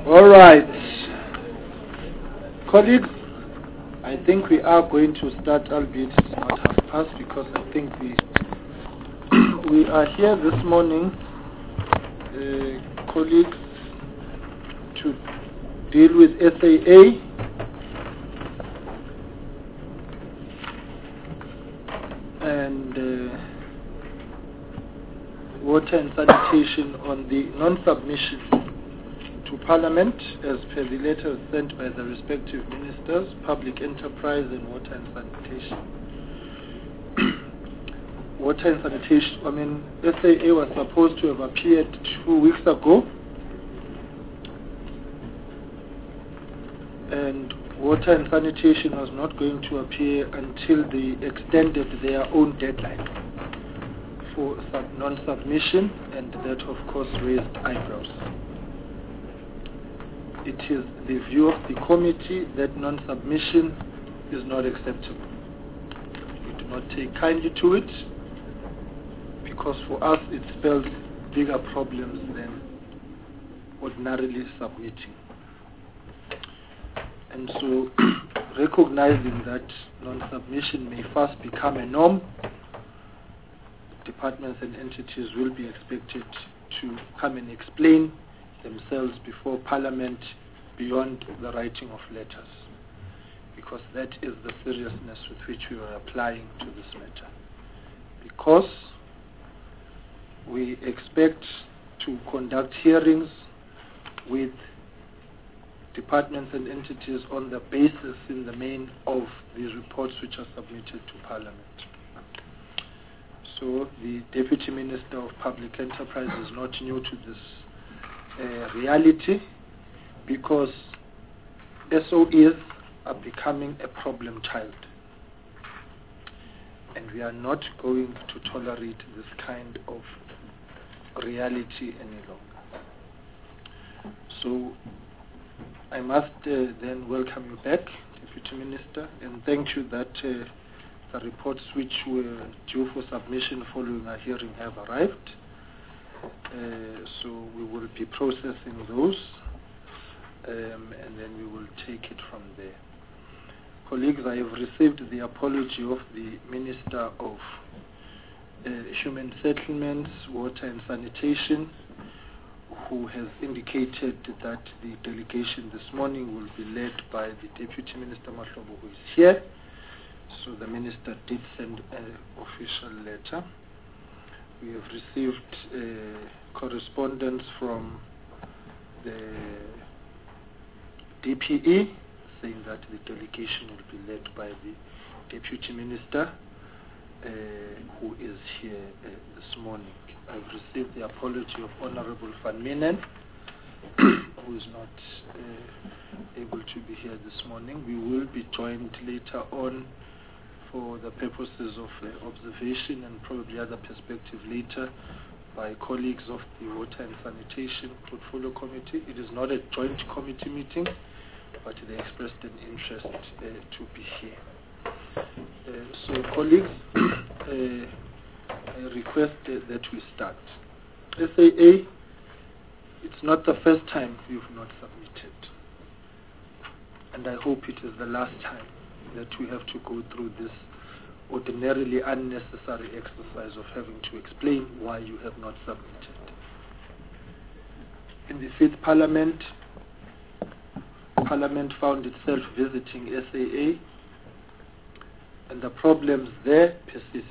All right. Colleagues, I think we are going to start, albeit it's not half past, because I think we are here this morning, colleagues, to deal with SAA. And water and sanitation on the non-submission to Parliament as per the letter sent by the respective ministers, public enterprise and water and sanitation. Water and sanitation, SAA was supposed to have appeared 2 weeks ago, and water and sanitation was not going to appear until they extended their own deadline for non-submission, and that of course raised eyebrows. It is the view of the committee that non-submission is not acceptable. We do not take kindly to it, because for us it spells bigger problems than ordinarily submitting. And so, recognizing that non-submission may first become a norm, departments and entities will be expected to come and explain themselves before Parliament beyond the writing of letters, because that is the seriousness with which we are applying to this matter. Because we expect to conduct hearings with departments and entities on the basis in the main of these reports which are submitted to Parliament. So the Deputy Minister of Public Enterprise is not new to this reality, because SOEs are becoming a problem child, and we are not going to tolerate this kind of reality any longer. So I must then welcome you back, Deputy Minister, and thank you that the reports which were due for submission following our hearing have arrived. So we will be processing those, and then we will take it from there. Colleagues, I have received the apology of the Minister of Human Settlements, Water and Sanitation, who has indicated that the delegation this morning will be led by the Deputy Minister Mahlobo, who is here. So the Minister did send an official letter. We have received correspondence from the DPE saying that the delegation will be led by the Deputy Minister, who is here this morning. I've received the apology of Honorable Van Minen, who is not able to be here this morning. We will be joined later on for the purposes of observation and probably other perspective later by colleagues of the Water and Sanitation Portfolio Committee. It is not a joint committee meeting, but they expressed an interest to be here. So colleagues, I request that we start. SAA, it's not the first time you've not submitted, and I hope it is the last time that we have to go through this ordinarily unnecessary exercise of having to explain why you have not submitted. In the 5th Parliament, Parliament found itself visiting SAA, and the problems there persist.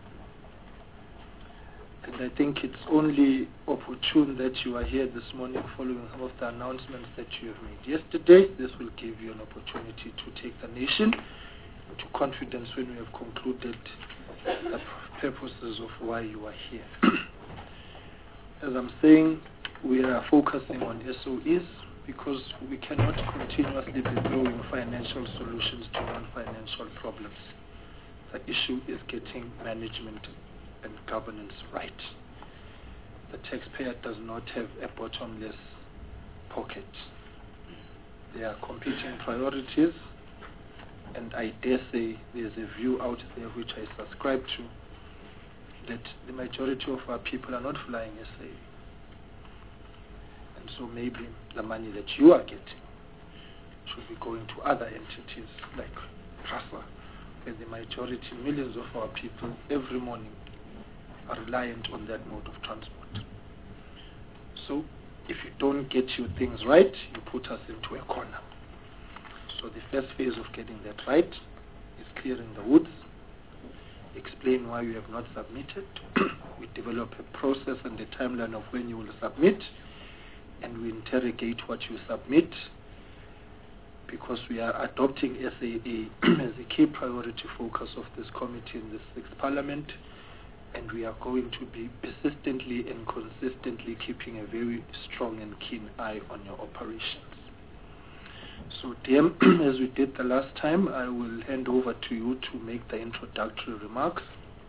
And I think it's only opportune that you are here this morning following some of the announcements that you have made yesterday. This will give you an opportunity to take the nation into confidence when we have concluded the purposes of why you are here. As I'm saying, we are focusing on SOEs because we cannot continuously be throwing financial solutions to non-financial problems. The issue is getting management and governance right. The taxpayer does not have a bottomless pocket. There are competing priorities, and I dare say there's a view out there which I subscribe to, that the majority of our people are not flying SA. And So maybe the money that you are getting should be going to other entities like PRASA, where the majority, millions of our people every morning are reliant on that mode of transport. So if you don't get your things right, you put us into a corner. So the first phase of getting that right is clearing the woods, explain why you have not submitted. We develop a process and a timeline of when you will submit, and we interrogate what you submit, because we are adopting SAA as a key priority focus of this committee in the 6th Parliament, and we are going to be persistently and consistently keeping a very strong and keen eye on your operations. So, DM, as we did the last time, I will hand over to you to make the introductory remarks.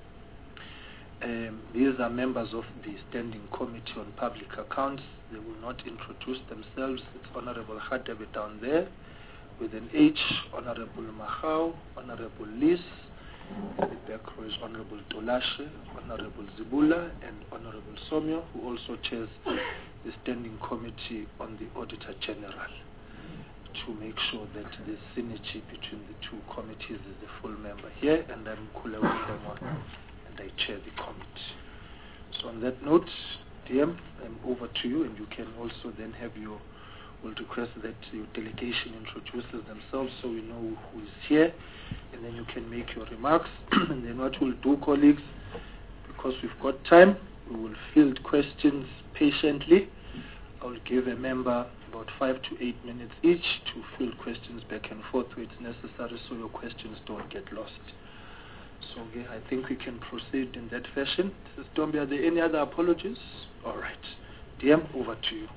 These are members of the Standing Committee on Public Accounts. They will not introduce themselves. It's Honorable Hadebe down there with an H, Honorable Mahau, Honorable Lis, and the back row is Honorable Tolashe, Honorable Zibula, and Honorable Somyo, who also chairs the Standing Committee on the Auditor General, to make sure that the synergy between the two committees is a full member here, and I'm Kula Windama, and I chair the committee. So on that note, DM, I'm over to you, and you can also then have your, we'll request that your delegation introduces themselves so we know who is here, and then you can make your remarks. And then what we'll do, colleagues, because we've got time, we will field questions patiently. I'll give a member about 5 to 8 minutes each to field questions back and forth where it's necessary, so your questions don't get lost. So okay, I think we can proceed in that fashion. Mrs. Dombi, are there any other apologies? All right. DM, over to you.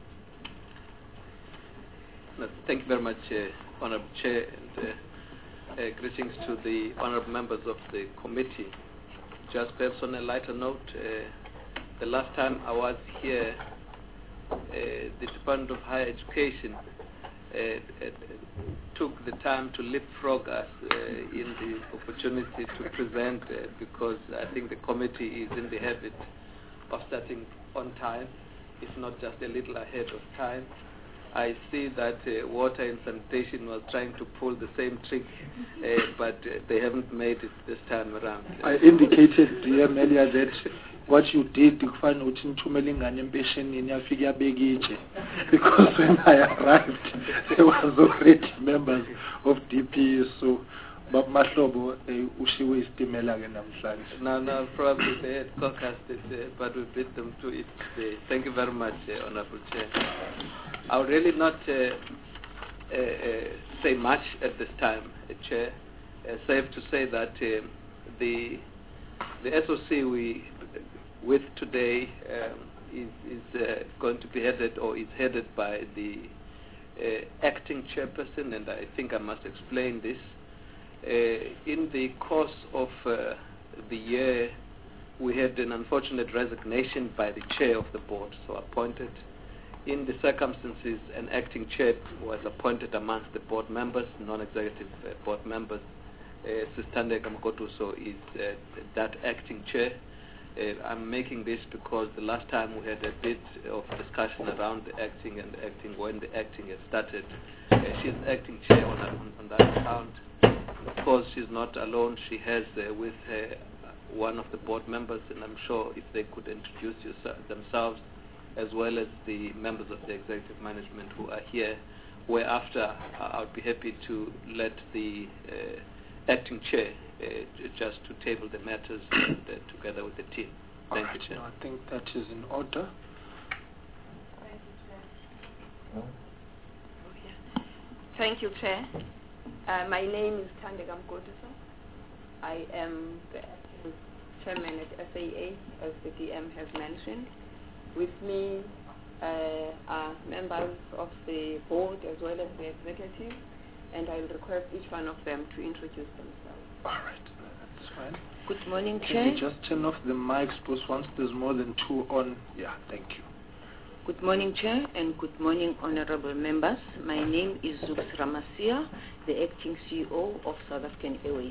Thank you very much, Honourable Chair, and greetings to the honourable members of the committee. Just perhaps on a lighter note, the last time I was here, the Department of Higher Education took the time to leapfrog us in the opportunity to present, because I think the committee is in the habit of starting on time, if not just a little ahead of time. I see that Water and Sanitation was trying to pull the same trick, but they haven't made it this time around. I indicated earlier that what you did, because when I arrived, there was already members of DP, so but Mahlobo, Ushiwe Stimela and No, probably they had caucused it, but we beat them to it today. Thank you very much, Honourable Chair. I would really not say much at this time, Chair. Safe to say that the SOC we with today is going to be headed, or is headed by the acting chairperson, and I think I must explain this. In the course of the year, we had an unfortunate resignation by the chair of the board, so appointed. In the circumstances, an acting chair was appointed amongst the board members, non-executive board members. Sistande Kamkotuso is that acting chair. I'm making this because the last time we had a bit of discussion around the acting and acting when the acting had started. She's acting chair on that account. Of course, she's not alone. She has with her one of the board members, and I'm sure if they could introduce themselves, as well as the members of the executive management who are here, whereafter I'll be happy to let the acting chair just to table the matters together with the team. Thank you, Chair. I think that is in order. Thank you, Chair. My name is Thandeka Mkotuso. I am the acting chairman at SAA, as the DM has mentioned. With me are members of the board as well as the executive, and I will request each one of them to introduce themselves. All right, that's fine. Good morning, Can Chair. you just turn off the mics, because once there's more than two on, yeah, thank you. Good morning, Chair, and good morning, honorable members. My name is Zux Ramasia, the acting CEO of South African Airways.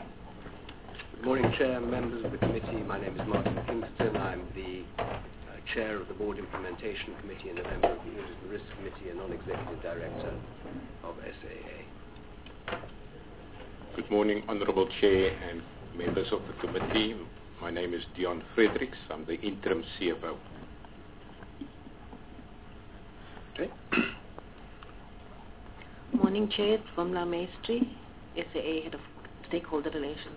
Good morning, Chair, members of the committee. My name is Martin Kingston. I'm the Chair of the Board Implementation Committee and a member of the Audit and Risk Committee and Non-Executive Director of SAA. Good morning, Honourable Chair and members of the committee. My name is Dion Fredericks. I'm the interim CFO. Okay. Morning, Chair. Vamla Maestri, SAA Head of Stakeholder Relations.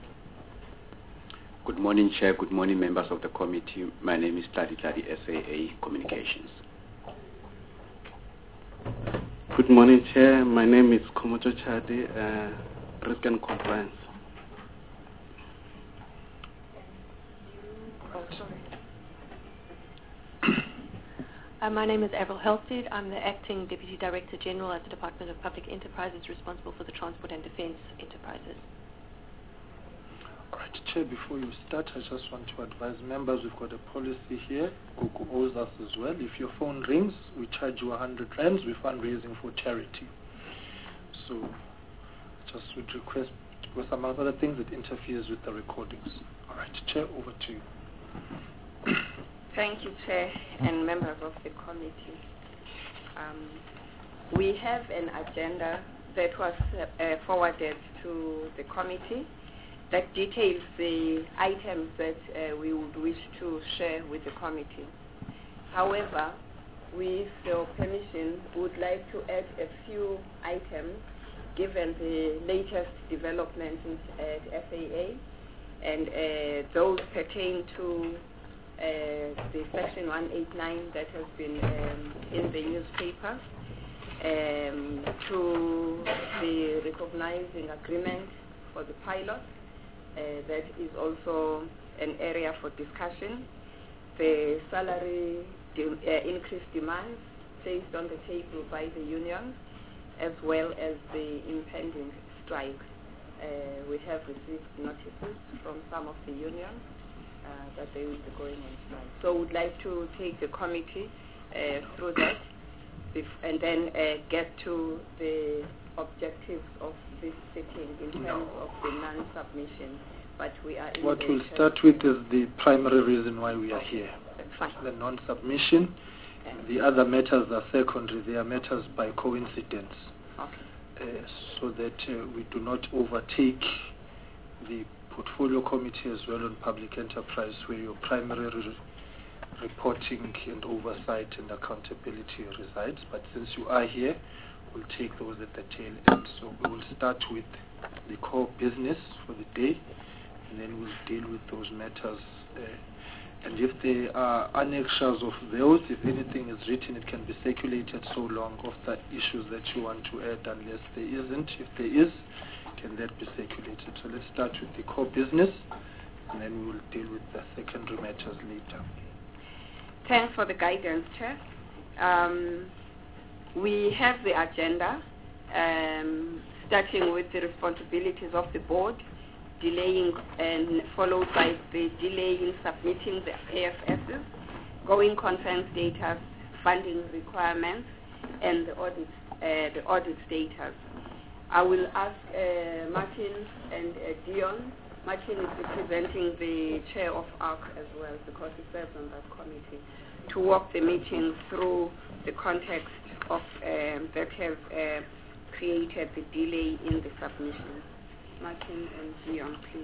Good morning, Chair. Good morning, members of the committee. My name is Tladi, SAA Communications. Good morning, Chair. My name is Komoto Chadi, Risk and Compliance. My name is Avril Helstead. I'm the Acting Deputy Director General at the Department of Public Enterprises, responsible for the Transport and Defence Enterprises. All right, Chair, before you start, I just want to advise members we've got a policy here. Google owes us as well. If your phone rings, we charge you 100 rands. We're fundraising for charity. So just would request, because among other things, it interferes with the recordings. All right, Chair, over to you. Thank you, Chair and members of the committee. We have an agenda that was forwarded to the committee that details the items that we would wish to share with the committee. However, with your permission, would like to add a few items given the latest developments at FAA, and those pertain to the Section 189 that has been in the newspaper, to the recognizing agreement for the pilot, that is also an area for discussion, the salary increase demands placed on the table by the unions, as well as the impending strike. We have received notices from some of the unions that they will be going on strike. So we'd like to take the committee through that and then get to the objectives of this sitting in terms of the non-submission. But we are in what we'll start with is the primary reason why we are here. Fine. The non-submission. The other matters are secondary. They are matters by coincidence. Okay. So that we do not overtake the portfolio committee as well on public enterprise, where your primary reporting and oversight and accountability resides. But since you are here, we'll take those at the tail end. So we will start with the core business for the day, and then we'll deal with those matters. And if there are annexures of those, if anything is written, it can be circulated so long of the issues that you want to add, unless there isn't. If there is, can that be circulated? So let's start with the core business, and then we will deal with the secondary matters later. Thanks for the guidance, Chair. We have the agenda, starting with the responsibilities of the board, delaying and followed by the delay in submitting the AFSs, going concern status, funding requirements, and the audit status. I will ask Martin and Dion. Martin is representing the chair of ARC as well, because he serves on that committee, to walk the meeting through the context of that has created the delay in the submission. Martin and Dion, please.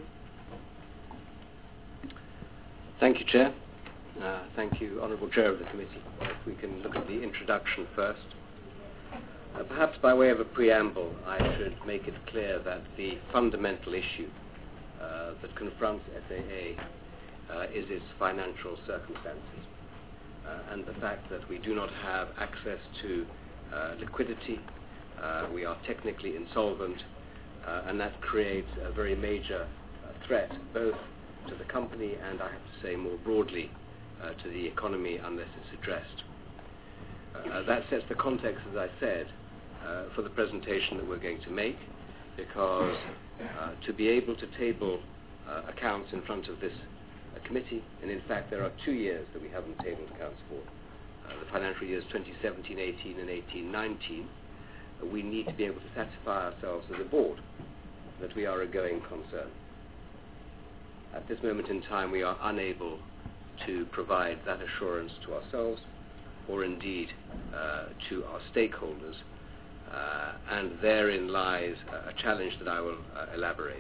Thank you, Chair. Thank you, Honourable Chair of the Committee. If we can look at the introduction first. Perhaps by way of a preamble, I should make it clear that the fundamental issue that confronts SAA is its financial circumstances, and the fact that we do not have access to liquidity. We are technically insolvent, and that creates a very major threat both to the company and, I have to say, more broadly to the economy unless it's addressed. That sets the context, as I said, for the presentation that we're going to make, because to be able to table accounts in front of this committee, and in fact there are 2 years that we haven't tabled accounts for, the financial years 2017-18 and 18-19, we need to be able to satisfy ourselves as a board that we are a going concern. At this moment in time, we are unable to provide that assurance to ourselves or indeed to our stakeholders, and therein lies a challenge that I will elaborate.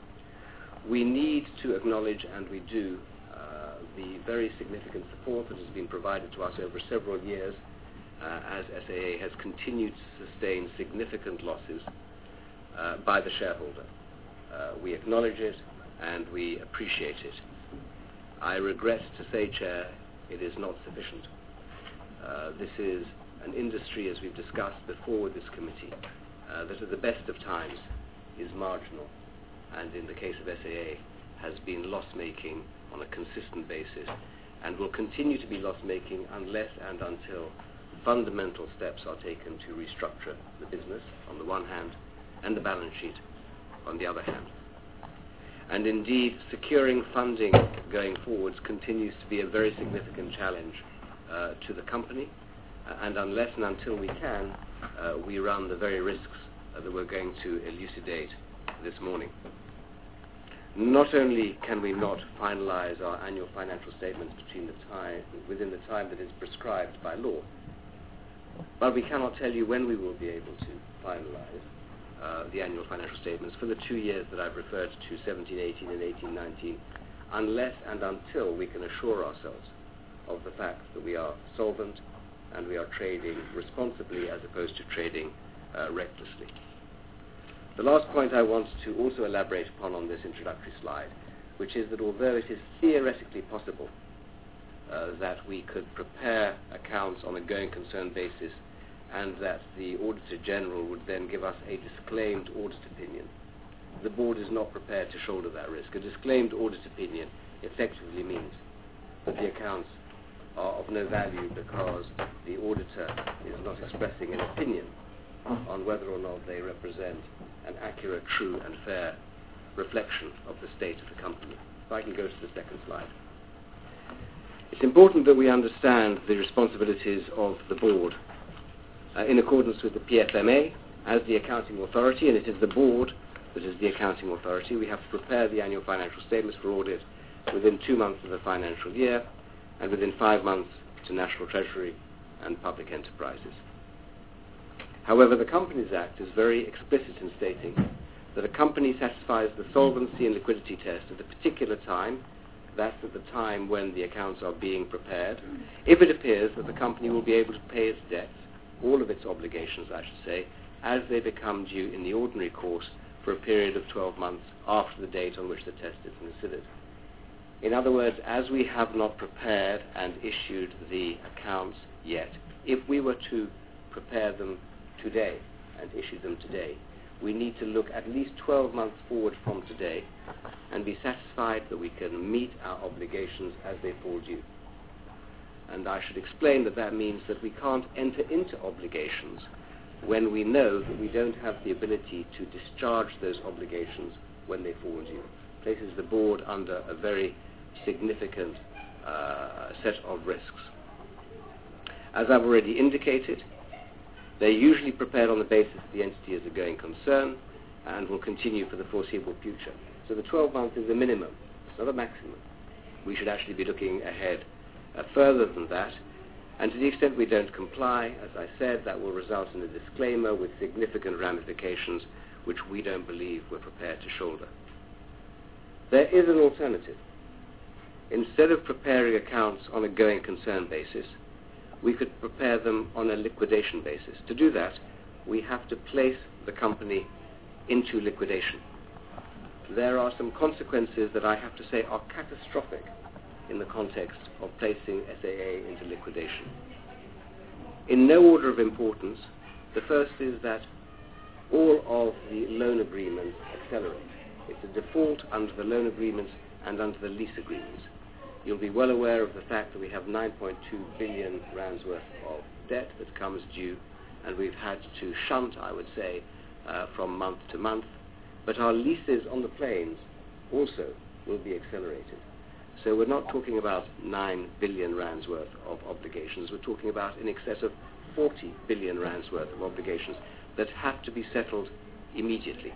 We need to acknowledge, and we do, the very significant support that has been provided to us over several years as SAA has continued to sustain significant losses by the shareholder. We acknowledge it and we appreciate it. I regret to say, Chair, it is not sufficient. This is an industry, as we've discussed before with this committee, that at the best of times is marginal, and in the case of SAA has been loss-making on a consistent basis and will continue to be loss-making unless and until fundamental steps are taken to restructure the business on the one hand and the balance sheet on the other hand. And indeed, securing funding going forwards continues to be a very significant challenge to the company, and unless and until we can, we run the very risks that we're going to elucidate this morning. Not only can we not finalize our annual financial statements within the time that is prescribed by law, but we cannot tell you when we will be able to finalize the annual financial statements for the 2 years that I've referred to, 17-18 and 18-19, unless and until we can assure ourselves of the fact that we are solvent and we are trading responsibly as opposed to trading recklessly. The last point I want to also elaborate upon on this introductory slide, which is that although it is theoretically possible that we could prepare accounts on a going concern basis and that the Auditor General would then give us a disclaimed audit opinion, the Board is not prepared to shoulder that risk. A disclaimed audit opinion effectively means that the accounts are of no value because the auditor is not expressing an opinion on whether or not they represent an accurate, true and fair reflection of the state of the company. If I can go to the second slide. It's important that we understand the responsibilities of the Board in accordance with the PFMA as the accounting authority, and it is the Board that is the accounting authority. We have to prepare the annual financial statements for audit within 2 months of the financial year and within 5 months to National Treasury and public enterprises. However, the Companies Act is very explicit in stating that a company satisfies the solvency and liquidity test at a particular time, that's at the time when the accounts are being prepared, if it appears that the company will be able to pay its debts, all of its obligations, I should say, as they become due in the ordinary course for a period of 12 months after the date on which the test is considered. In other words, as we have not prepared and issued the accounts yet, if we were to prepare them today and issue them today, we need to look at least 12 months forward from today and be satisfied that we can meet our obligations as they fall due. And I should explain that that means that we can't enter into obligations when we know that we don't have the ability to discharge those obligations when they fall due. It places the Board under a very significant set of risks. As I've already indicated, they're usually prepared on the basis that the entity is a going concern and will continue for the foreseeable future. So the 12 months is a minimum, it's not a maximum. We should actually be looking ahead further than that, and to the extent we don't comply, as I said, that will result in a disclaimer with significant ramifications which we don't believe we're prepared to shoulder. There is an alternative. Instead of preparing accounts on a going concern basis, we could prepare them on a liquidation basis. To do that, we have to place the company into liquidation. There are some consequences that I have to say are catastrophic in the context of placing SAA into liquidation. In no order of importance, the first is that all of the loan agreements accelerate. It's a default under the loan agreements and under the lease agreements. You'll be well aware of the fact that we have 9.2 billion rands worth of debt that comes due, and we've had to shunt, I would say, from month to month. But our leases on the planes also will be accelerated. So we're not talking about 9 billion rands worth of obligations. We're talking about in excess of 40 billion rands worth of obligations that have to be settled immediately.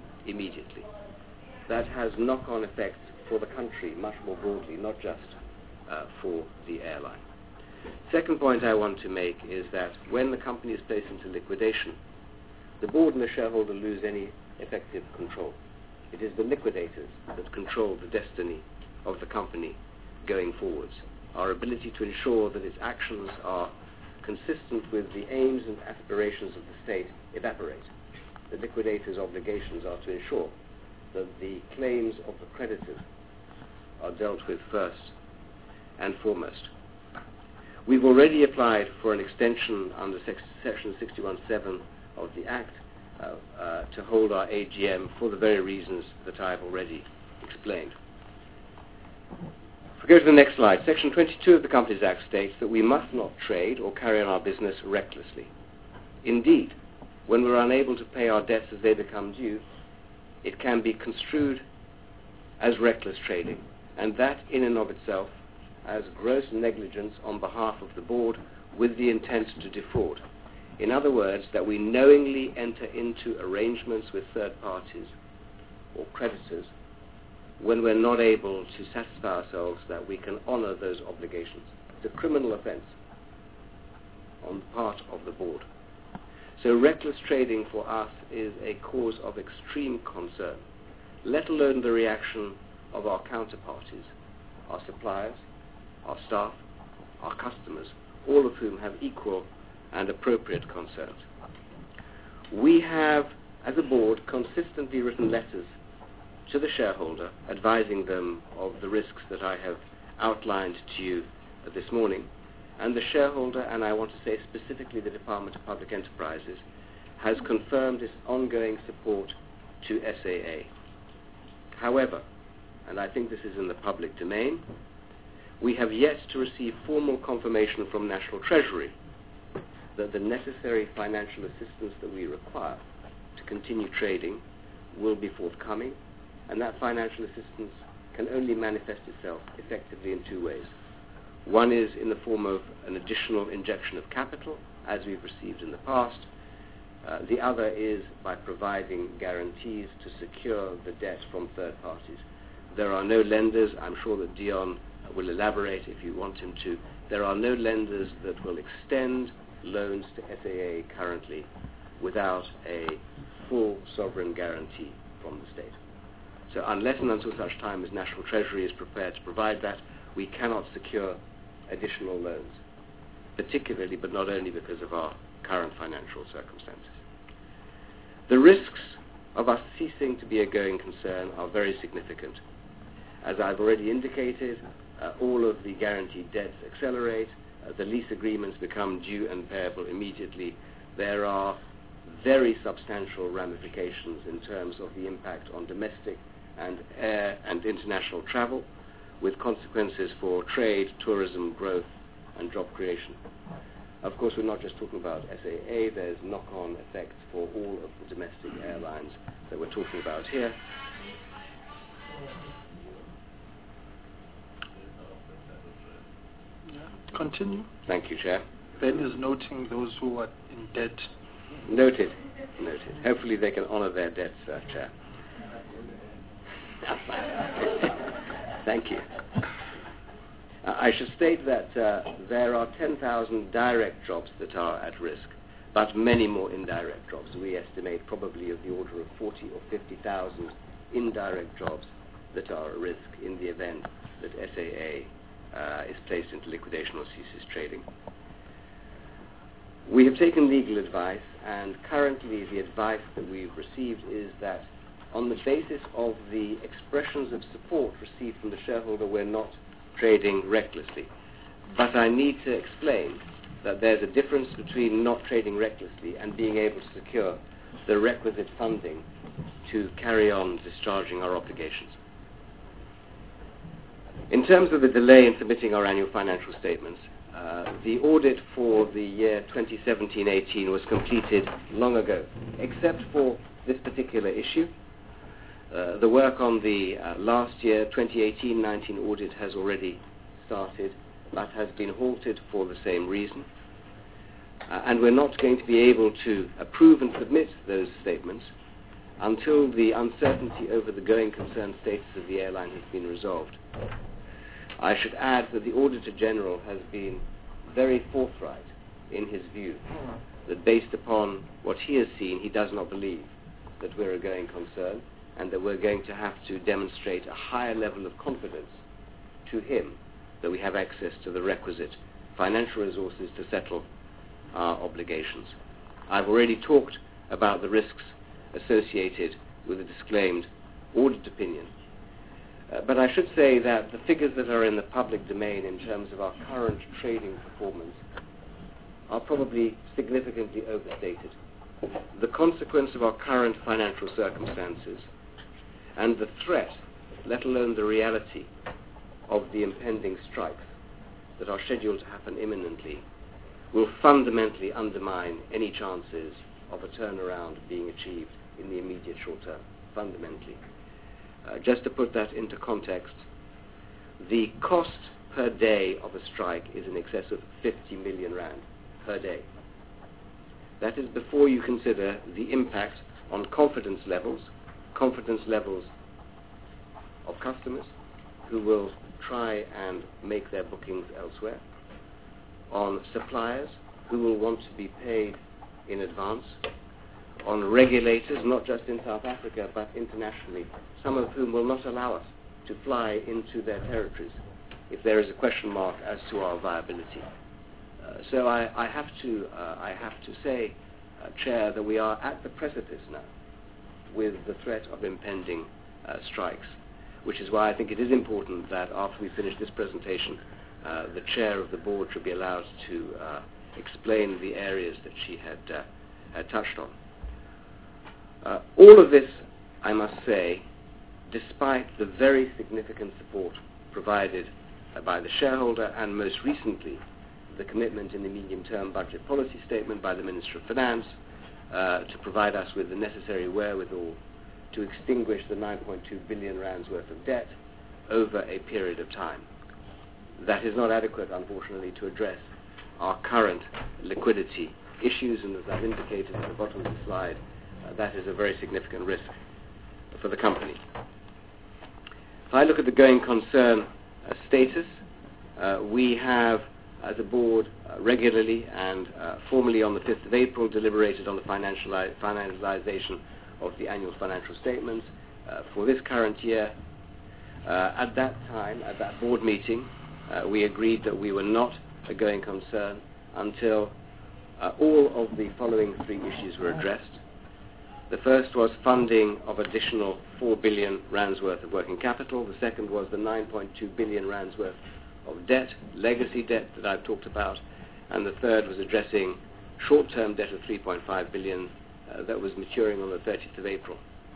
Immediately. That has knock-on effects for the country much more broadly, not just for the airline. Second point I want to make is that when the company is placed into liquidation, the board and the shareholder lose any effective control. It is the liquidators that control the destiny of the company going forwards. Our ability to ensure that its actions are consistent with the aims and aspirations of the state evaporate. The liquidators' obligations are to ensure that the claims of the creditors are dealt with first and foremost. We've already applied for an extension under Section 61(7) of the Act to hold our AGM for the very reasons that I've already explained. If we go to the next slide, Section 22 of the Companies Act states that we must not trade or carry on our business recklessly. Indeed, when we're unable to pay our debts as they become due, it can be construed as reckless trading, and that in and of itself as gross negligence on behalf of the board with the intent to defraud. In other words, that we knowingly enter into arrangements with third parties or creditors when we're not able to satisfy ourselves that we can honor those obligations. It's a criminal offense on the part of the board. So reckless trading for us is a cause of extreme concern, let alone the reaction of our counterparties, our suppliers, our staff, our customers, all of whom have equal and appropriate concerns. We have, as a board, consistently written letters to the shareholder advising them of the risks that I have outlined to you this morning, and the shareholder, and I want to say specifically the Department of Public Enterprises, has confirmed its ongoing support to SAA. However, and I think this is in the public domain, we have yet to receive formal confirmation from National Treasury that the necessary financial assistance that we require to continue trading will be forthcoming, and that financial assistance can only manifest itself effectively in two ways. One is in the form of an additional injection of capital, as we've received in the past. The other is by providing guarantees to secure the debt from third parties. There are no lenders, I'm sure that Dion will elaborate if you want him to, there are no lenders that will extend loans to SAA currently without a full sovereign guarantee from the state. So unless and until such time as National Treasury is prepared to provide that, we cannot secure additional loans, particularly but not only because of our current financial circumstances. The risks of us ceasing to be a going concern are very significant. As I've already indicated, all of the guaranteed debts accelerate, the lease agreements become due and payable immediately. There are very substantial ramifications in terms of the impact on domestic and air and international travel, with consequences for trade, tourism, growth, and job creation. Of course, we're not just talking about SAA, there's knock-on effects for all of the domestic airlines that we're talking about here. Continue. Thank you, Chair. Ben is noting those who are in debt. Noted. Hopefully they can honor their debts, Chair. Thank you. I should state that there are 10,000 direct jobs that are at risk, but many more indirect jobs. We estimate probably of the order of 40 or 50,000 indirect jobs that are at risk in the event that SAA is placed into liquidation or ceases trading. We have taken legal advice, and currently the advice that we've received is that on the basis of the expressions of support received from the shareholder, we're not trading recklessly. But I need to explain that there's a difference between not trading recklessly and being able to secure the requisite funding to carry on discharging our obligations. In terms of the delay in submitting our annual financial statements, the audit for the year 2017-18 was completed long ago, except for this particular issue. The work on the last year, 2018-19 audit has already started, but has been halted for the same reason. And we're not going to be able to approve and submit those statements until the uncertainty over the going concern status of the airline has been resolved. I should add that the Auditor General has been very forthright in his view that based upon what he has seen, he does not believe that we're a going concern and that we're going to have to demonstrate a higher level of confidence to him that we have access to the requisite financial resources to settle our obligations. I've already talked about the risks associated with a disclaimed audit opinion. But I should say that the figures that are in the public domain in terms of our current trading performance are probably significantly overstated. The consequence of our current financial circumstances and the threat, let alone the reality, of the impending strikes that are scheduled to happen imminently will fundamentally undermine any chances of a turnaround being achieved in the immediate short term, fundamentally. Just to put that into context, the cost per day of a strike is in excess of 50 million rand per day. That is before you consider the impact on confidence levels of customers who will try and make their bookings elsewhere, on suppliers who will want to be paid in advance, on regulators, not just in South Africa, but internationally, some of whom will not allow us to fly into their territories if there is a question mark as to our viability. So I have to say, Chair, that we are at the precipice now with the threat of impending strikes, which is why I think it is important that after we finish this presentation, the Chair of the Board should be allowed to explain the areas that she had touched on. All of this, I must say, despite the very significant support provided by the shareholder and most recently the commitment in the medium-term budget policy statement by the Minister of Finance to provide us with the necessary wherewithal to extinguish the 9.2 billion rands worth of debt over a period of time. That is not adequate, unfortunately, to address our current liquidity issues, and as I've indicated at the bottom of the slide, that is a very significant risk for the company. If I look at the going concern status, we have, as a board, regularly and formally on the 5th of April deliberated on the finalization of the annual financial statements for this current year. At that time, at that board meeting, we agreed that we were not a going concern until all of the following three issues were addressed. The first was funding of additional 4 billion rands worth of working capital. The second was the 9.2 billion rands worth of debt, legacy debt that I've talked about. And the third was addressing short-term debt of 3.5 billion that was maturing on the 30th of April.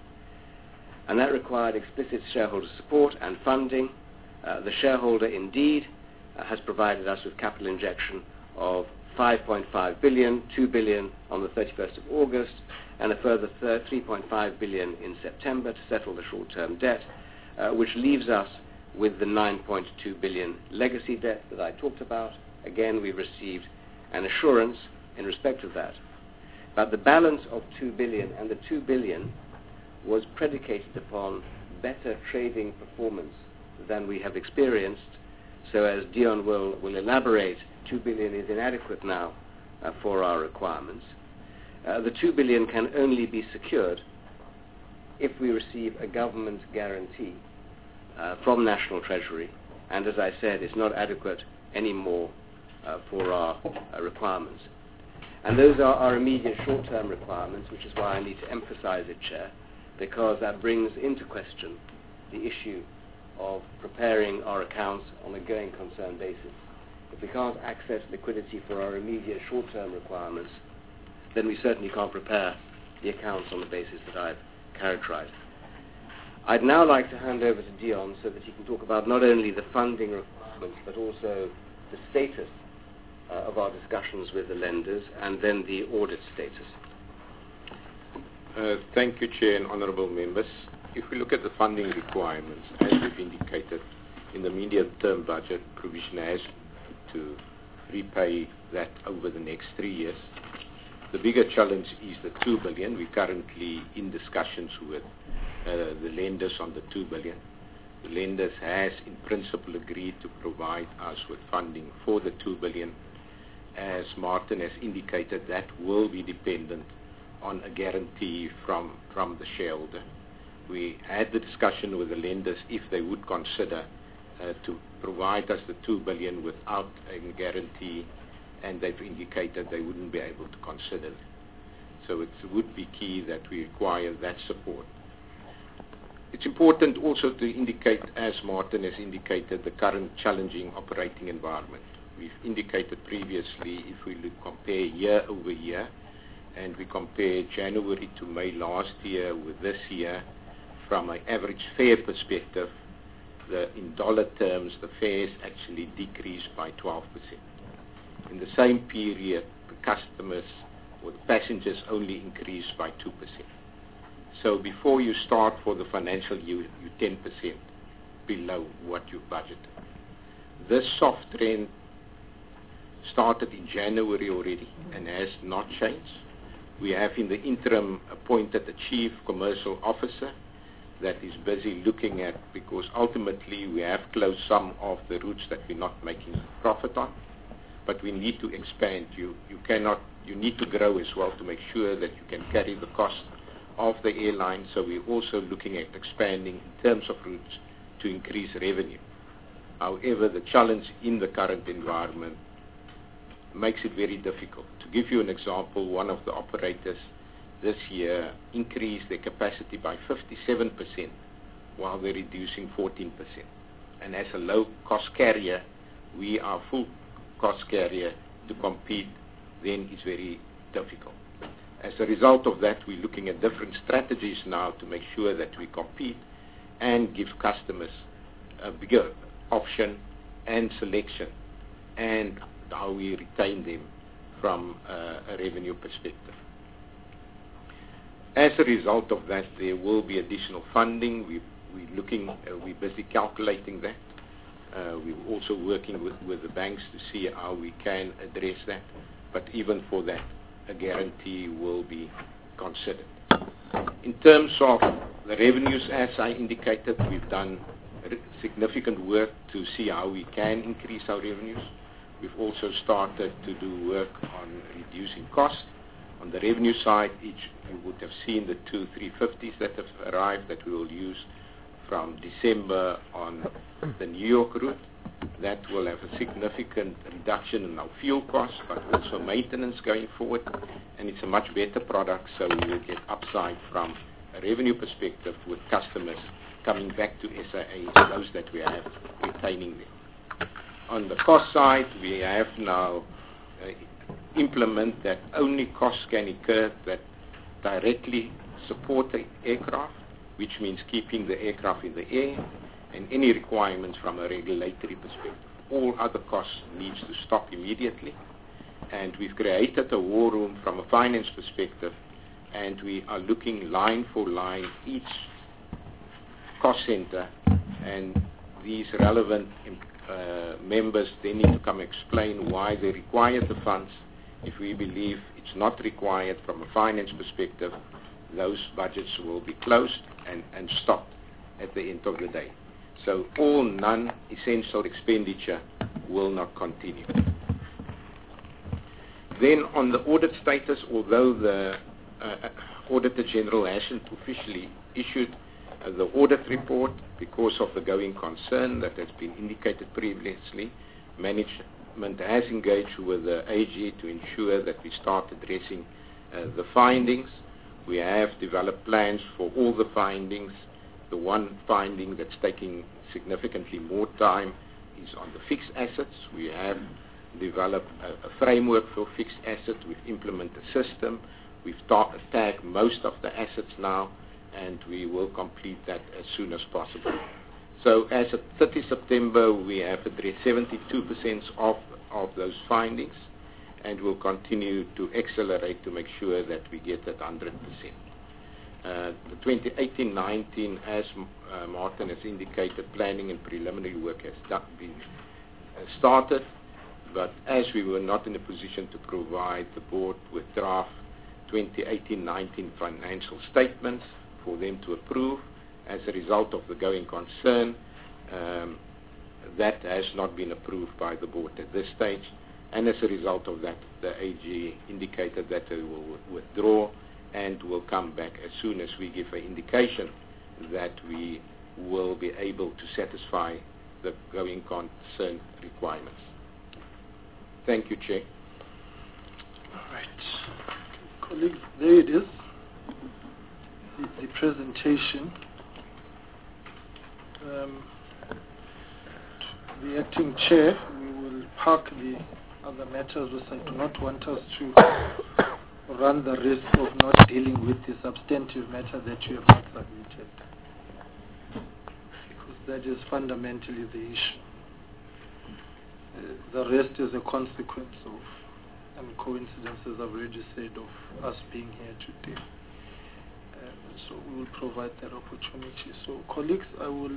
And that required explicit shareholder support and funding. The shareholder indeed has provided us with capital injection of 5.5 billion, 2 billion on the 31st of August, and a further 3.5 billion in September to settle the short-term debt, which leaves us with the 9.2 billion legacy debt that I talked about. Again, we received an assurance in respect of that. But the balance of 2 billion, and the 2 billion was predicated upon better trading performance than we have experienced. So as Dion will elaborate, 2 billion is inadequate now for our requirements. The 2 billion can only be secured if we receive a government guarantee from National Treasury, and as I said, it's not adequate anymore for our requirements. And those are our immediate short-term requirements, which is why I need to emphasize it, Chair, because that brings into question the issue of preparing our accounts on a going concern basis. If we can't access liquidity for our immediate short-term requirements, then we certainly can't prepare the accounts on the basis that I've characterized. I'd now like to hand over to Dion so that he can talk about not only the funding requirements but also the status of our discussions with the lenders and then the audit status. Thank you, Chair and honourable members. If we look at the funding requirements, as we've indicated, in the medium-term budget, provision has to repay that over the next 3 years. The bigger challenge is the 2 billion. We're currently in discussions with the lenders on the 2 billion. the lenders has in principle agreed to provide us with funding for the 2 billion. As Martin has indicated, that will be dependent on a guarantee from the shareholder. We had the discussion with the lenders if they would consider to provide us the 2 billion without a guarantee, and they've indicated they wouldn't be able to consider it. So it would be key that we require that support. It's important also to indicate, as Martin has indicated, the current challenging operating environment. We've indicated previously, if we compare year over year, and we compare January to May last year with this year, from an average fare perspective, in dollar terms, the fares actually decreased by 12%. In the same period, the customers or the passengers only increased by 2%. So before you start for the financial year, you're 10% below what you budgeted. This soft trend started in January already and has not changed. We have in the interim appointed a chief commercial officer that is busy looking at, because ultimately we have closed some of the routes that we're not making profit on, but we need to expand. You need to grow as well to make sure that you can carry the cost of the airline. So we're also looking at expanding in terms of routes to increase revenue. However, the challenge in the current environment makes it very difficult. To give you an example, one of the operators this year increased their capacity by 57% while they're reducing 14%. And as a low-cost carrier, we are full cost carrier. To compete then is very difficult. As a result of that, we're looking at different strategies now to make sure that we compete and give customers a bigger option and selection, and how we retain them from a revenue perspective. As a result of that, there will be additional funding. We're busy calculating that. We're also working with the banks to see how we can address that. But even for that, a guarantee will be considered. In terms of the revenues, as I indicated, we've done significant work to see how we can increase our revenues. We've also started to do work on reducing costs. On the revenue side, you would have seen the 2 350s that have arrived that we will use from December on the New York route. That will have a significant reduction in our fuel costs, but also maintenance going forward. And it's a much better product, so we will get upside from a revenue perspective with customers coming back to SAA, those that we have, retaining them. On the cost side, we have now implement that only costs can incur that directly support the aircraft, which means keeping the aircraft in the air, and any requirements from a regulatory perspective. All other costs needs to stop immediately. And we've created a war room from a finance perspective, and we are looking line for line each cost center, and these relevant members, they need to come explain why they require the funds. If we believe it's not required from a finance perspective, those budgets will be closed and stopped at the end of the day. So all non-essential expenditure will not continue. Then on the audit status, although the Auditor General hasn't officially issued the audit report because of the going concern that has been indicated previously, management has engaged with the AG to ensure that we start addressing the findings. We have developed plans for all the findings. The one finding that's taking significantly more time is on the fixed assets. We have developed a framework for fixed assets. We've implemented a system. We've tagged most of the assets now, and we will complete that as soon as possible. So as of 30 September, we have addressed 72% of those findings, and we'll continue to accelerate to make sure that we get that 100%. The 2018-19, as Martin has indicated, planning and preliminary work has been started, but as we were not in a position to provide the board with draft 2018-19 financial statements for them to approve, as a result of the going concern, that has not been approved by the board at this stage, and as a result of that, the AG indicated that they will withdraw and will come back as soon as we give an indication that we will be able to satisfy the going concern requirements. Thank you, Chair. All right. Colleagues, there it is, the presentation. The acting chair, we will park the other matters because I do not want us to run the risk of not dealing with the substantive matter that you have not submitted, because that is fundamentally the issue. The rest is a consequence of, and coincidences I've already said, of us being here today. So we will provide that opportunity. So colleagues, I will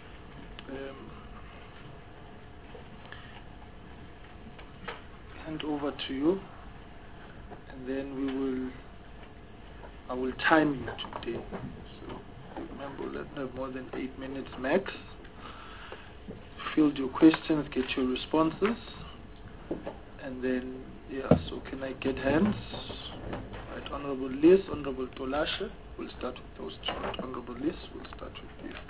hand over to you, and then I will time you today. So remember, let's have more than 8 minutes max. Field your questions, get your responses, and then, so can I get hands? Right, Honorable Liz, Honorable Tolashe, we'll start with those two. Right, Honorable Liz, we'll start with you.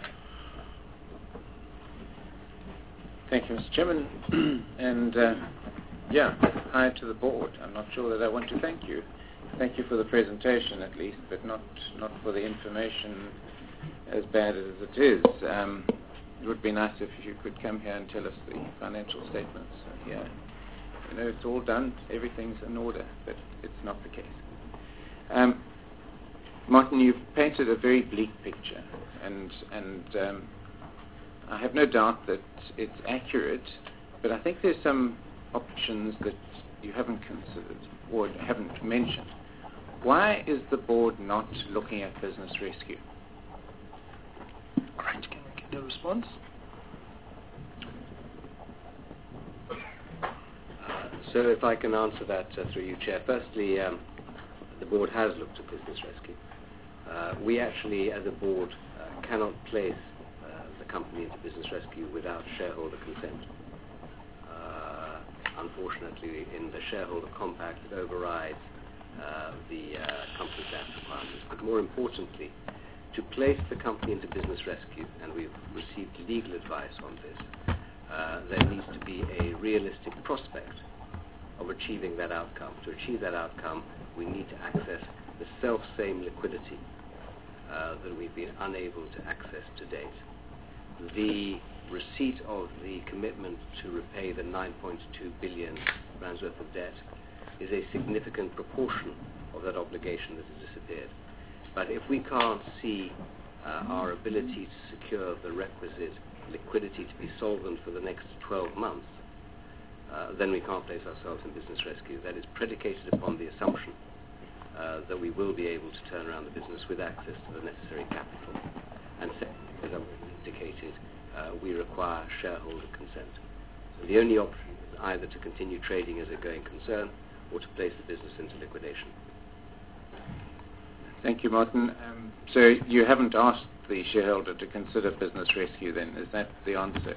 Thank you, Mr. Chairman. And hi to the board. I'm not sure that I want to thank you. Thank you for the presentation at least, but not for the information as bad as it is. It would be nice if you could come here and tell us the financial statements here. You know, it's all done, everything's in order, but it's not the case. Martin, you've painted a very bleak picture, and I have no doubt that it's accurate, but I think there's some options that you haven't considered or haven't mentioned. Why is the board not looking at business rescue? Right, can I get a response? So if I can answer that through you, Chair. Firstly, the board has looked at business rescue. We actually, as a board, cannot place the company into business rescue without shareholder consent. Unfortunately, in the shareholder compact, it overrides the Companies Act requirements. But more importantly, to place the company into business rescue, and we've received legal advice on this, there needs to be a realistic prospect of achieving that outcome. To achieve that outcome, we need to access the self-same liquidity that we've been unable to access to date. The receipt of the commitment to repay the 9.2 billion rands worth of debt is a significant proportion of that obligation that has disappeared. But if we can't see our ability to secure the requisite liquidity to be solvent for the next 12 months, then we can't place ourselves in business rescue. That is predicated upon the assumption that we will be able to turn around the business with access to the necessary capital. And secondly, as I've indicated, we require shareholder consent. So the only option is either to continue trading as a going concern or to place the business into liquidation. Thank you, Martin. So you haven't asked the shareholder to consider business rescue then? Is that the answer?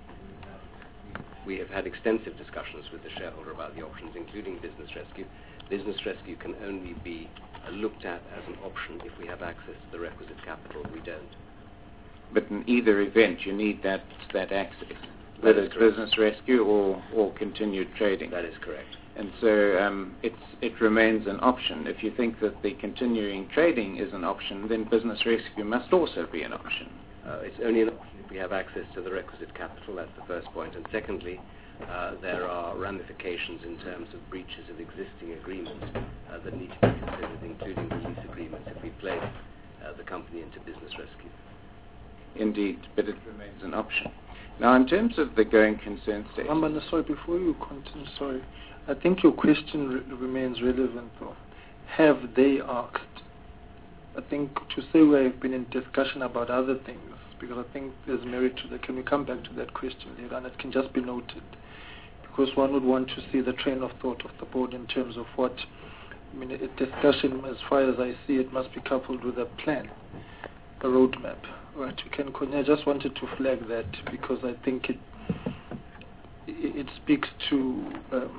We have had extensive discussions with the shareholder about the options, including business rescue. Business rescue can only be looked at as an option if we have access to the requisite capital. We don't. But in either event, you need that access, whether it's business rescue or continued trading. That is correct. And so it remains an option. If you think that the continuing trading is an option, then business rescue must also be an option. It's only an option if we have access to the requisite capital. That's the first point. And secondly, there are ramifications in terms of breaches of existing agreements that need to be considered, including the lease agreements, if we place the company into business rescue. Indeed, but it remains an option. Now, in terms of the going concern statement... sorry, before you continue, sorry. I think your question remains relevant, though. Have they asked? I think to say we have been in discussion about other things, because I think there's merit to that. Can we come back to that question later? And it can just be noted, because one would want to see the train of thought of the board in terms of what... I mean, a discussion, as far as I see it, must be coupled with a plan, a roadmap. Right, we can continue. I just wanted to flag that because I think it speaks to the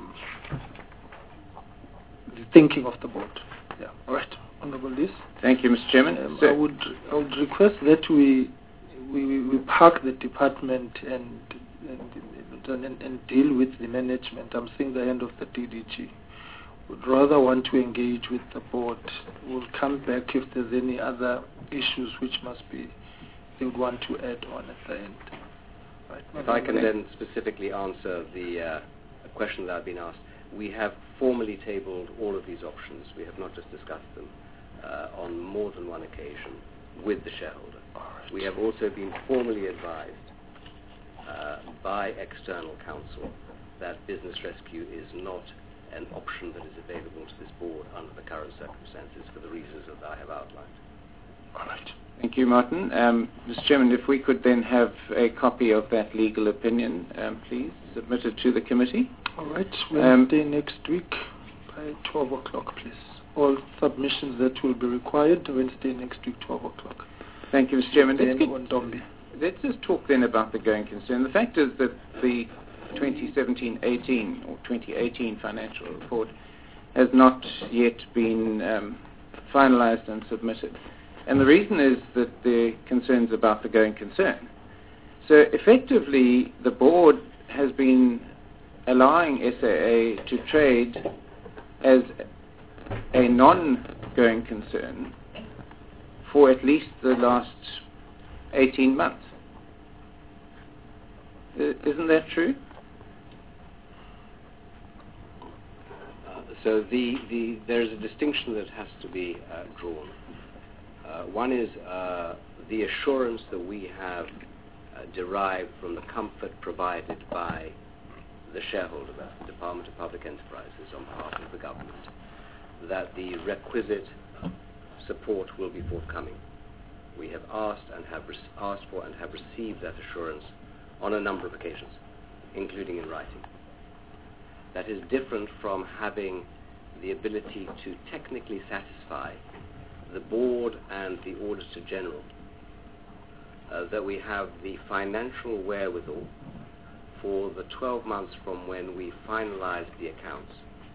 thinking of the board. Yeah. All right, Honourable Liz. Thank you, Mr. Chairman. I would request that we park the department and deal with the management. I'm seeing the end of the DDG. Would rather want to engage with the board. We'll come back if there's any other issues which must be they would want to add on at the end. Right. If I can then specifically answer the question that I've been asked. We have formally tabled all of these options. We have not just discussed them on more than one occasion with the shareholder. Right. We have also been formally advised by external counsel that business rescue is not an option that is available to this board under the current circumstances for the reasons that I have outlined. All right. Thank you, Martin. Mr. Chairman, if we could then have a copy of that legal opinion, please, submitted to the committee. All right. Wednesday next week by 12 o'clock, please. All submissions that will be required, Wednesday next week, 12 o'clock. Thank you, Mr. Chairman. Let's just talk then about the going concern. The fact is that the 2017-18 or 2018 financial report has not yet been finalized and submitted. And the reason is that the concerns about the going concern. So effectively, the board has been allowing SAA to trade as a non-going concern for at least the last 18 months. Isn't that true? So there's a distinction that has to be drawn. One is the assurance that we have derived from the comfort provided by the shareholder, the Department of Public Enterprises, on behalf of the government, that the requisite support will be forthcoming. We have asked for and have received that assurance on a number of occasions, including in writing. That is different from having the ability to technically satisfy the board and the Auditor General that we have the financial wherewithal for the 12 months from when we finalize the accounts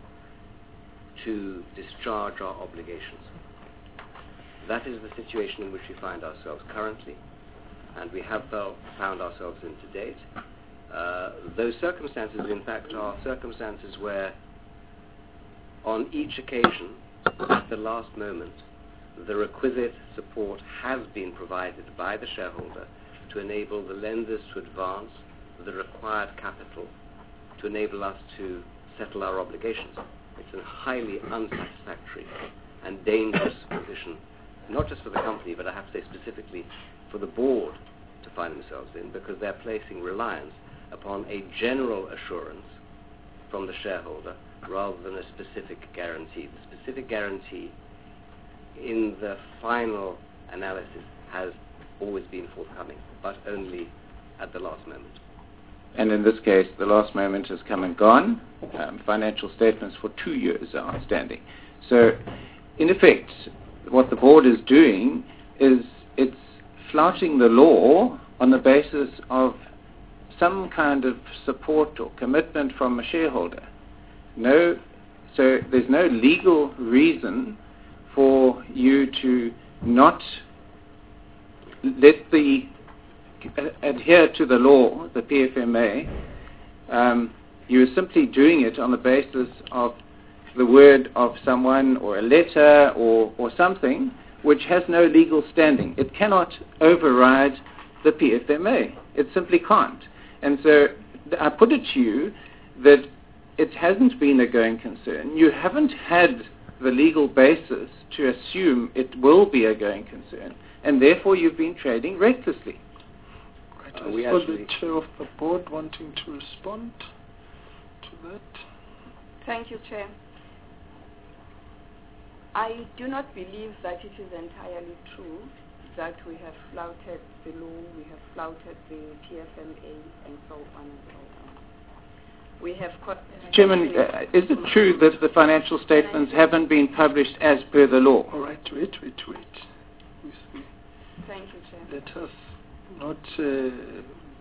to discharge our obligations. That is the situation in which we find ourselves currently, and we have found ourselves in to date. Those circumstances, in fact, are circumstances where, on each occasion, at the last moment, the requisite support has been provided by the shareholder to enable the lenders to advance the required capital to enable us to settle our obligations. It's a highly unsatisfactory and dangerous position, not just for the company, but I have to say specifically for the board to find themselves in, because they're placing reliance upon a general assurance from the shareholder rather than a specific guarantee. The specific guarantee in the final analysis has always been forthcoming, but only at the last moment. And in this case, the last moment has come and gone. Financial statements for 2 years are outstanding. So, in effect, what the board is doing is it's flouting the law on the basis of some kind of support or commitment from a shareholder. So there's no legal reason for you to not adhere to the law, the PFMA. You're simply doing it on the basis of the word of someone or a letter or something which has no legal standing. It cannot override the PFMA. It simply can't. And so I put it to you that it hasn't been a going concern. You haven't had the legal basis to assume it will be a going concern, and therefore you've been trading recklessly. Right. The chair of the board wanting to respond to that. Thank you, Chair. I do not believe that it is entirely true that we have flouted the law, we have flouted the PFMA, and so on and so on. We have Chairman, is it true that the financial statements haven't been published as per the law? All right, wait. Thank you, Chair. Let us not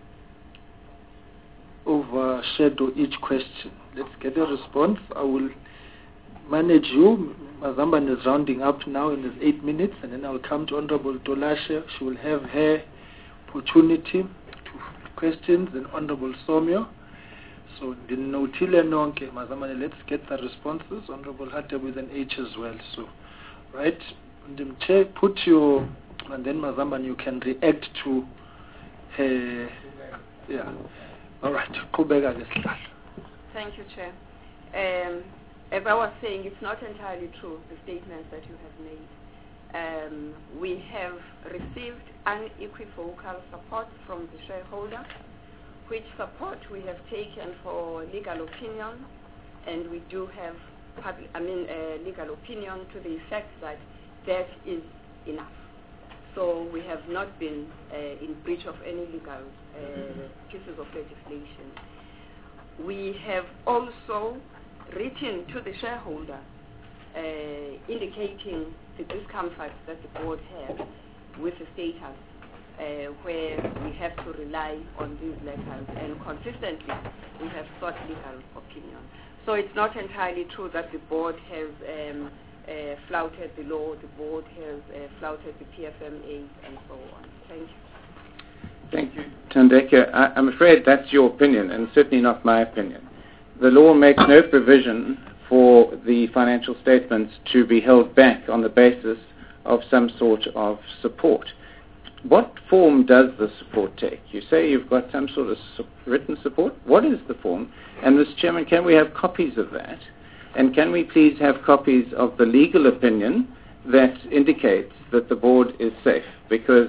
overshadow each question. Let's get a response. I will manage you. Mazamban is rounding up now in his 8 minutes, and then I'll come to Honorable Tolashe. She will have her opportunity to questions, and Honorable Somyo. So, Notile Nonke, Mazamban, let's get the responses. Honorable Hatta with an H as well. So, right, Chair, put your, and then Mazamban, you can react to her, yeah. All right, Thank you, Chair. As I was saying, it's not entirely true, the statements that you have made. We have received unequivocal support from the shareholder, which support we have taken for legal opinion, and we do have legal opinion to the effect that that is enough. So we have not been in breach of any legal pieces of legislation. We have also written to the shareholder indicating the discomfort that the board has with the status where we have to rely on these letters, and consistently we have sought legal opinion. So it's not entirely true that the board has flouted the law, the board has flouted the PFMA and so on. Thank you. Thank you, Thandeka. I'm afraid that's your opinion, and certainly not my opinion. The law makes no provision for the financial statements to be held back on the basis of some sort of support. What form does the support take? You say you've got some sort of written support. What is the form? And, Mr. Chairman, can we have copies of that? And can we please have copies of the legal opinion that indicates that the board is safe? Because,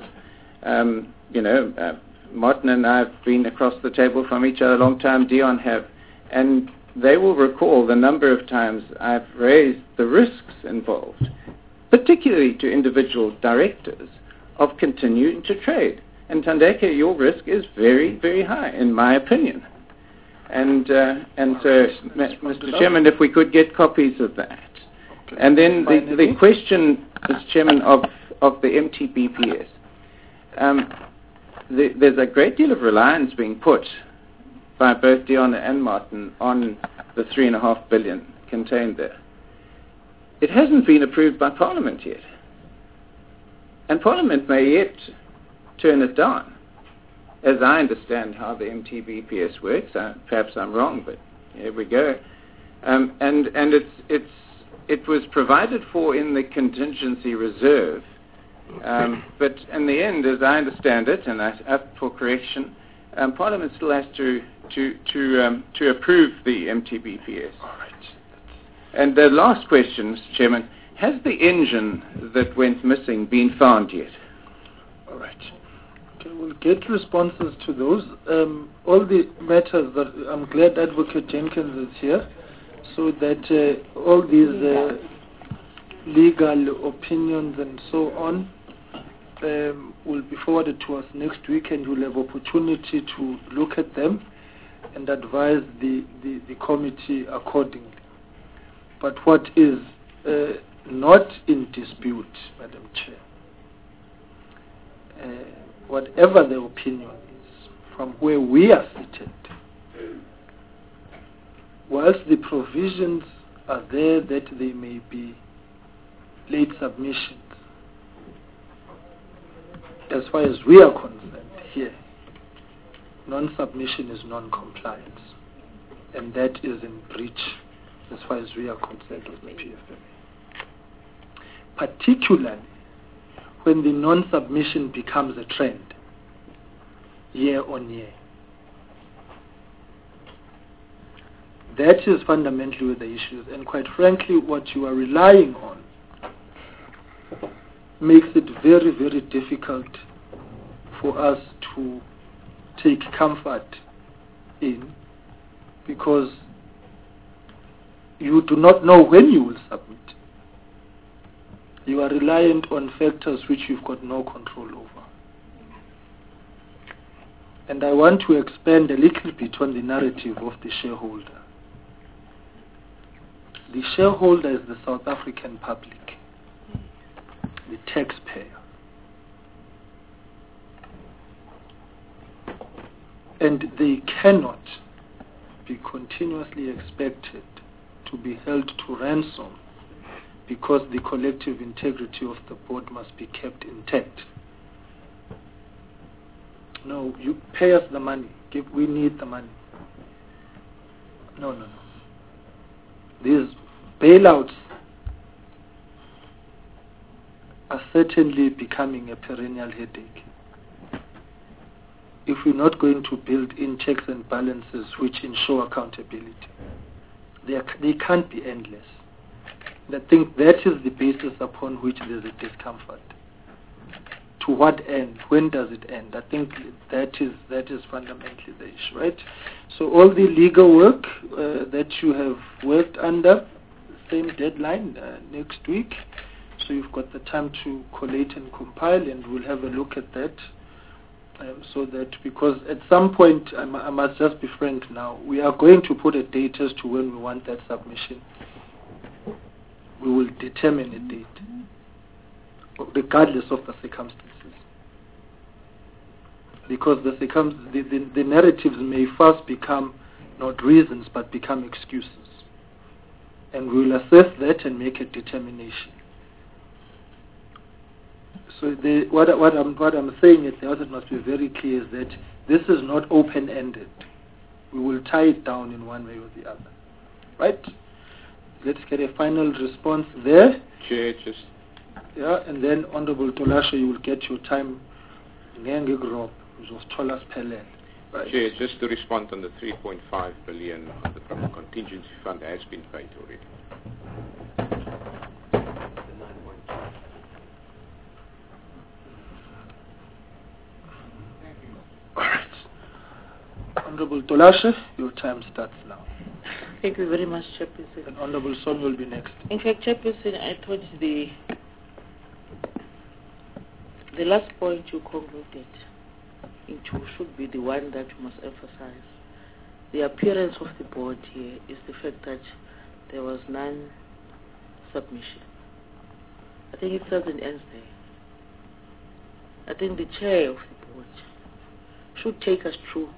Martin and I have been across the table from each other a long time, Dion have, and they will recall the number of times I've raised the risks involved, particularly to individual directors, of continuing to trade. And Thandeka, your risk is very, very high, in my opinion. And so, Mr. Chairman, if we could get copies of that. Okay. And then the question, Mr. Chairman, of the MTBPS. There's a great deal of reliance being put by both Dion and Martin on the 3.5 billion contained there. It hasn't been approved by Parliament yet. And Parliament may yet turn it down. As I understand how the MTBPS works, perhaps I'm wrong, but here we go. And it was provided for in the contingency reserve, but in the end, as I understand it, and I ask for correction, Parliament still has to approve the MTBPS. All right. And the last question, Mr. Chairman, has the engine that went missing been found yet? All right. We'll get responses to those. All the matters that I'm glad Advocate Jenkins is here, so that all these legal opinions and so on will be forwarded to us next week, and you'll have opportunity to look at them and advise the committee accordingly. But what is not in dispute, Madam Chair, whatever the opinion is, from where we are seated, whilst the provisions are there that they may be late submissions, as far as we are concerned here, non-submission is non-compliance, and that is in breach as far as we are concerned with the PFMA. Particularly when the non-submission becomes a trend year on year. That is fundamentally the issue, and quite frankly, what you are relying on makes it very, very difficult for us to take comfort in, because you do not know when you will submit. You are reliant on factors which you've got no control over. And I want to expand a little bit on the narrative of the shareholder. The shareholder is the South African public, the taxpayer. And they cannot be continuously expected to be held to ransom because the collective integrity of the board must be kept intact. No, you pay us the money. We need the money. No. These bailouts are certainly becoming a perennial headache. If we're not going to build in checks and balances which ensure accountability, they can't be endless. And I think that is the basis upon which there's a discomfort. To what end? When does it end? I think that is fundamentally the issue, right? So all the legal work that you have worked under, same deadline next week. So you've got the time to collate and compile, and we'll have a look at that. So that, because at some point, I must just be frank now, we are going to put a date as to when we want that submission. We will determine a date, regardless of the circumstances. Because the narratives may first become not reasons, but become excuses. And we will assess that and make a determination. So what I'm saying at the outset must be very clear is that this is not open-ended. We will tie it down in one way or the other. Right? Let's get a final response there. Chair, just... Yeah, and then Honorable Tolashe, you will get your time. Right. Chair, just to respond on the 3.5 billion from the contingency fund has been paid already. Honorable Tolashe, your time starts now. Thank you very much, Chairperson. And Honorable Son will be next. In fact, Chairperson, I thought the last point you concluded into should be the one that you must emphasize. The appearance of the board here is the fact that there was non-submission. I think it doesn't end there. I think the chair of the board should take us through,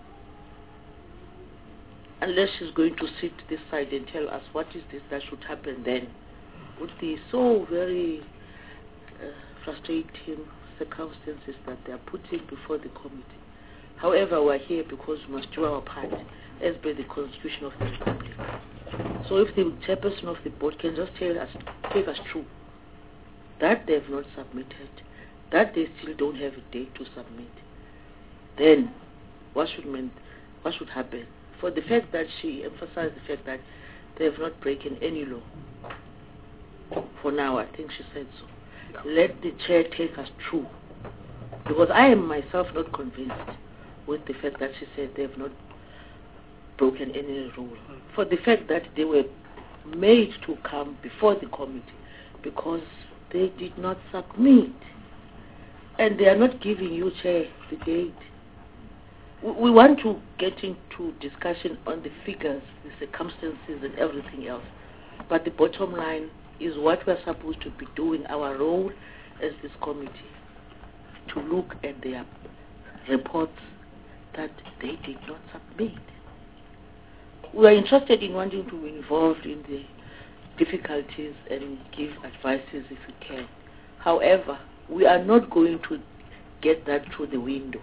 unless she's going to sit this side and tell us what is this that should happen then, with the so very frustrating circumstances that they are putting before the committee. However, we're here because we must do our part as per the Constitution of the Republic. So if the chairperson of the board can just take us through that they have not submitted, that they still don't have a date to submit, then what should happen? For the fact that she emphasized the fact that they have not broken any law. For now, I think she said so. Yeah. Let the chair take us through. Because I am myself not convinced with the fact that she said they have not broken any rule. For the fact that they were made to come before the committee because they did not submit. And they are not giving you, Chair, the date. We want to get into discussion on the figures, the circumstances, and everything else. But the bottom line is what we're supposed to be doing, our role as this committee, to look at their reports that they did not submit. We are interested in wanting to be involved in the difficulties and give advices if we can. However, we are not going to get that through the window.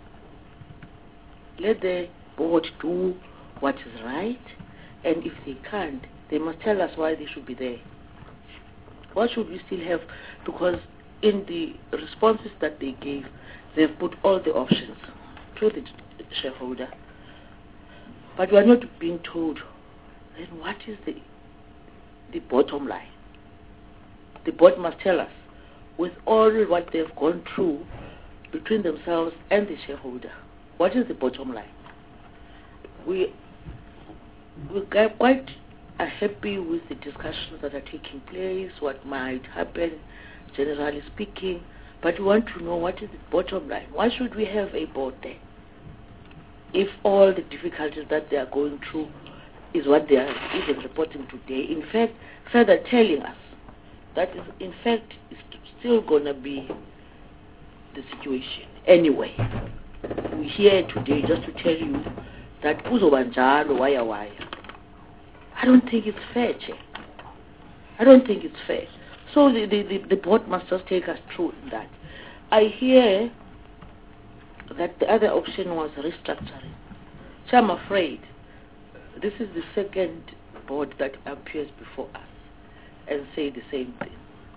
Let the board do what is right, and if they can't, they must tell us why they should be there. What should we still have? Because in the responses that they gave, they've put all the options to the shareholder. But we are not being told, then what is the bottom line? The board must tell us, with all what they've gone through between themselves and the shareholder, what is the bottom line? We quite are happy with the discussions that are taking place, what might happen, generally speaking, but we want to know what is the bottom line. Why should we have a board there? If all the difficulties that they are going through is what they are even reporting today, in fact, further telling us that is, in fact, is still going to be the situation anyway. we're here today just to tell you that kuzobanjalo wire. I don't think it's fair, Chair. I don't think it's fair. So the board must just take us through that. I hear that the other option was restructuring. So I'm afraid this is the second board that appears before us and say the same thing.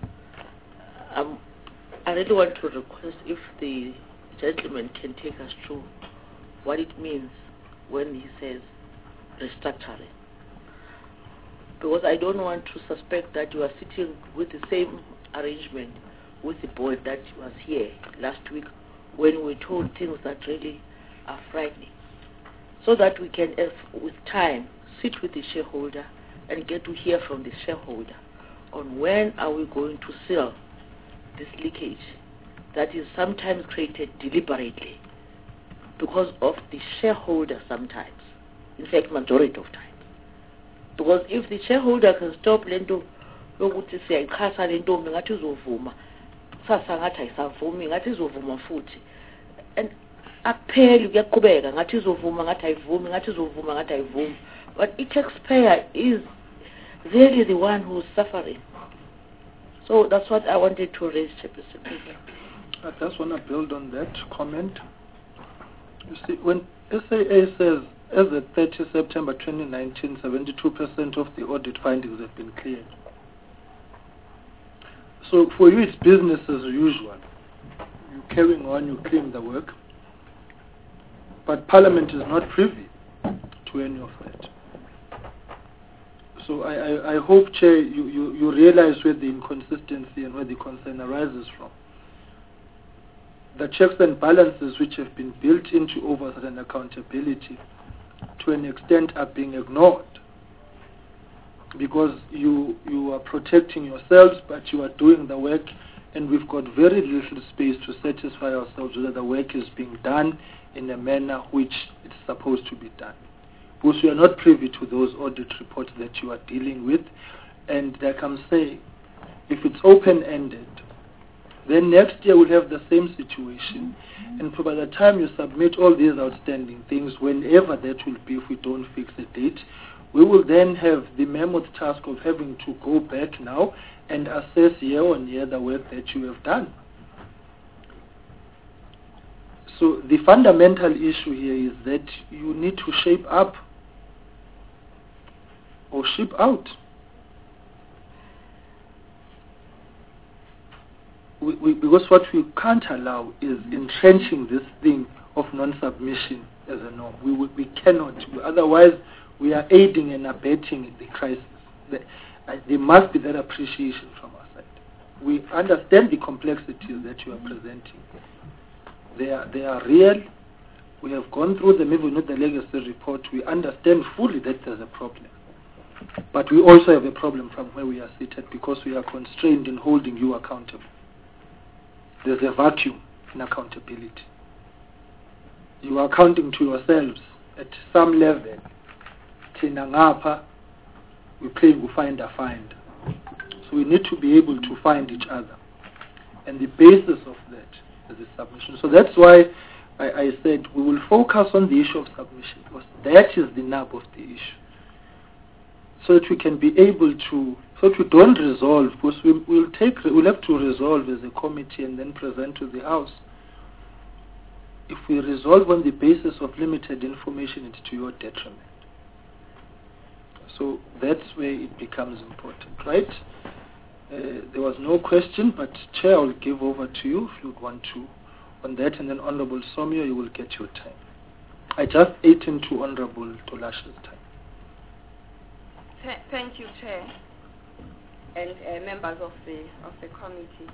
I really want to request if the gentleman can take us through what it means when he says restructuring. Because I don't want to suspect that you are sitting with the same arrangement with the board that was here last week when we were told things that really are frightening. So that we can, with time, sit with the shareholder and get to hear from the shareholder on when are we going to seal this leakage that is sometimes created deliberately because of the shareholder sometimes, in fact majority of times. Because if the shareholder can stop lento lokuthi siyayichasa lento ngathi uzovuma sasa ngathi ayisavumi ngathi izovuma futhi and akupheli kuyaqhubeka ngathi izovuma ngathi ayivumi ngathi izovuma ngathi ayivumi, but the taxpayer is really the one who's suffering. So that's what I wanted to raise, Chairperson. I just want to build on that comment. You see, when SAA says as of 30 September 2019, 72% of the audit findings have been cleared. So for you, it's business as usual. You're carrying on, you claim the work. But Parliament is not privy to any of that. So I hope, Chair, you realize where the inconsistency and where the concern arises from. The checks and balances which have been built into oversight and accountability to an extent are being ignored because you are protecting yourselves, but you are doing the work, and we've got very little space to satisfy ourselves whether the work is being done in a manner which it's supposed to be done. Because we are not privy to those audit reports that you are dealing with, and like I'm saying, if it's open-ended, then next year we'll have the same situation, and by the time you submit all these outstanding things, whenever that will be, if we don't fix a date, we will then have the mammoth task of having to go back now and assess year on year the work that you have done. So the fundamental issue here is that you need to shape up or ship out. Because what we can't allow is entrenching this thing of non-submission as a norm. We cannot. Otherwise, we are aiding and abetting the crisis. There must be that appreciation from our side. We understand the complexities that you are presenting. They are real. We have gone through them, even with the legacy report. We understand fully that there's a problem. But we also have a problem from where we are seated because we are constrained in holding you accountable. There's a vacuum in accountability. You are accounting to yourselves at some level. Tinangapa, we're playing finder. So we need to be able to find each other. And the basis of that is the submission. So that's why I said we will focus on the issue of submission, because that is the nub of the issue. So that we can be able to, so that we don't resolve, because we'll have to resolve as a committee and then present to the House. If we resolve on the basis of limited information, it's to your detriment. So that's where it becomes important, right? There was no question, but Chair, I'll give over to you if you'd want to on that, and then Honorable Somyo, you will get your time. I just ate into Honorable Tolash's time. Thank you, Chair, and members of the committee.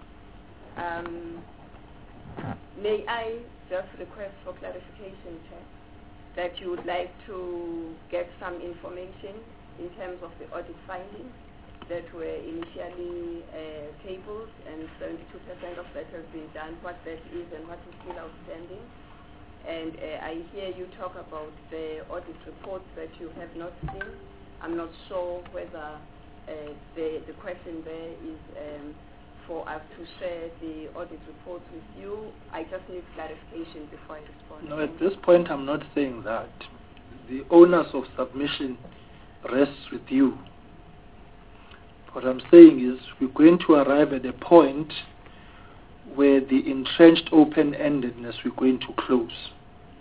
May I just request for clarification, Chair, that you would like to get some information in terms of the audit findings that were initially tabled, and 72% of that has been done, what that is and what is still outstanding. And I hear you talk about the audit reports that you have not seen. I'm not sure whether the question there is for us to share the audit reports with you. I just need clarification before I respond. No, at this point I'm not saying that. The onus of submission rests with you. What I'm saying is we're going to arrive at a point where the entrenched open-endedness we're going to close.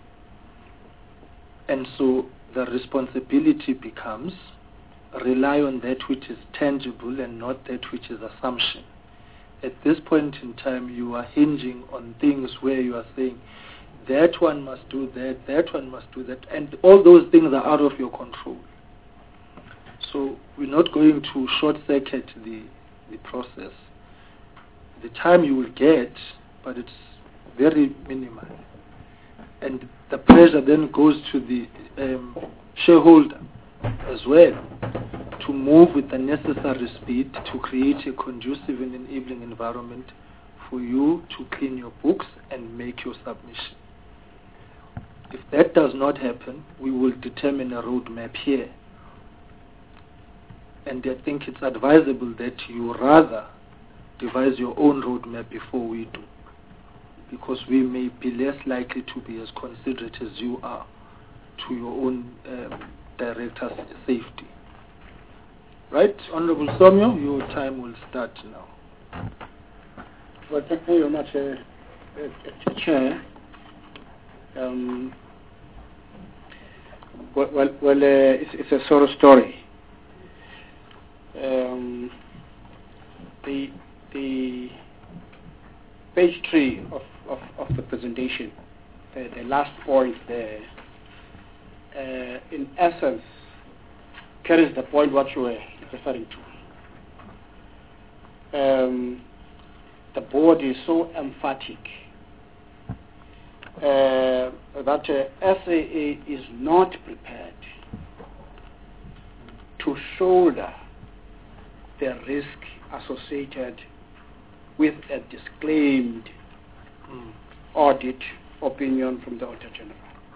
And so the responsibility becomes rely on that which is tangible and not that which is assumption. At this point in time, you are hinging on things where you are saying, that one must do that, that one must do that, and all those things are out of your control. So we're not going to short-circuit the process. The time you will get, but it's very minimal. And the pressure then goes to the shareholder as well to move with the necessary speed to create a conducive and enabling environment for you to clean your books and make your submission. If that does not happen, we will determine a roadmap here. And I think it's advisable that you rather devise your own roadmap before we do, because we may be less likely to be as considerate as you are to your own director's safety. Right, Honorable Somyo, your time will start now. Well, thank you very much, Chair. It's a sort of story. The page 3 of the presentation, the last point there, in essence, carries the point what you were referring to. The board is so emphatic that SAA is not prepared to shoulder the risk associated with a disclaimed audit opinion from the Auditor General.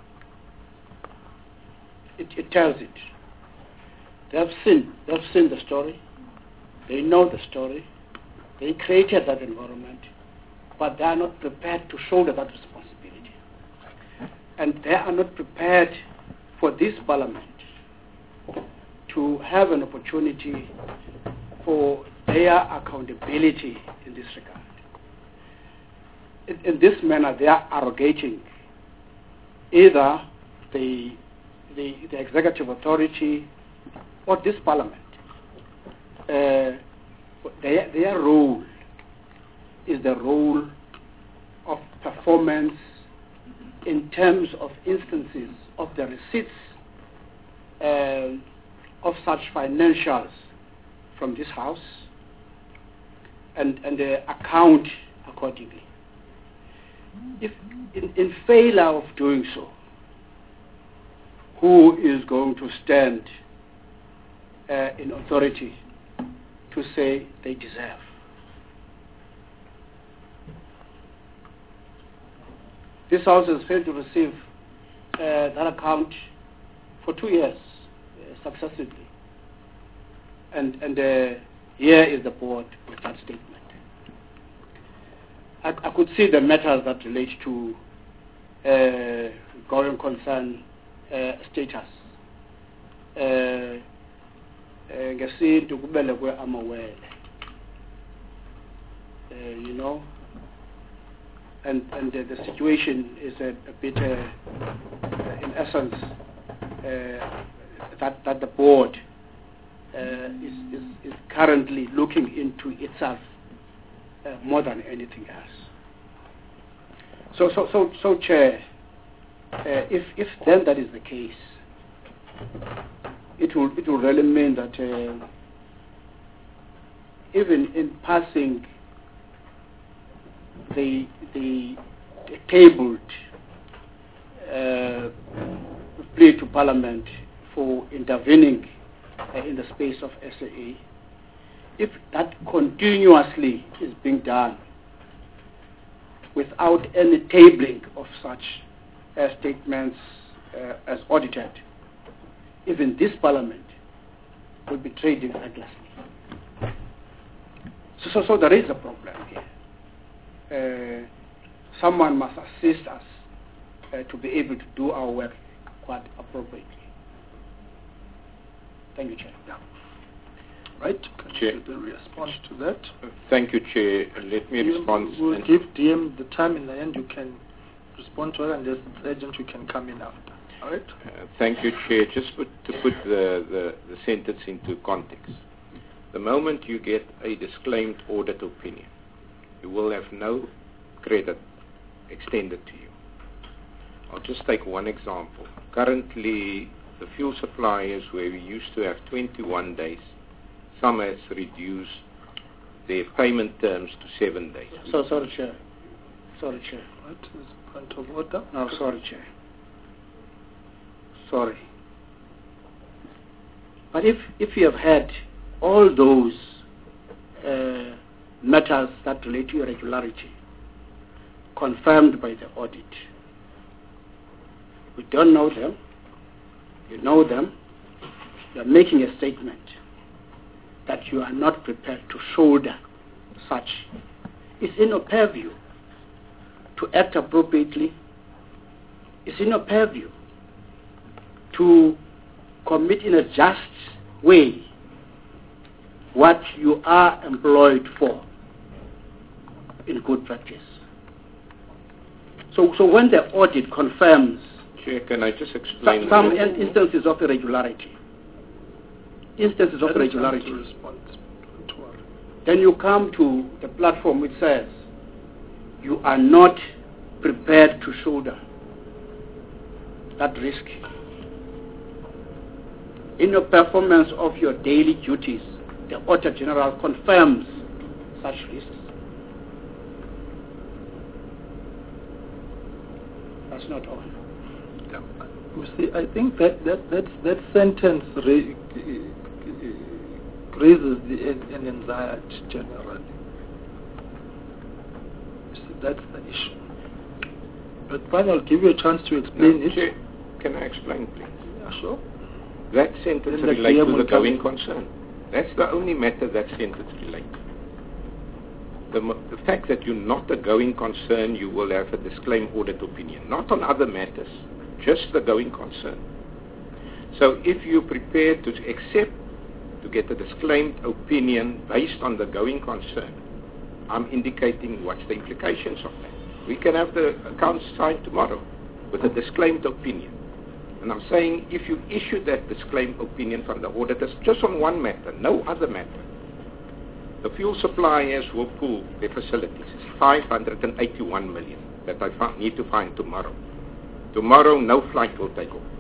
It tells it. They've seen the story. They know the story. They created that environment, but they are not prepared to shoulder that responsibility. And they are not prepared for this Parliament to have an opportunity for their accountability in this regard. In this manner, they are arrogating either the executive authority or this Parliament. Their role is the role of performance in terms of instances of the receipts of such financials from this House and account accordingly. If in failure of doing so, who is going to stand in authority to say they deserve? This House has failed to receive that account for 2 years successively. And here is the board with that statement. I could see the matters that relate to going concern status. Ngesintu kubelekwe amawele, you know, and the situation is a bit, in essence, that the board is currently looking into itself more than anything else. So Chair, if then that is the case, it will really mean that even in passing the tabled plea to Parliament for intervening in the space of SAA, if that continuously is being done without any tabling of such statements as audited, even this Parliament will be trading recklessly. So there is a problem here. Someone must assist us to be able to do our work quite appropriately. Thank you, Chair. Yeah. Right. Chair. Can you respond to that? Thank you, Chair. Let me respond. We'll give DM the time in the end. You can respond to it, and there's the agent you can come in after. All right? Thank you, Chair. Just to put the sentence into context. The moment you get a disclaimed audit opinion, you will have no credit extended to you. I'll just take one example. Currently, the fuel suppliers, where we used to have 21 days, some has reduced their payment terms to 7 days. Sorry, Chair. What is point of order? No, sorry, Chair. Sorry. But if you have had all those matters that relate to irregularity confirmed by the audit, we don't know them, you know them, you are making a statement that you are not prepared to shoulder such. It's in your purview to act appropriately. It's in your purview to commit in a just way what you are employed for in good practice. So when the audit confirms Chair, can I just explain some instances of irregularity, then you come to the platform which says you are not prepared to shoulder that risk. In your performance of your daily duties, the Auditor General confirms such risks. That's not all. You see, I think that sentence raises an anxiety generally. You see, that's the issue. But fine, I'll give you a chance to explain it. Chair, can I explain, please? Yeah, sure. That sentence relates to the going concern. That's the only matter that sentence relates. The fact that you're not a going concern, you will have a disclaimed audit opinion, not on other matters, just the going concern. So if you're prepared to accept to get a disclaimed opinion based on the going concern, I'm indicating what's the implications of that. We can have the accounts signed tomorrow with a disclaimed opinion. And I'm saying if you issue that disclaimed opinion from the auditors just on one matter, no other matter, the fuel suppliers will pool their facilities. It's 581 million that I need to find tomorrow. Tomorrow, no flight will take off.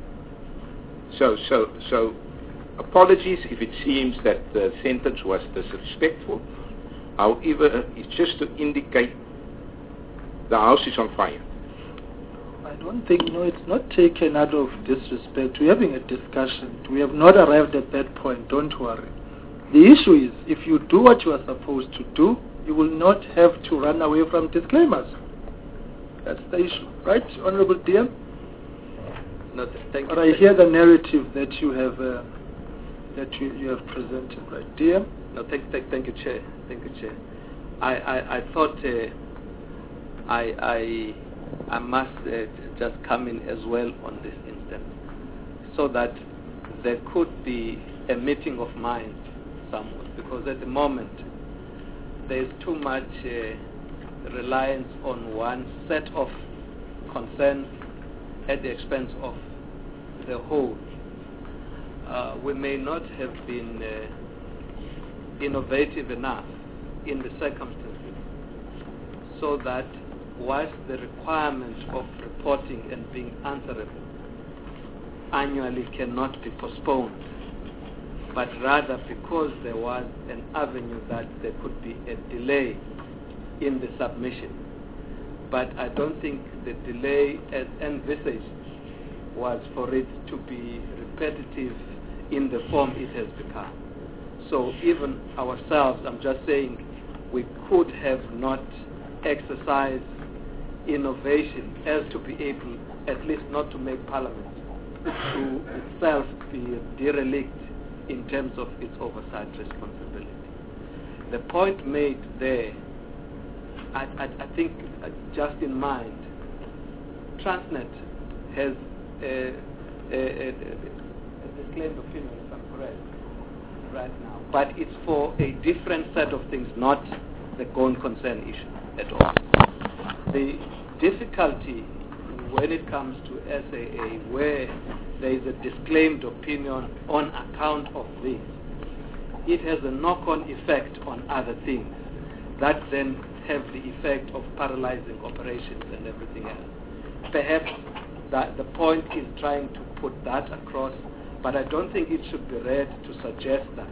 So, apologies if it seems that the sentence was disrespectful. However, it's just to indicate the house is on fire. I don't think, no, it's not taken out of disrespect. We're having a discussion. We have not arrived at that point. Don't worry. The issue is, if you do what you are supposed to do, you will not have to run away from disclaimers. That's the issue. Right, Honorable DM? No, thank you. But I hear the narrative that you have you have presented, right, DM? No, thank you, Chair. Thank you, Chair. I thought I must just come in as well on this instance, so that there could be a meeting of minds somewhat, because at the moment there is too much reliance on one set of concerns at the expense of the whole. We may not have been innovative enough in the circumstances so that whilst the requirement of reporting and being answerable annually cannot be postponed, but rather because there was an avenue that there could be a delay in the submission. But I don't think the delay as envisaged was for it to be repetitive in the form it has become. So even ourselves, I'm just saying, we could have not exercised innovation as to be able, at least not to make Parliament to itself be derelict in terms of its oversight responsibility. the point made there, I think, just in mind, Transnet has a disclaimed opinion, if I'm correct, right now. But it's for a different set of things, not the going concern issue at all. The difficulty when it comes to SAA, where there is a disclaimed opinion on account of this, it has a knock-on effect on other things that then have the effect of paralyzing operations and everything else. Perhaps that the point is trying to put that across, but I don't think it should be read to suggest that.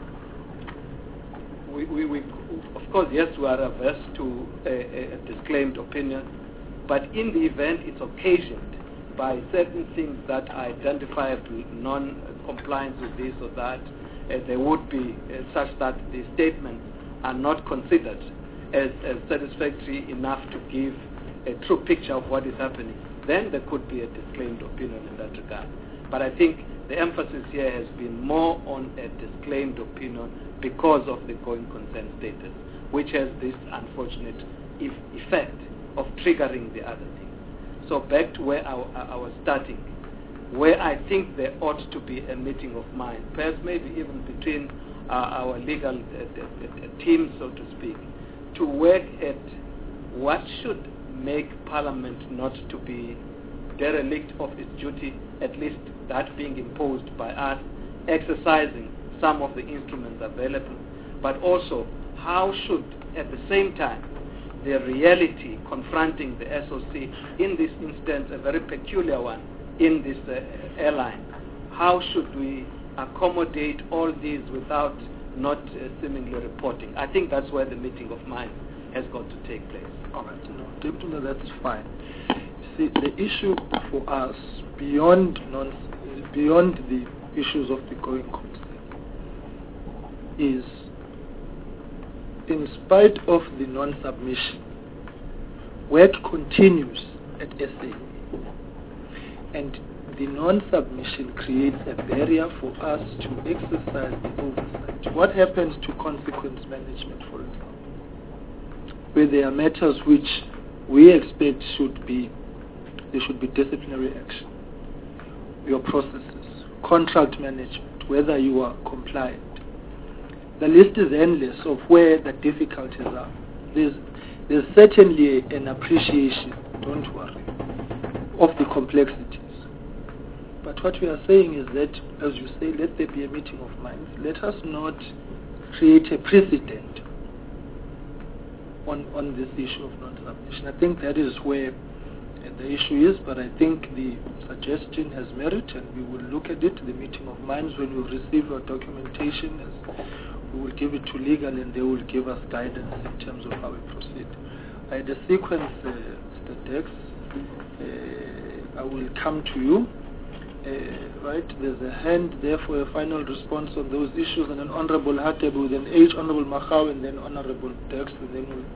We of course, yes, we are averse to a disclaimed opinion, but in the event it's occasioned by certain things that are identifiable non-compliance with this or that, there would be such that the statements are not considered as satisfactory enough to give a true picture of what is happening. Then there could be a disclaimed opinion in that regard. But I think the emphasis here has been more on a disclaimed opinion because of the going concern status, which has this unfortunate effect of triggering the other things. So back to where I was starting, where I think there ought to be a meeting of mind, perhaps maybe even between our legal team, so to speak, to work at what should make Parliament not to be derelict of its duty, at least that being imposed by us, exercising some of the instruments available, but also how should, at the same time, the reality confronting the SOC, in this instance a very peculiar one in this airline, how should we accommodate all these without not seemingly reporting? I think that's where the meeting of minds has got to take place. All right, Deputy Mayor, that's fine. See, the issue for us, beyond the issues of the going concern, is in spite of the non-submission, work continues at SA, and the non-submission creates a barrier for us to exercise the oversight. What happens to consequence management, for example, where there are matters which we expect there should be disciplinary action, your processes, contract management, whether you are compliant. The list is endless of where the difficulties are. There's certainly an appreciation, don't worry, of the complexities. But what we are saying is that, as you say, let there be a meeting of minds. Let us not create a precedent on this issue of non-submission. I think that is where the issue is, but I think the suggestion has merit, and we will look at it, the meeting of minds, when we receive our documentation. We will give it to legal, and they will give us guidance in terms of how we proceed. The sequence, Mr. Dex, I will come to you. Right, there's a hand there for a final response on those issues, and an Honorable Hatebu, then H. Honorable Makau, and then Honorable Dex, and then we'll...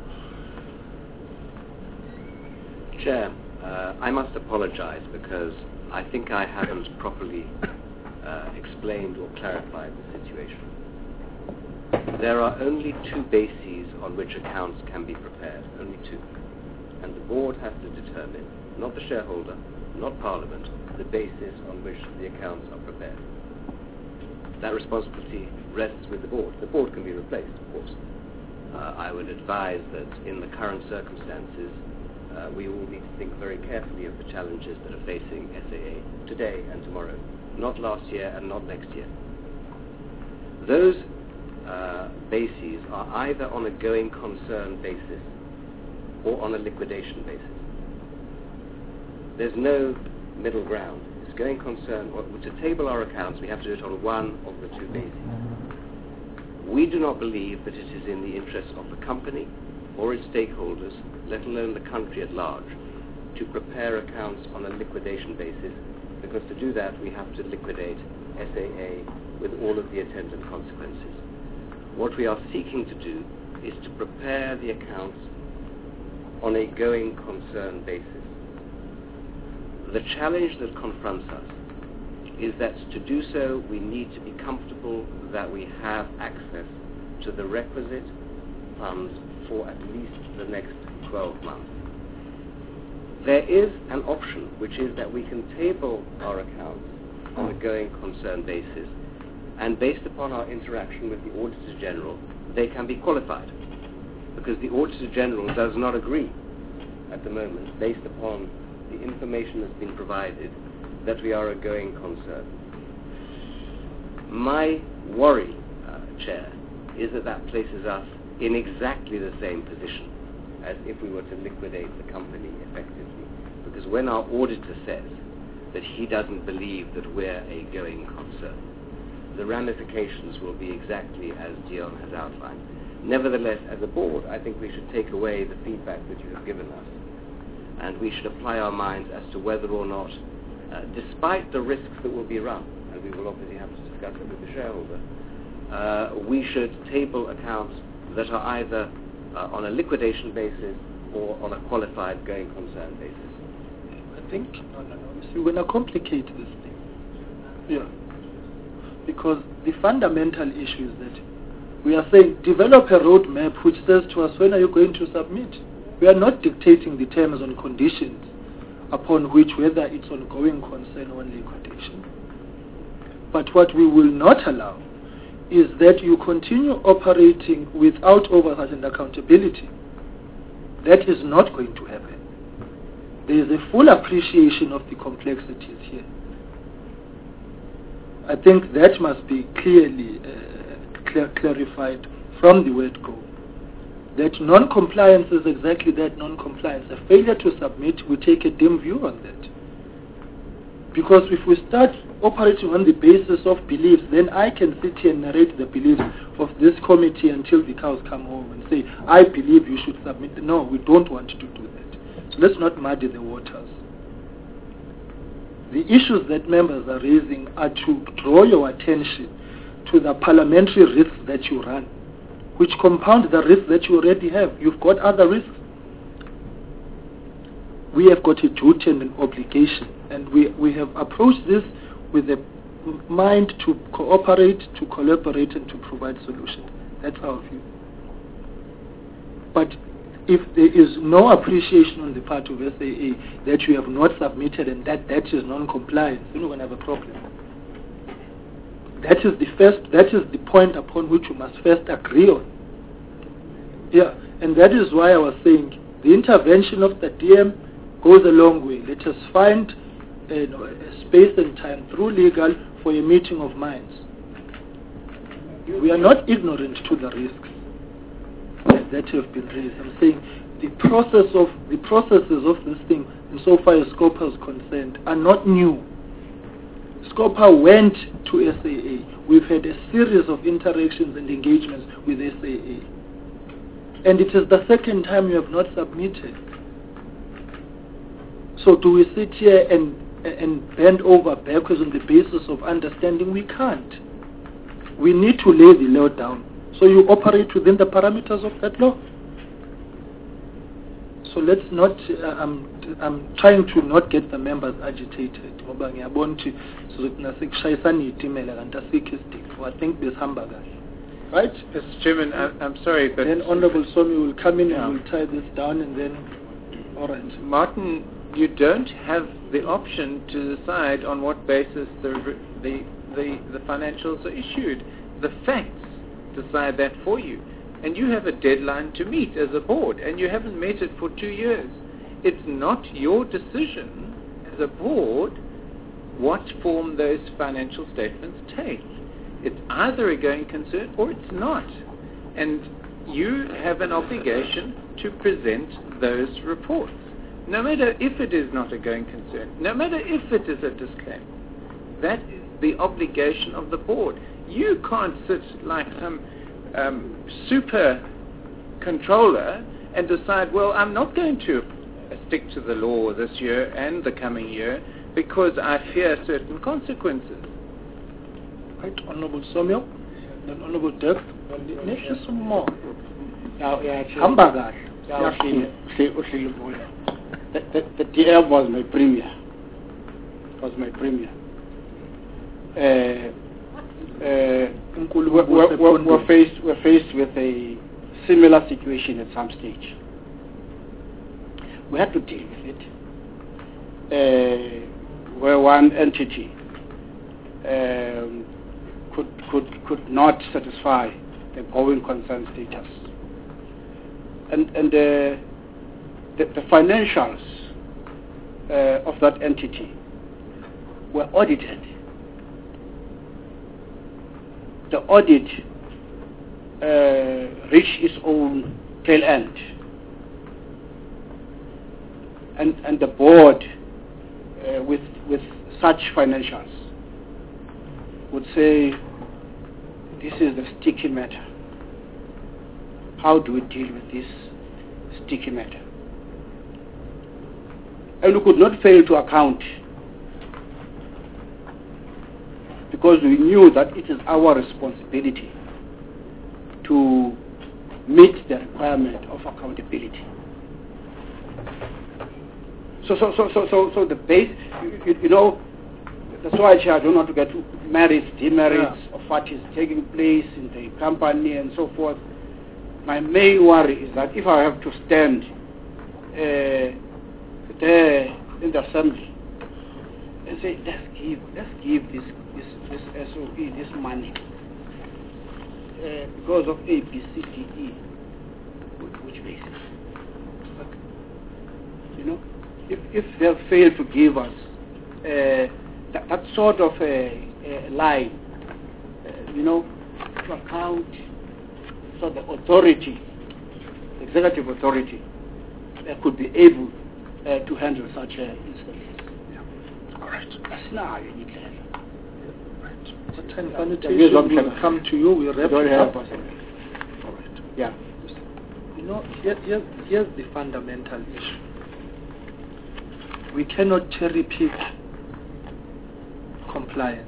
Chair, I must apologize because I think I haven't properly explained or clarified the situation. There are only two bases on which accounts can be prepared, only two. And the board has to determine, not the shareholder, not Parliament, the basis on which the accounts are prepared. That responsibility rests with the board. The board can be replaced, of course. I would advise that in the current circumstances, we all need to think very carefully of the challenges that are facing SAA today and tomorrow, not last year and not next year. Those bases are either on a going concern basis or on a liquidation basis. There's no middle ground. It's going concern. To table our accounts, we have to do it on one of the two bases. We do not believe that it is in the interest of the company or its stakeholders, let alone the country at large, to prepare accounts on a liquidation basis, because to do that we have to liquidate SAA with all of the attendant consequences. What we are seeking to do is to prepare the accounts on a going concern basis. The challenge that confronts us is that to do so we need to be comfortable that we have access to the requisite funds for at least the next 12 months. There is an option, which is that we can table our accounts on a going concern basis, and based upon our interaction with the Auditor General, they can be qualified, because the Auditor General does not agree at the moment, based upon the information that's been provided, that we are a going concern. My worry, Chair, is that that places us in exactly the same position as if we were to liquidate the company effectively. Because when our auditor says that he doesn't believe that we're a going concern, the ramifications will be exactly as Dion has outlined. Nevertheless, as a board, I think we should take away the feedback that you have given us, and we should apply our minds as to whether or not, despite the risks that will be run, and we will obviously have to discuss it with the shareholder, we should table accounts that are either on a liquidation basis or on a qualified going concern basis. I think, no. We're going to complicate this thing. Yeah. Because the fundamental issue is that we are saying, develop a roadmap which says to us, when are you going to submit? We are not dictating the terms and conditions upon which, whether it's ongoing concern or liquidation. But what we will not allow is that you continue operating without oversight and accountability. That is not going to happen. There is a full appreciation of the complexities here. I think that must be clearly clarified from the word go. That non-compliance is exactly that, non-compliance. A failure to submit, we take a dim view on that. Because if we start operating on the basis of beliefs, then I can sit here and narrate the beliefs of this committee until the cows come home and say, I believe you should submit. No, we don't want to do that. So let's not muddy the waters. The issues that members are raising are to draw your attention to the parliamentary risks that you run, which compound the risks that you already have. You've got other risks. We have got a duty and an obligation, and we have approached this with a mind to cooperate, to collaborate, and to provide solutions. That's our view. But if there is no appreciation on the part of SAA that you have not submitted and that is non-compliance, then we're going to have a problem. That is the point upon which you must first agree on. Yeah, and that is why I was saying the intervention of the DM goes a long way. Let us find a space and time through legal for a meeting of minds. We are not ignorant to the risks that have been raised. I'm saying the processes of this thing, insofar as SCOPA is concerned, are not new. SCOPA went to SAA. We've had a series of interactions and engagements with SAA. And it is the second time you have not submitted. So do we sit here and bend over backwards on the basis of understanding? We can't. We need to lay the law down. So you operate within the parameters of that law. So let's not, I'm trying to not get the members agitated. I think there's hamburger. Right? Mr. Chairman, I'm sorry, but... Then Honorable Somi will come in and will tie this down and then... All right. Martin, you don't have the option to decide on what basis the financials are issued. The facts decide that for you. And you have a deadline to meet as a board, and you haven't met it for 2 years. It's not your decision as a board what form those financial statements take. It's either a going concern or it's not. And you have an obligation to present those reports, no matter if it is not a going concern, no matter if it is a disclaimer. That is the obligation of the board. You can't sit like some super controller and decide, well, I'm not going to stick to the law this year and the coming year because I fear certain consequences. Right, Honorable Somyo, then Honorable Dirk, next some more. Hamburger. The DM was my premier. we're faced with a similar situation at some stage. We had to deal with it. Where one entity could not satisfy the going concern status, and the financials of that entity were audited. The audit reached its own tail end, and the board with such financials would say, this is the sticky matter. How do we deal with this sticky matter? And we could not fail to account, because we knew that it is our responsibility to meet the requirement of accountability. So the base, you know, that's why I don't want to get merits, demerits of what is taking place in the company and so forth. My main worry is that if I have to stand there in the assembly and say, let's give this SOP this money because of A, B, C, D, E, which basis? You know, if they have failed to give us that sort of a line, you know, to account, so the authority, the executive authority, could be able to handle such instances. Yeah. All right. That's now you need to have. Right. What time sanitation can come to you? We wrap it up. All right. Yeah. You know, here's the fundamental issue. We cannot cherry pick compliance.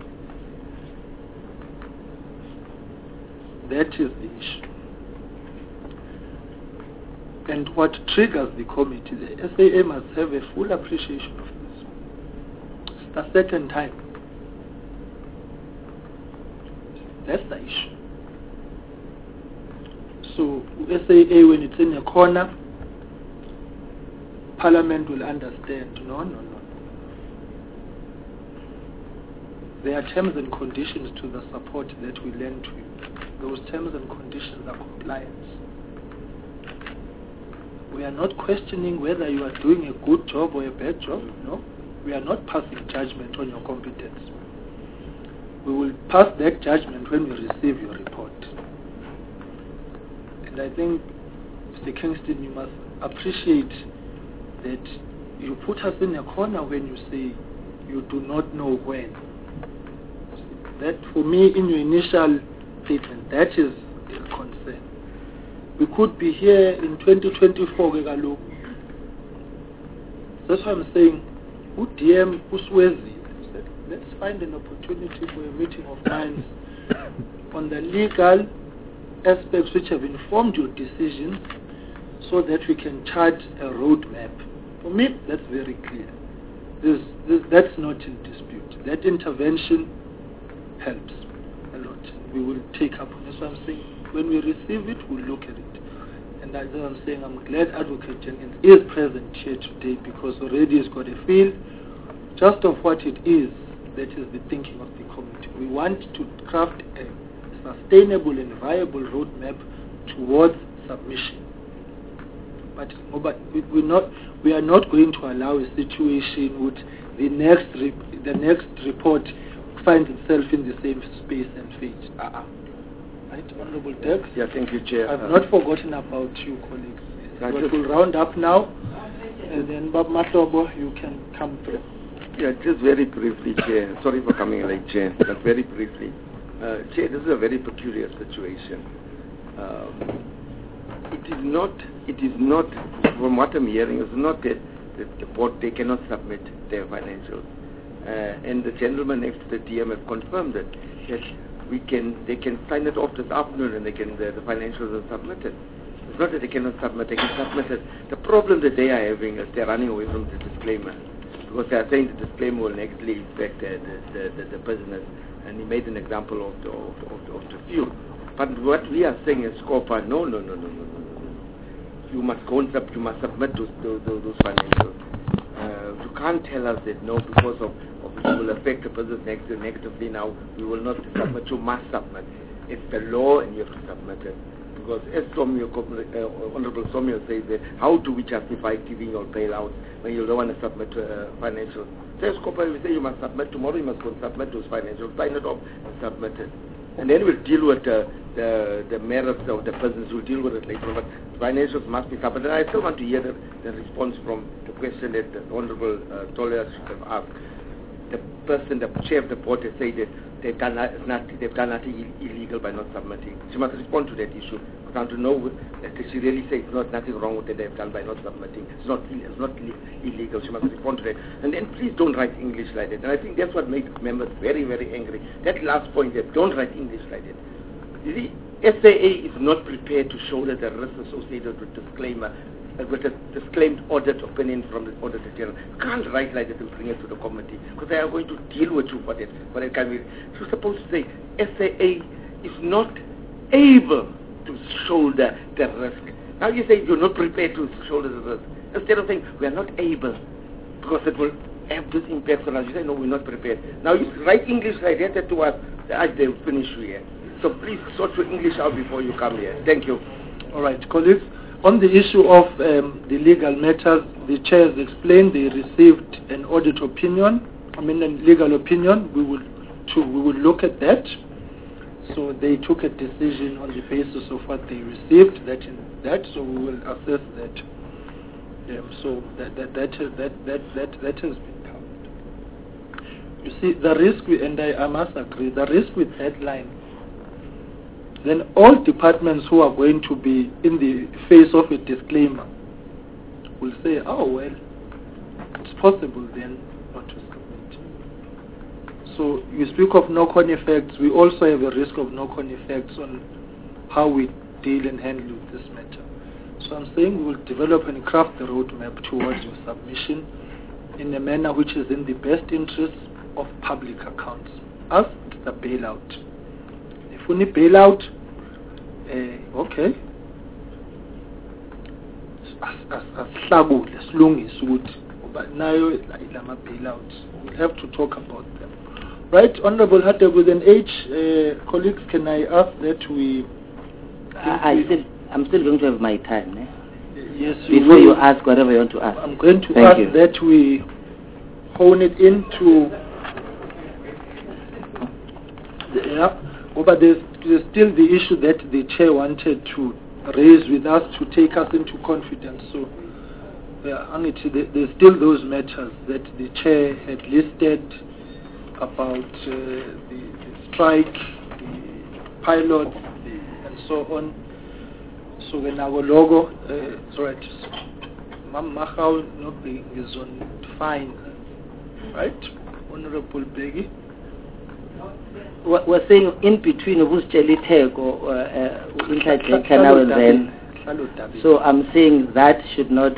That is the issue. And what triggers the committee, the SAA must have a full appreciation of this. It's a second time. That's the issue. So SAA, when it's in a corner, Parliament will understand. No. There are terms and conditions to the support that we lend to you. Those terms and conditions are compliance. We are not questioning whether you are doing a good job or a bad job. No. We are not passing judgment on your competence. We will pass that judgment when we receive your report. And I think, Mr. Kingston, you must appreciate that you put us in a corner when you say you do not know when. That, for me, in your initial statement, that is a concern. We could be here in 2024. That's why I'm saying, DM Uswezi, let's find an opportunity for a meeting of minds on the legal aspects which have informed your decisions, so that we can chart a roadmap. For me, that's very clear. That's not in dispute. That intervention helps a lot. We will take up on this. So I'm saying, when we receive it, we'll look at it. And as I'm saying, I'm glad Advocate Jenkins is present here today, because already he's got a feel just of what it is that is the thinking of the committee. We want to craft a sustainable and viable roadmap towards submission. But we are not going to allow a situation which the next report finds itself in the same space and phase. Right, Honorable Dirk? Yeah, thank you, Chair. I've not forgotten about you, colleagues. But we'll round up now, and then Bob Matobo, you can come through. Yeah, just very briefly, Chair. Sorry for coming late, Chair, but very briefly. Chair, this is a very peculiar situation. It is not, from what I'm hearing, it's not that the board, they cannot submit their financials. And the gentleman next to the DM have confirmed that they can sign it off this afternoon, and the financials are submitted. It's not that they cannot submit, they can submit it. The problem that they are having is they're running away from the disclaimer, because they are saying the disclaimer will negatively affect the business. and he made an example of the fuel. But what we are saying is, Scopa, no. You must go and you must submit those financials. You can't tell us that no, because of it will affect the business negatively. Now we will not submit. You must submit. It's the law, and you have to submit it. Because as Honorable Somio says, that how do we justify giving your bailout when you don't want to submit financials? Says Scopa, we say you must submit tomorrow. You must go and submit those financials. Sign it off and submit it. And then we'll deal with the merits of the business. We'll deal with it later. But financials must be submitted. And I still want to hear the response from the question that the Honorable Tolia have asked. The person, the chair of the board, has said that they've done nothing illegal by not submitting. She must respond to that issue. I want to know that she really says nothing wrong with what they've done by not submitting. It's not illegal. She must respond to that. And then please don't write English like that. And I think that's what makes members very, very angry. That last point, that don't write English like that. You see, SAA is not prepared to shoulder the risks associated with disclaimer, with a disclaimed audit opinion from the Auditor General. You can't write like that and bring it to the committee, because they are going to deal with you for that. But it can be. You're supposed to say SAA is not able to shoulder the risk. Now you say you're not prepared to shoulder the risk. Instead of saying we are not able, because it will have this impact on us. You say no, we're not prepared. Now you write English like that to us. They will finish you here. So please sort your English out before you come here. Thank you. All right, colleagues. On the issue of the legal matters, the chair has explained they received an audit opinion. A legal opinion. We will look at that. So they took a decision on the basis of what they received. So we will assess that. So that has been covered. You see, the risk, and I must agree, the risk with headline. Then all departments who are going to be in the face of a disclaimer will say, oh, well, it's possible then not to submit. So you speak of knock-on effects. We also have a risk of knock-on effects on how we deal and handle with this matter. So I'm saying we will develop and craft the roadmap towards your submission in a manner which is in the best interest of public accounts. As the bailout. If we need bailout, okay. Asihlakule silungise ukuthi nayo ilama bailouts. We'll have to talk about them. Right, Honorable Hadeb with an H. Colleagues, can I ask that we... I'm still going to have my time. Yes, before you ask whatever you want to ask. I'm going to ask that we hone it into... But there's still the issue that the chair wanted to raise with us to take us into confidence. So there's still those matters that the chair had listed about the strike, the pilots, and so on. So when our logo, sorry, Mamachau is on fine, right, Honorable Beggy? We're saying in between who's Jelitego or now and then. So I'm saying that should not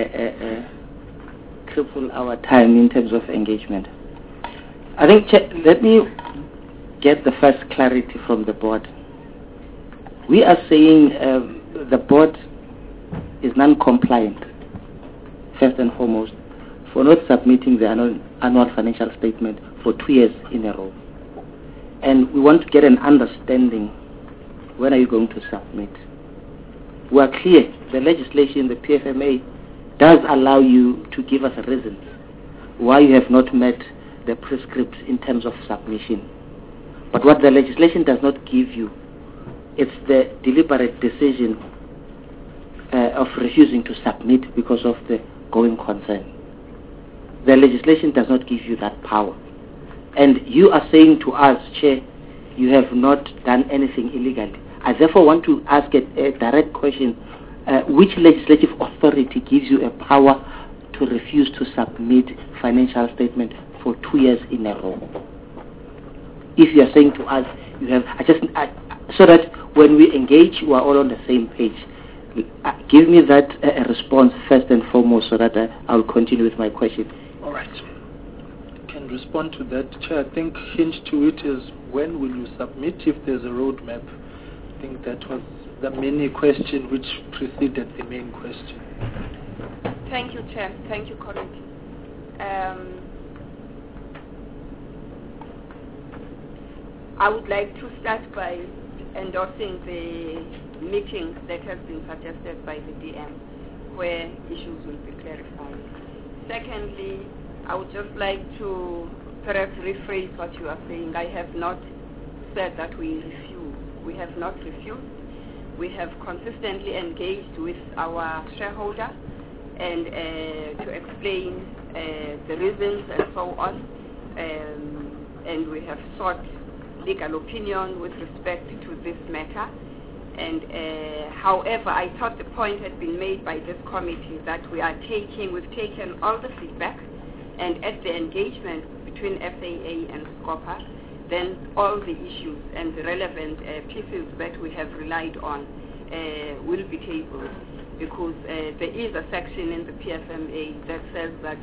cripple our time in terms of engagement. I think, let me get the first clarity from the board. We are saying the board is non-compliant, first and foremost, for not submitting the annual financial statement for 2 years in a row. And we want to get an understanding, when are you going to submit? We are clear, the legislation, the PFMA, does allow you to give us reasons why you have not met the prescripts in terms of submission. But what the legislation does not give you, it's the deliberate decision of refusing to submit because of the going concern. The legislation does not give you that power. And you are saying to us, Chair, you have not done anything illegally. I therefore want to ask a direct question. Which legislative authority gives you a power to refuse to submit financial statement for 2 years in a row? If you are saying to us, you have, so that when we engage, we are all on the same page. Give me that response first and foremost, so that I'll continue with my question. All right. Can respond to that, Chair, I think hint to it is when will you submit if there's a roadmap? I think that was the mini question which preceded the main question. Thank you, Chair. Thank you, colleague. I would like to start by endorsing the meetings that have been suggested by the DM, where issues will be clarified. Secondly, I would just like to perhaps rephrase what you are saying. I have not said that we refuse. We have not refused. We have consistently engaged with our shareholder and to explain the reasons and so on. And we have sought legal opinion with respect to this matter. And however, I thought the point had been made by this committee that we've taken all the feedback, and at the engagement between FAA and SCOPA, then all the issues and the relevant pieces that we have relied on will be tabled, because there is a section in the PFMA that says that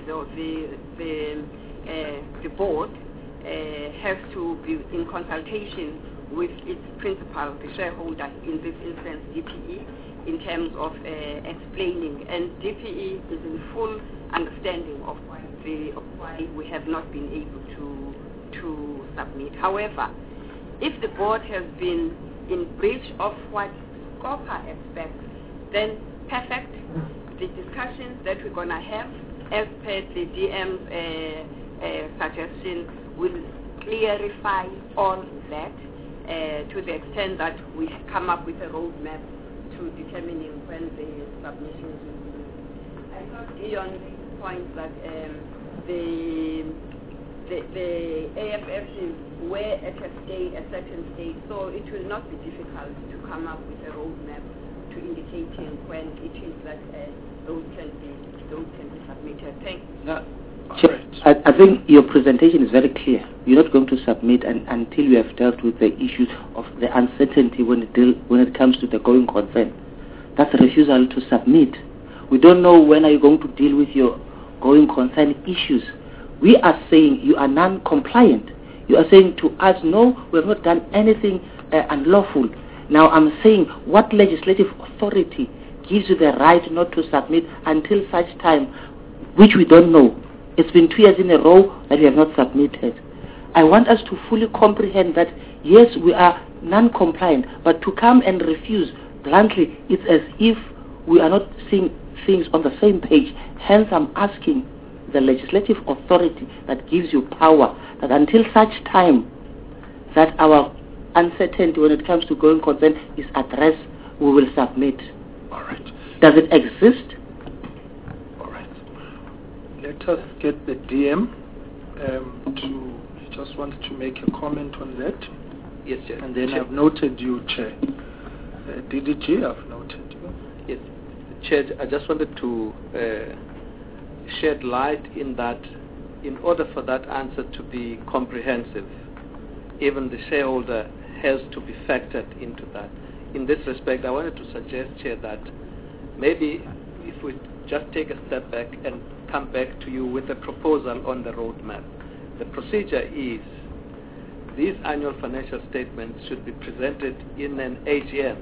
the board has to be in consultation with its principal, the shareholder, in this instance DPE, in terms of explaining. And DPE is in full understanding of why we have not been able to submit. However, if the board has been in breach of what SCOPA expects, then perfect. The discussions that we're going to have, as per the DM's suggestion, will clarify all that to the extent that we come up with a roadmap to determining when the submissions will be made. I thought beyond the point that the AFFs were at a certain stage, so it will not be difficult to come up with a roadmap to indicating when it is that those can be submitted. Thank you. I think your presentation is very clear. You're not going to submit until you have dealt with the issues of the uncertainty when it comes to the going concern. That's a refusal to submit. We don't know when are you going to deal with your going concern issues. We are saying you are non-compliant. You are saying to us, no, we have not done anything unlawful. Now I'm saying, what legislative authority gives you the right not to submit until such time, which we don't know? It's been 2 years in a row that we have not submitted. I want us to fully comprehend that, yes, we are non-compliant, but to come and refuse bluntly, it's as if we are not seeing things on the same page. Hence, I'm asking the legislative authority that gives you power, that until such time that our uncertainty when it comes to going concern is addressed, we will submit. All right. Does it exist? Let us get the DM just wanted to make a comment on that. Yes, Chair. And then I've noted you, Chair. DDG, I've noted you. Yes, Chair, I just wanted to shed light in that in order for that answer to be comprehensive, even the shareholder has to be factored into that. In this respect, I wanted to suggest, Chair, that maybe if we just take a step back and come back to you with a proposal on the roadmap. The procedure is these annual financial statements should be presented in an AGM.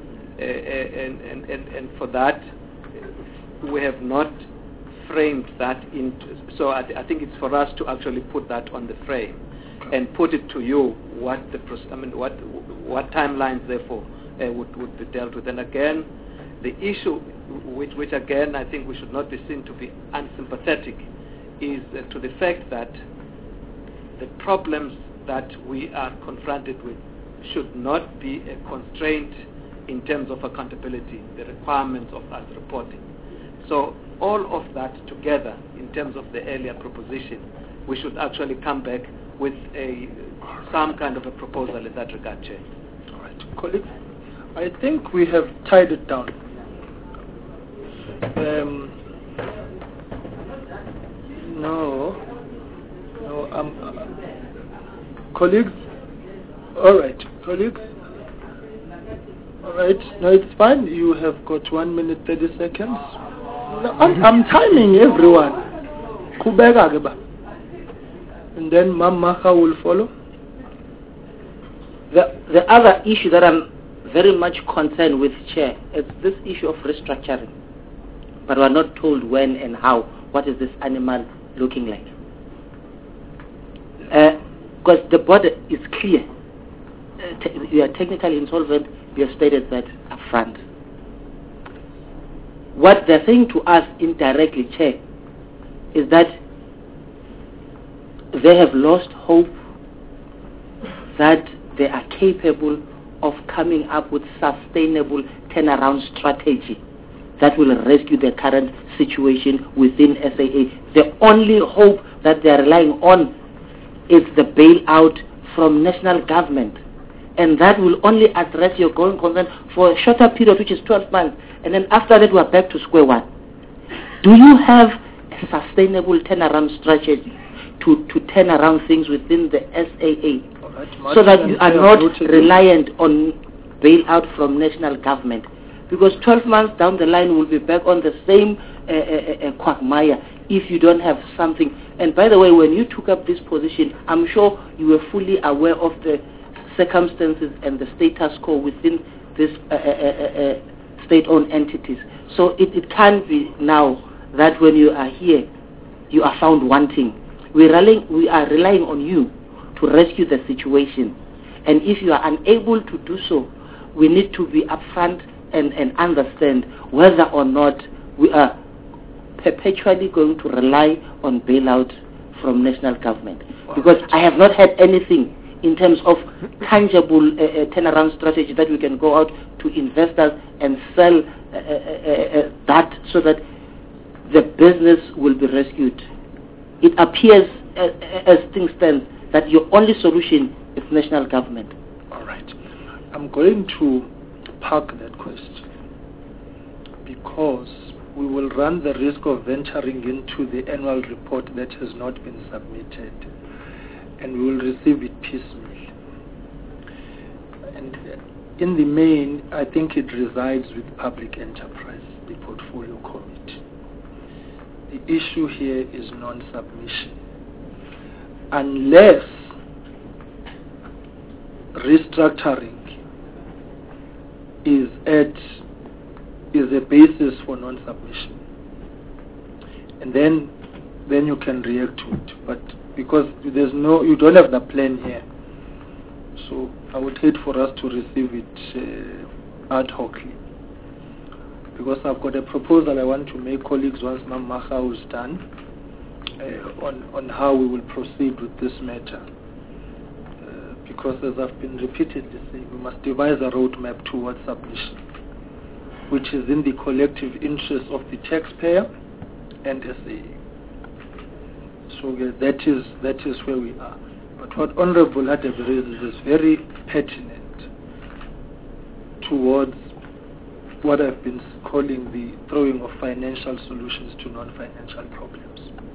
And for that, we have not framed that into. So I think it's for us to actually put that on the frame and put it to you what timelines therefore would be dealt with. And again, the issue, which again I think we should not be seen to be unsympathetic, is to the fact that the problems that we are confronted with should not be a constraint in terms of accountability, the requirements of us reporting. So all of that together, in terms of the earlier proposition, we should actually come back with some kind of a proposal in that regard, Chair. All right, colleagues, I think we have tied it down. Colleagues, all right, colleagues, all right, no, it's fine. You have got 1 minute 30 seconds. No, I'm timing everyone. And then Maha will follow. The other issue that I'm very much concerned with, Chair, is this issue of restructuring. But we're not told when and how. What is this animal looking like? Because the board is clear. You are technically insolvent. You have stated that up front. What they're saying to us indirectly, Chair, is that they have lost hope that they are capable of coming up with sustainable turnaround strategy that will rescue the current situation within SAA. The only hope that they are relying on is the bailout from national government. And that will only address your going concern for a shorter period, which is 12 months. And then after that, we are back to square one. Do you have a sustainable turnaround strategy to turn around things within the SAA so that you are not reliant on bailout from national government? Because 12 months down the line, we'll be back on the same quagmire if you don't have something. And by the way, when you took up this position, I'm sure you were fully aware of the circumstances and the status quo within this state-owned entities. So it can't be now that when you are here, you are found wanting. We are relying on you to rescue the situation. And if you are unable to do so, we need to be upfront and understand whether or not we are perpetually going to rely on bailout from national government. Because I have not had anything in terms of tangible turnaround strategy that we can go out to investors and sell that so that the business will be rescued. It appears as things stand that your only solution is national government. All right. I'm going to park that question because we will run the risk of venturing into the annual report that has not been submitted, and we will receive it piecemeal. And in the main, I think it resides with public enterprise, the portfolio committee. The issue here is non-submission. Unless restructuring is a basis for non-submission, and then you can react to it. But because you don't have the plan here, so I would hate for us to receive it ad hocly. Because I've got a proposal I want to make colleagues once Maha is done on how we will proceed with this matter. Because as I've been repeatedly saying, we must devise a roadmap towards submission, which is in the collective interest of the taxpayer and SAA. So that is where we are. But what Honorable Hadeb raises is very pertinent towards what I've been calling the throwing of financial solutions to non-financial problems.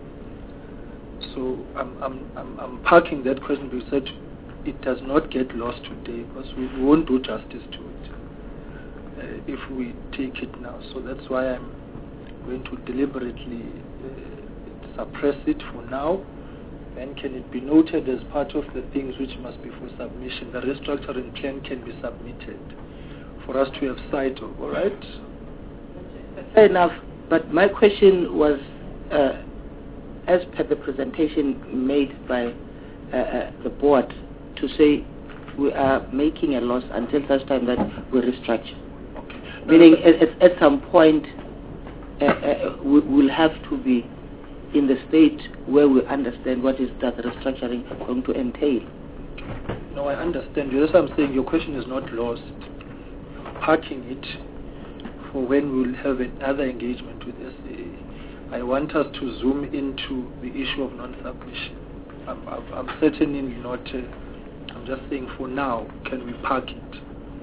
So I'm parking that question because it does not get lost today, because we won't do justice to it if we take it now. So that's why I'm going to deliberately suppress it for now. Then can it be noted as part of the things which must be for submission? The restructuring plan can be submitted for us to have sight of, all right? Fair enough, but my question was, as per the presentation made by the board, to say we are making a loss until such time that we restructure. Okay. Meaning at some point we'll have to be in the state where we understand what is that restructuring going to entail. No, I understand you. That's what I'm saying. Your question is not lost. Parking it for when we'll have another engagement with SAA. I want us to zoom into the issue of non-submission. I'm certainly not... I'm just saying for now, can we park it?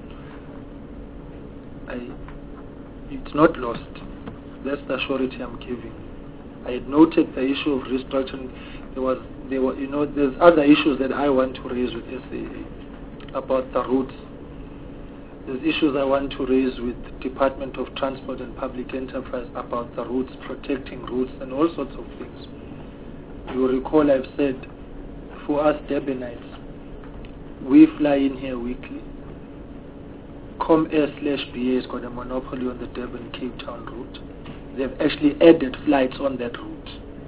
It's not lost. That's the surety I'm giving. I had noted the issue of restructuring. There's other issues that I want to raise with SAA about the routes. There's issues I want to raise with Department of Transport and Public Enterprise about the routes, protecting routes, and all sorts of things. You will recall I've said for us Durbanites, we fly in here weekly. ComAir/BA has got a monopoly on the Durban-Cape Town route. They've actually added flights on that route.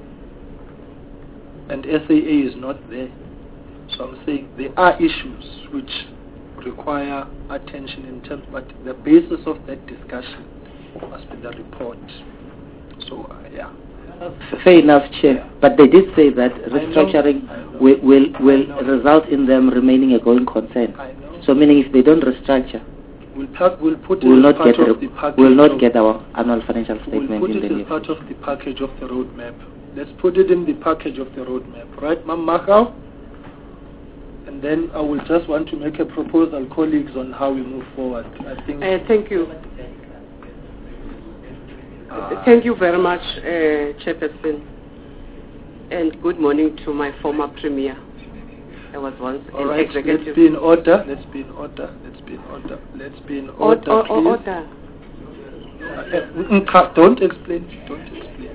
And SAA is not there. So I'm saying there are issues which require attention in terms, but the basis of that discussion must be the report. So, yeah. Fair enough, Chair. But they did say that restructuring will result in them remaining a going concern. So meaning if they don't restructure, we'll put it will as not part get of the package. will not get our annual financial statement We'll put in the it near as part future. of the package of the roadmap. Let's put it in the package of the roadmap, right, Ma'am Makau? And then I will just want to make a proposal, colleagues, on how we move forward. I think. Thank you. Thank you very much, Chairperson. And good morning to my former premier. I was once All an right, executive. let's be in order. Let's be in order. Let's be in order. Let's be in order, please. Order. Don't explain. Don't explain.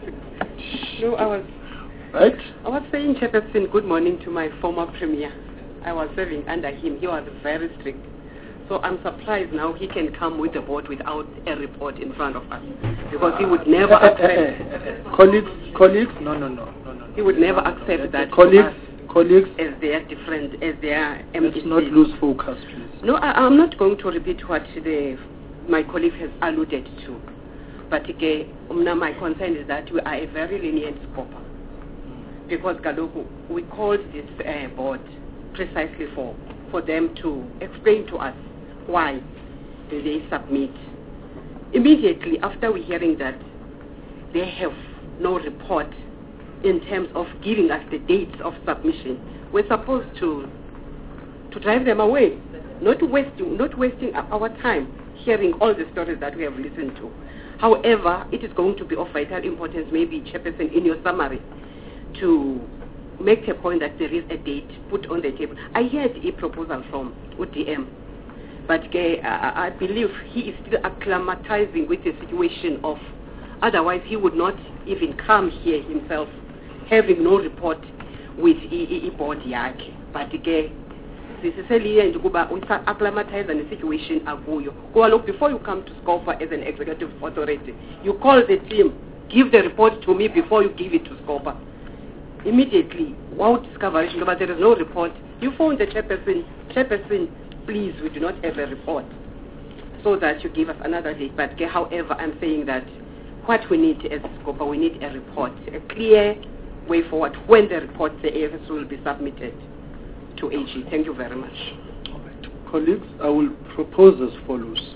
No, I was saying, Chairperson, good morning to my former premier. I was serving under him. He was very strict. So I'm surprised now he can come with the board without a report in front of us. Because he would never accept... Colleagues, no. He would never accept that colleagues, as their different, as their let's not lose focus, please. No, I'm not going to repeat what my colleague has alluded to. But my concern is that we are a very lenient scoper. Because we called this board precisely for them to explain to us why they submit. Immediately after we hearing that they have no report in terms of giving us the dates of submission, we're supposed to drive them away, not wasting our time hearing all the stories that we have listened to. However, it is going to be of vital importance, maybe, Chairperson, in your summary, to make a point that there is a date put on the table. I heard a proposal from UDM, but I believe he is still acclimatizing with the situation of, otherwise he would not even come here himself, having no report with board yakhe. But sisiseliye ukuba acclimatize the situation akuyo. Look, before you come to Scopa as an executive authority, you call the team, give the report to me before you give it to Scopa. Immediately, wow, discovery, but there is no report. You phone the chairperson, please, we do not have a report, so that you give us another date. But however, I'm saying that what we need as Scopa, we need a report, a clear way forward when the report, the AFS, will be submitted to AG. Thank you very much. All right. Colleagues, I will propose as follows.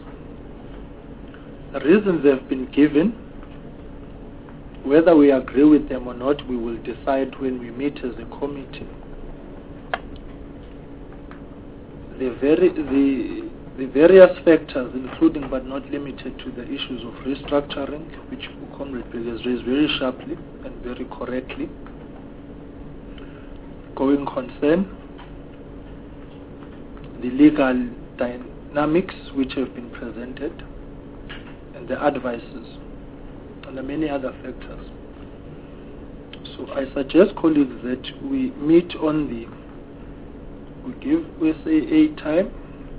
The reasons they've been given, whether we agree with them or not, we will decide when we meet as a committee. The various factors, including but not limited to the issues of restructuring, which Comrade Beg has raised very sharply and very correctly, going concern, the legal dynamics which have been presented, and the advices, and the many other factors. So I suggest, colleagues, that we meet on we give SAA time,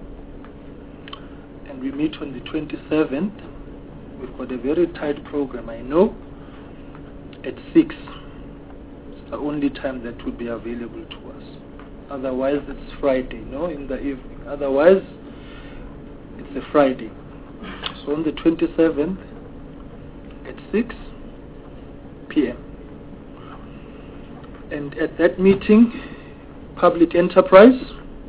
and we meet on the 27th. We've got a very tight program, I know, at 6. It's the only time that would be available to us. Otherwise, it's Friday, in the evening. Otherwise, it's a Friday. So on the 27th, at 6 p.m. And at that meeting, Public Enterprise,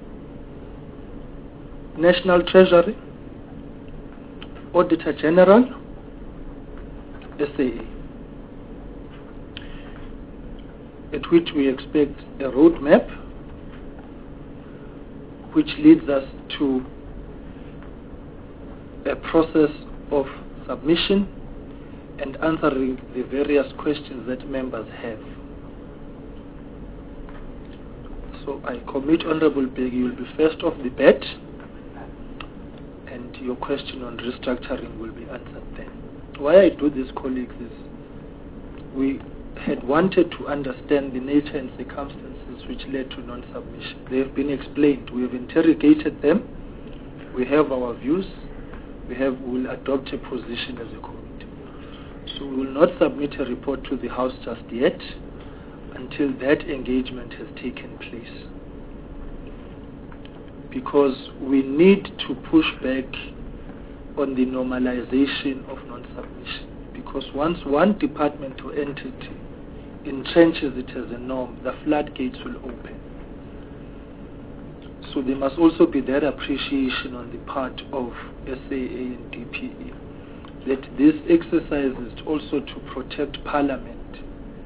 National Treasury, Auditor General, SAA, at which we expect a roadmap which leads us to a process of submission and answering the various questions that members have. So I commit Honorable Beg, you will be first off the bat, and your question on restructuring will be answered then. Why I do this, colleagues, is we had wanted to understand the nature and circumstances which led to non-submission. They have been explained. We have interrogated them. We have our views. We will adopt a position as a committee. So we will not submit a report to the House just yet until that engagement has taken place. Because we need to push back on the normalization of non-submission. Because once one department or entity entrenches it as a norm, the floodgates will open. So there must also be that appreciation on the part of SAA and DPE that this exercise is also to protect Parliament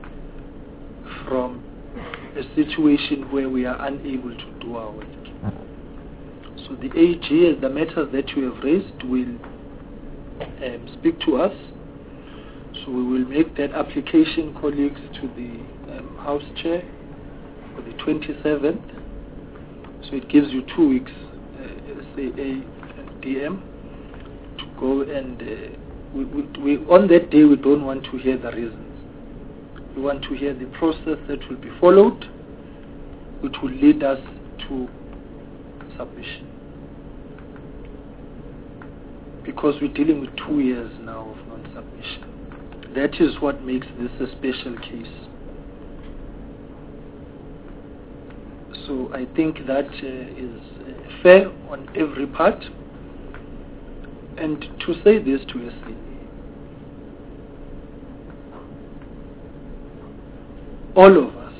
from a situation where we are unable to do our work. So the AG, as the matters that you have raised, will speak to us. So we will make that application, colleagues, to the House Chair for the 27th. So it gives you 2 weeks, SAA and DM, to go and we on that day we don't want to hear the reasons. We want to hear the process that will be followed, which will lead us to submission. Because we're dealing with 2 years now of non-submission. That is what makes this a special case. So I think that is fair on every part. And to say this to SAA, all of us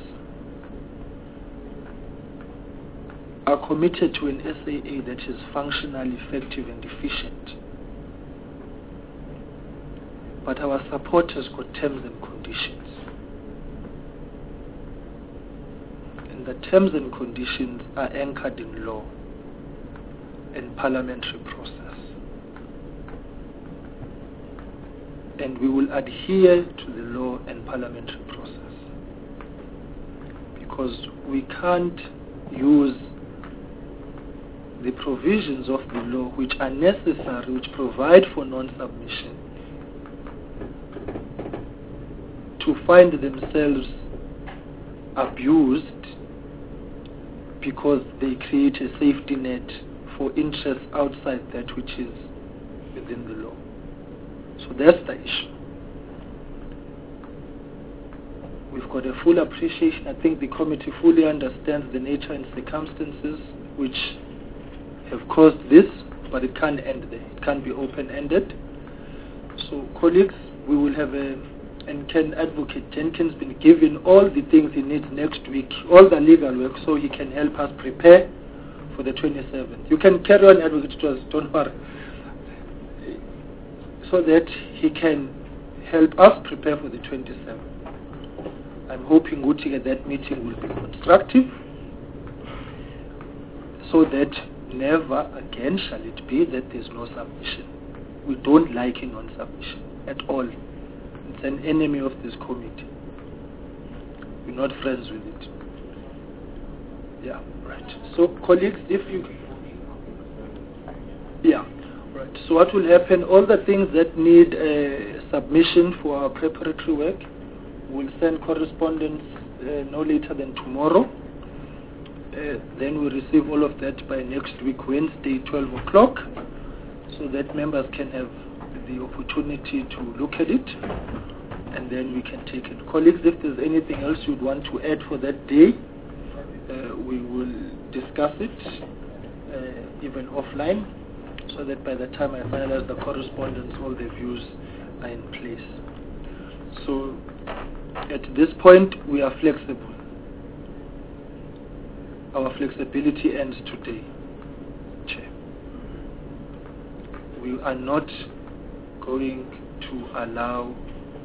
are committed to an SAA that is functionally effective and efficient. But our support has got terms and conditions. And the terms and conditions are anchored in law and parliamentary process. And we will adhere to the law and parliamentary process. Because we can't use the provisions of the law which are necessary, which provide for non-submission, to find themselves abused because they create a safety net for interests outside that which is within the law. So that's the issue. We've got a full appreciation. I think the committee fully understands the nature and circumstances which have caused this, but it can't end there. It can't be open-ended. So colleagues, we will have and can Advocate Jenkins been given all the things he needs next week, all the legal work, so he can help us prepare for the 27th. You can carry on, Advocate Twas, don't worry. So that he can help us prepare for the 27th. I'm hoping that meeting will be constructive, so that never again shall it be that there's no submission. We don't like a non-submission at all. It's an enemy of this committee. We're not friends with it. Yeah, right. So colleagues, if you... Yeah, right. So what will happen, all the things that need submission for our preparatory work, we'll send correspondence no later than tomorrow. Then we receive all of that by next week, Wednesday, 12 o'clock, so that members can have the opportunity to look at it, and then we can take it. Colleagues, if there's anything else you'd want to add for that day, we will discuss it even offline, so that by the time I finalize the correspondence, all the views are in place. So at this point, we are flexible. Our flexibility ends today, Chair. We are not going to allow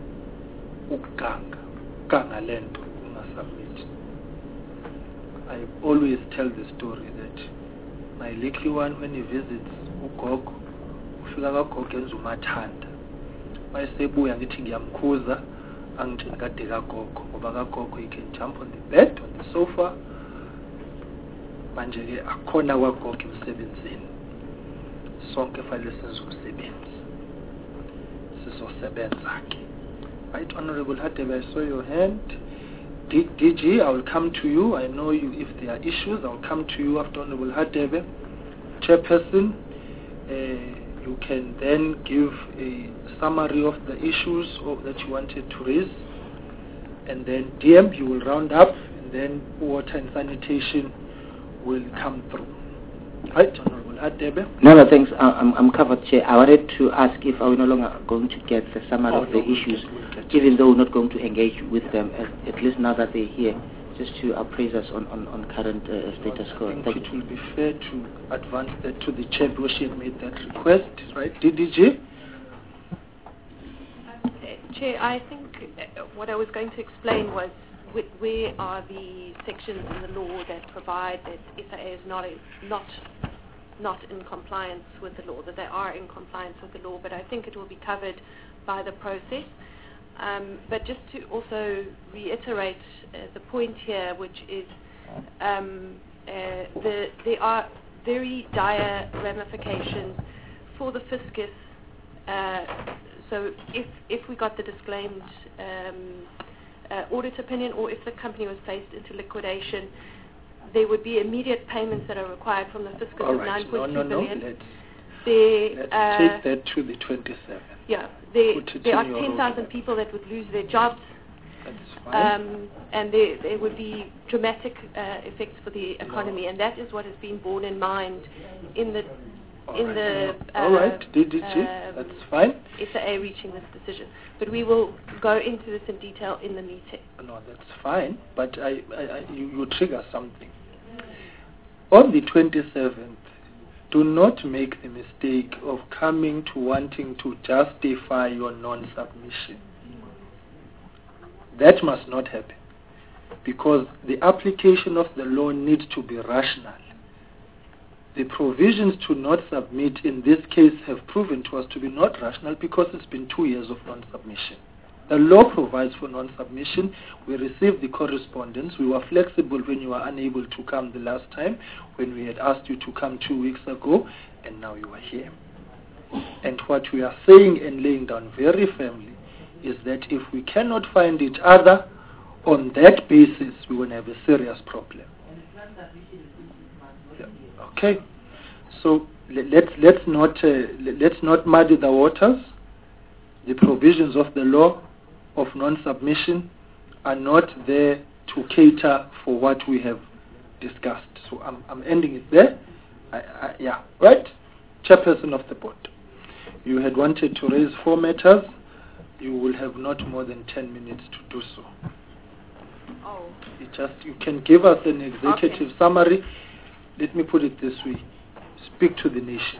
ukanga lento ungasubmit. I always tell the story that my little one, when he visits ugogo, ufika kagogo enza umathanda. Mayesebuya ngithi ngiyamkhuza angithini kade kagogo ngoba kagogo he can jump on the bed, on the sofa. Manje ke akhona kwagogo emsebenzini. Sonke fanele senze umsebenzi. Sizosebenza ke. Right, Honorable Hadebe, I saw your hand. DG, I will come to you. I know you. If there are issues, I will come to you after Honorable Hadebe. Chairperson, you can then give a summary of the issues that you wanted to raise. And then DM, you will round up, and then water and sanitation will come through. Right, Honorable Hadebe? No, thanks. I'm covered, Chair. I wanted to ask if are we no longer going to get the summary of the issues, even though we're not going to engage with them, at least now that they're here, just to appraise us on current status quo. I think it will be fair to advance that to the chair because she had made that request, right? DDG? Chair, I think what I was going to explain was where are the sections in the law that provide that SAA is not in compliance with the law, that they are in compliance with the law, but I think it will be covered by the process. But just to also reiterate the point here, which is there are very dire ramifications for the fiscus. So if we got the disclaimed audit opinion, or if the company was placed into liquidation, there would be immediate payments that are required from the fiscus of 9.2 billion. Let's take that to the 27th. Yeah, there are 10,000 people that would lose their jobs. That's fine. And there would be dramatic effects for the economy, and that is what has been borne in mind in the all right, DDG, that's fine. SAA reaching this decision. But we will go into this in detail in the meeting. No, that's fine, but you trigger something. On the 27th, do not make the mistake of coming to wanting to justify your non-submission. That must not happen, because the application of the law needs to be rational. The provisions to not submit in this case have proven to us to be not rational because it's been 2 years of non-submission. The law provides for non-submission. We received the correspondence. We were flexible when you were unable to come the last time, when we had asked you to come 2 weeks ago, and now you are here. And what we are saying and laying down very firmly is that if we cannot find each other on that basis, we will have a serious problem. Okay, so let's not muddy the waters. The provisions of the law of non-submission are not there to cater for what we have discussed. So I'm ending it there. Yeah, right? Chairperson of the board, you had wanted to raise 4 matters. You will have not more than 10 minutes to do so. Oh. You can give us an executive summary. Let me put it this way. Speak to the nation.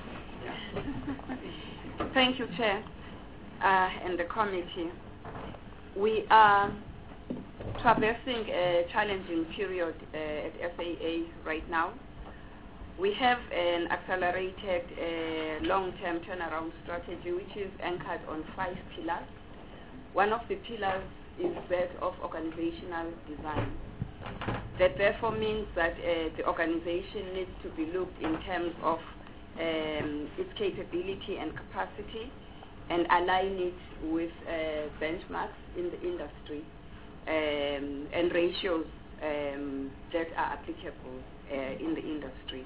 Thank you, Chair, and the committee. We are traversing a challenging period at SAA right now. We have an accelerated long-term turnaround strategy which is anchored on 5 pillars. One of the pillars is that of organizational design. That therefore means that the organization needs to be looked in terms of its capability and capacity, and align it with benchmarks in the industry and ratios that are applicable in the industry.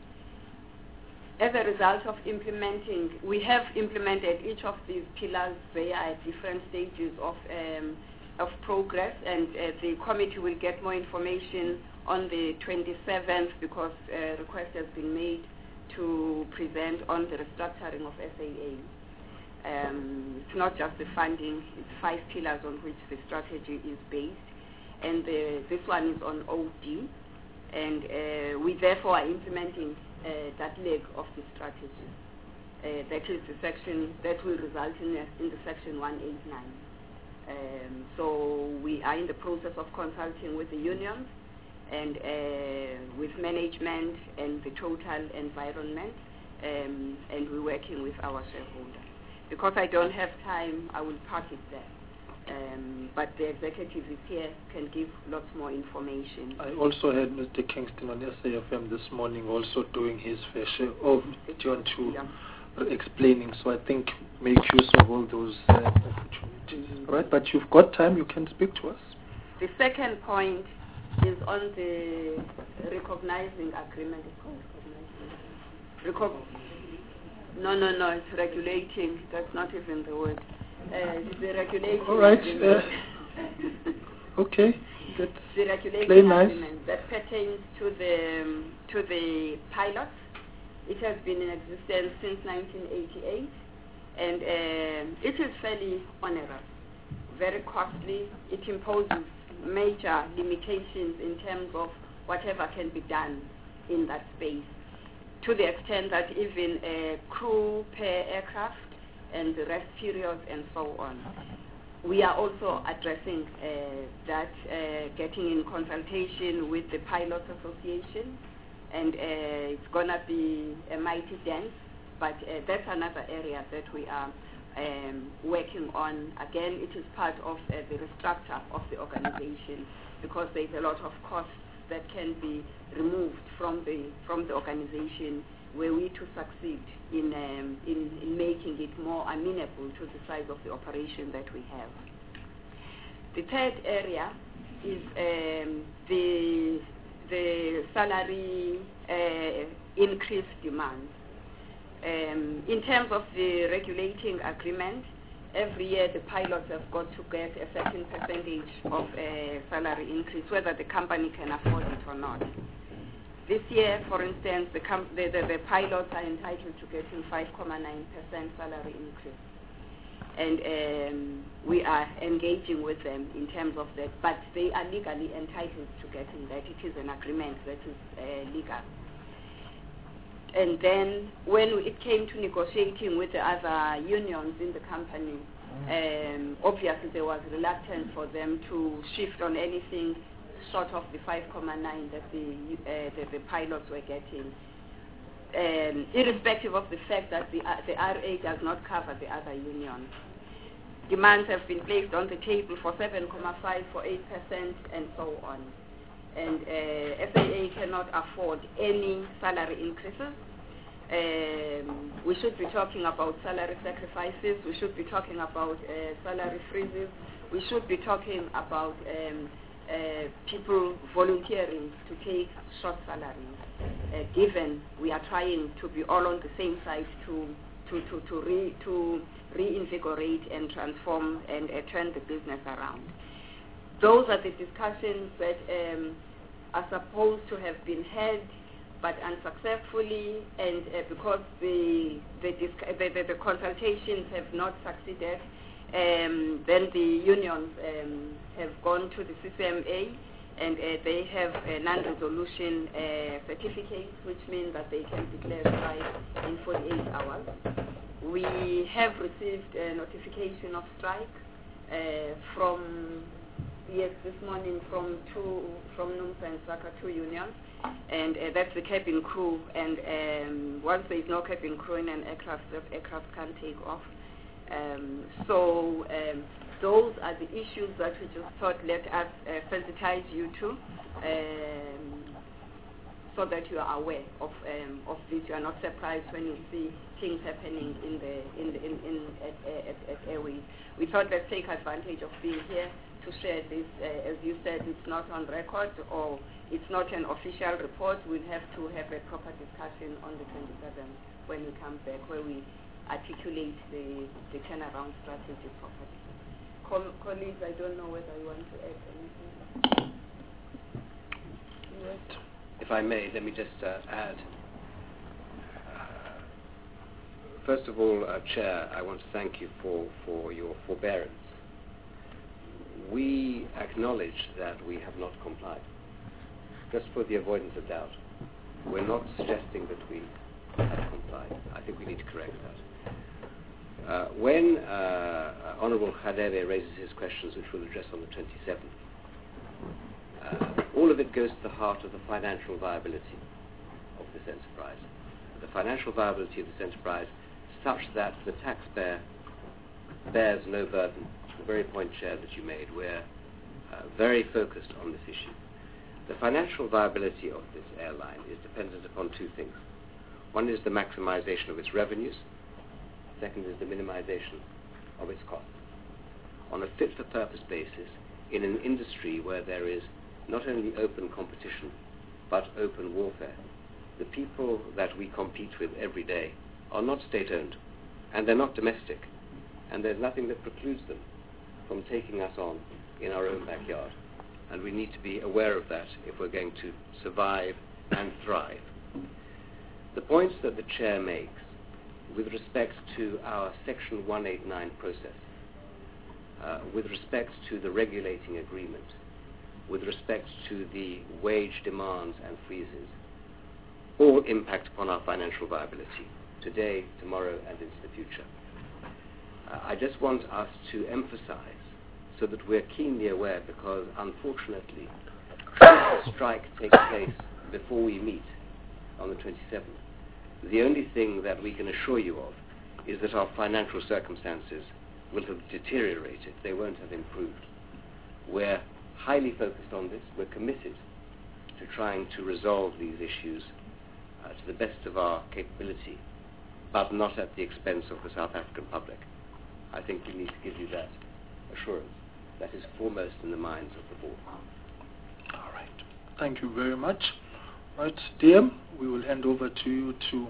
As a result of implementing, we have implemented each of these pillars. They are at different stages of progress, and the committee will get more information on the 27th because a request has been made to present on the restructuring of SAA. It's not just the funding, it's 5 pillars on which the strategy is based, and this one is on OD, and we therefore are implementing that leg of the strategy. That is the section that will result in the section 189. So we are in the process of consulting with the unions and with management and the total environment, and we're working with our shareholders. Because I don't have time, I will park it there. But the executive is here, can give lots more information. I also had Mr. Kingston on SAFM this morning also doing his fair share of John 2 explaining. So I think make use of all those opportunities. Right, but you've got time. You can speak to us. The second point is on the recognizing agreement. It's called recognizing. No, it's regulating. That's not even the word. The regulating. All right. Okay. The regulating agreement that pertains to the pilots. It has been in existence since 1988, and it is fairly onerous, very costly. It imposes major limitations in terms of whatever can be done in that space, to the extent that even crew per aircraft and the rest periods and so on. We are also addressing that, getting in consultation with the Pilots Association, and it's going to be a mighty dance, but that's another area that we are working on. Again, it is part of the restructure of the organization, because there's a lot of costs that can be removed from the organization were we to succeed in making it more amenable to the size of the operation that we have. The third area is the salary increase demand. In terms of the regulating agreement, every year the pilots have got to get a certain percentage of salary increase, whether the company can afford it or not. This year, for instance, the pilots are entitled to getting 5.9% salary increase. And we are engaging with them in terms of that, but they are legally entitled to getting that. It is an agreement that is legal. And then when it came to negotiating with the other unions in the company, obviously there was reluctance for them to shift on anything short of the 5.9 that the pilots were getting, irrespective of the fact that the RA does not cover the other unions. Demands have been placed on the table for 7.5%, for 8%, and so on. And SAA cannot afford any salary increases. We should be talking about salary sacrifices. We should be talking about salary freezes. We should be talking about people volunteering to take short salaries, given we are trying to be all on the same side to reinvigorate and transform and turn the business around. Those are the discussions that are supposed to have been had, but unsuccessfully, and because the consultations have not succeeded, then the unions have gone to the CCMA, and they have a non-resolution certificate, which means that they can declare strike in 48 hours. We have received a notification of strike this morning from NUMSA and SACA, two unions, and that's the cabin crew. And once there is no cabin crew in an aircraft, the aircraft can't take off. So those are the issues that we just thought let us sensitize you to, so that you are aware of this. You are not surprised when you see things happening at Airways. We thought let's take advantage of being here to share this. As you said, it's not on record, or it's not an official report. We'll have to have a proper discussion on the 27th when we come back, where we articulate the turnaround strategy properly. Colleagues, I don't know whether you want to add anything. Yes. If I may, let me just add. First of all, Chair, I want to thank you for your forbearance. We acknowledge that we have not complied. Just for the avoidance of doubt, we're not suggesting that we have complied. I think we need to correct that. When Honourable Khadebe raises his questions, which we'll address on the 27th, all of it goes to the heart of the financial viability of this enterprise. The financial viability of this enterprise such that the taxpayer bears no burden. The very point, Chair, that you made, we're very focused on this issue. The financial viability of this airline is dependent upon two things. One is the maximization of its revenues. Second is the minimization of its costs. on a fit-for-purpose basis in an industry where there is not only open competition, but open warfare. The people that we compete with every day are not state-owned, and they're not domestic, and there's nothing that precludes them from taking us on in our own backyard. And we need to be aware of that if we're going to survive and thrive. The points that the Chair makes with respect to our Section 189 process, with respect to the regulating agreement, with respect to the wage demands and freezes, all impact upon our financial viability today, tomorrow, and into the future. I just want us to emphasize, so that we're keenly aware, because unfortunately, if the strike takes place before we meet on the 27th, the only thing that we can assure you of is that our financial circumstances will have deteriorated. They won't have improved. We're highly focused on this. We're committed to trying to resolve these issues to the best of our capability, but not at the expense of the South African public. I think we need to give you that assurance. That is foremost in the minds of the board. All right. Thank you very much. Right, DM, we will hand over to you to...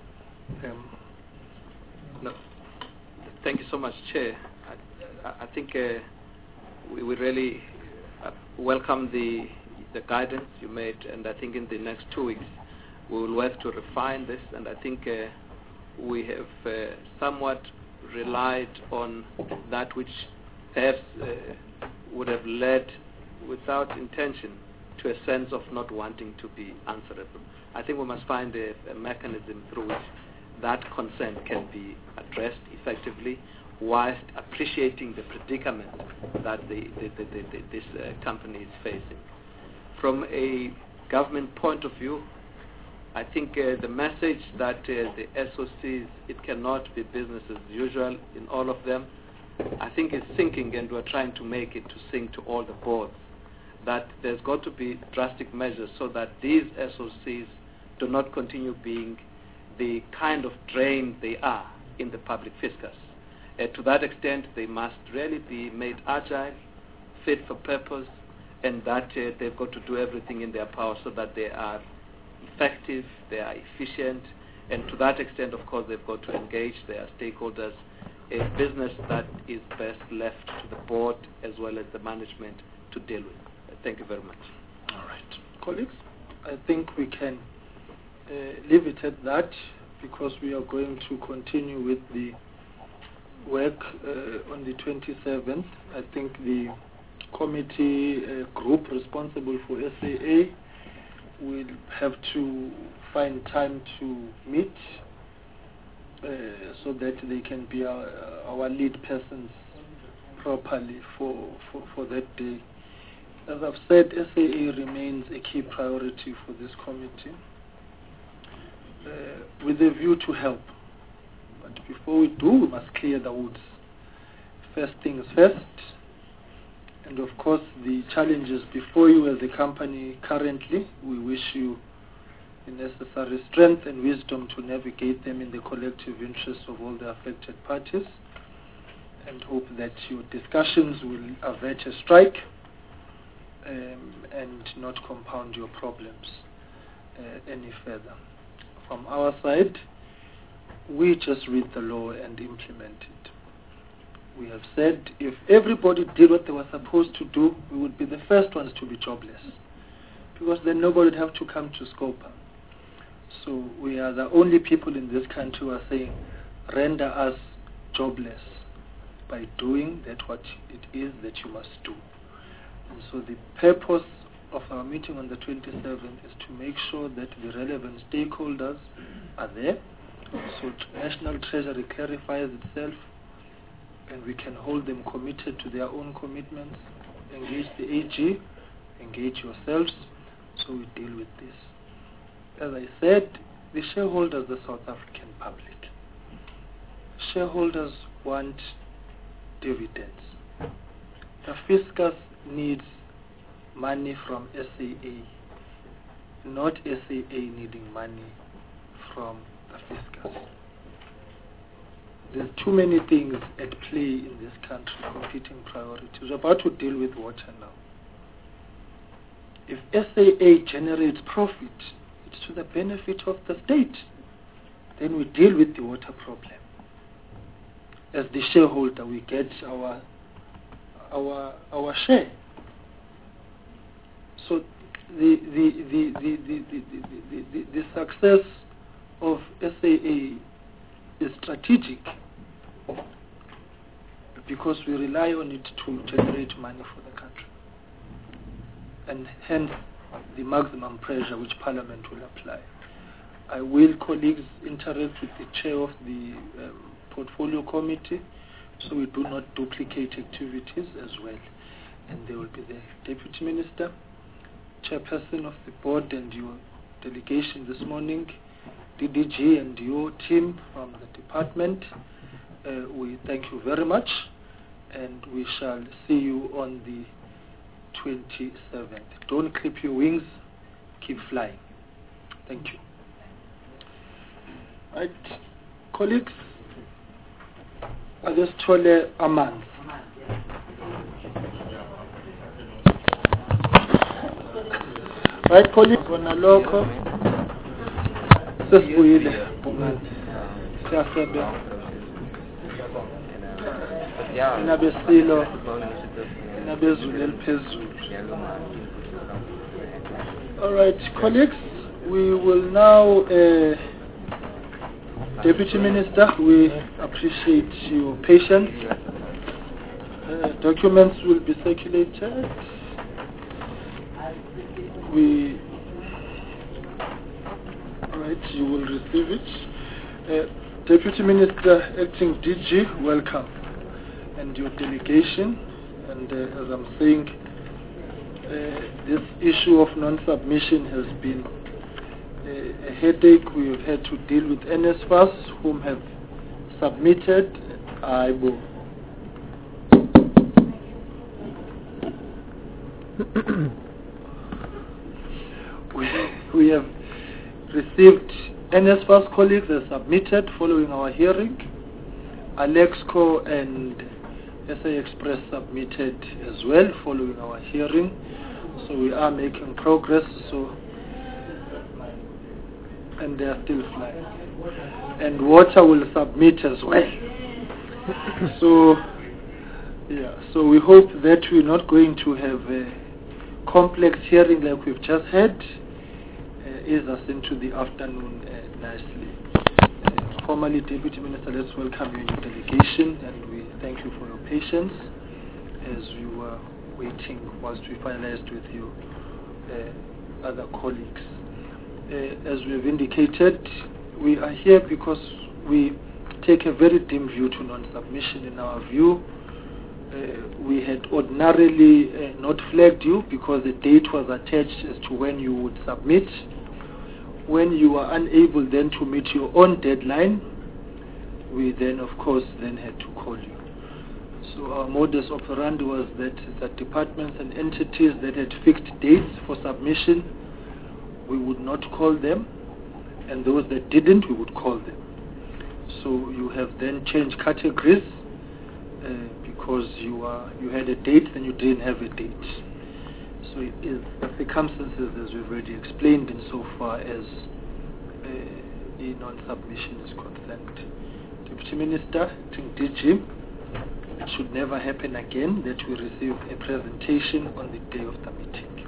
No. Thank you so much, Chair. I think we really welcome the guidance you made, and I think in the next 2 weeks we will work to refine this, and I think we have somewhat relied on that which perhaps would have led, without intention, to a sense of not wanting to be answerable. I think we must find a mechanism through which that concern can be addressed effectively, whilst appreciating the predicament that this company is facing. From a government point of view, I think the message that the SOCs, it cannot be business as usual in all of them, I think is sinking, and we're trying to make it to sink to all the boards, that there's got to be drastic measures so that these SOCs do not continue being the kind of drain they are in the public fiscus. To that extent, they must really be made agile, fit for purpose, and that they've got to do everything in their power so that they are effective, they are efficient, and to that extent, of course, they've got to engage their stakeholders, a business that is best left to the board as well as the management to deal with. Thank you very much. All right. Colleagues, I think we can leave it at that, because we are going to continue with the work on the 27th. I think the committee group responsible for SAA will have to find time to meet so that they can be our lead persons properly for that day. As I've said, SAA remains a key priority for this committee with a view to help. But before we do, we must clear the woods. First things first, and of course the challenges before you as a company currently, we wish you the necessary strength and wisdom to navigate them in the collective interest of all the affected parties, and hope that your discussions will avert a strike and not compound your problems any further. From our side, we just read the law and implement it. We have said if everybody did what they were supposed to do, we would be the first ones to be jobless, because then nobody would have to come to Scopa. So we are the only people in this country who are saying, render us jobless by doing that what it is that you must do. And so the purpose of our meeting on the 27th is to make sure that the relevant stakeholders are there, so National Treasury clarifies itself, and we can hold them committed to their own commitments, engage the AG, engage yourselves, so we deal with this. As I said, the shareholders, the South African public. Shareholders want dividends. The fiscus needs money from SAA, not SAA needing money from the fiscus. there's too many things at play in this country, competing priorities. We're about to deal with water now. If SAA generates profit, it's to the benefit of the state. Then we deal with the water problem. As the shareholder, we get our share. So the success of SAA is strategic because we rely on it to generate money for the country, and hence the maximum pressure which Parliament will apply. I will, colleagues, interact with the chair of the portfolio committee so we do not duplicate activities as well. And there will be the Deputy Minister, Chairperson of the board and your delegation this morning, DDG and your team from the department. We thank you very much, and we shall see you on the 27th. Don't clip your wings, keep flying. Thank you. Right, colleagues, I just told a month. Right, colleagues, Bonaloko, Sesbuile, Siasebe, Inabesilo, Inabezulel Pezu. All right, colleagues, we will now, Deputy Minister, we appreciate your patience. Documents will be circulated. All right, you will receive it. Deputy Minister, Acting DG, welcome, and your delegation. And as I'm saying, this issue of non-submission has been a headache. We have had to deal with NSFAS, whom have submitted. We have received NSFAS colleagues have submitted following our hearing. Alexco and SA Express submitted as well following our hearing. So we are making progress. And they are still flying. And water will submit as well. So we hope that we're not going to have a complex hearing like we've just had. Ease us into the afternoon nicely. Formally, Deputy Minister, let's welcome you in your delegation, and we thank you for your patience as we were waiting whilst we finalized with you other colleagues. As we have indicated, we are here because we take a very dim view to non-submission. In our view, we had ordinarily not flagged you because the date was attached as to when you would submit. When you are unable then to meet your own deadline, we then of course then had to call you. So our modus operandi was that the departments and entities that had fixed dates for submission, we would not call them, and those that didn't, we would call them. So you have then changed categories because you had a date and you didn't have a date. So it is the circumstances as we've already explained insofar as the non-submission is concerned. Deputy Minister, DG, it should never happen again that we receive a presentation on the day of the meeting.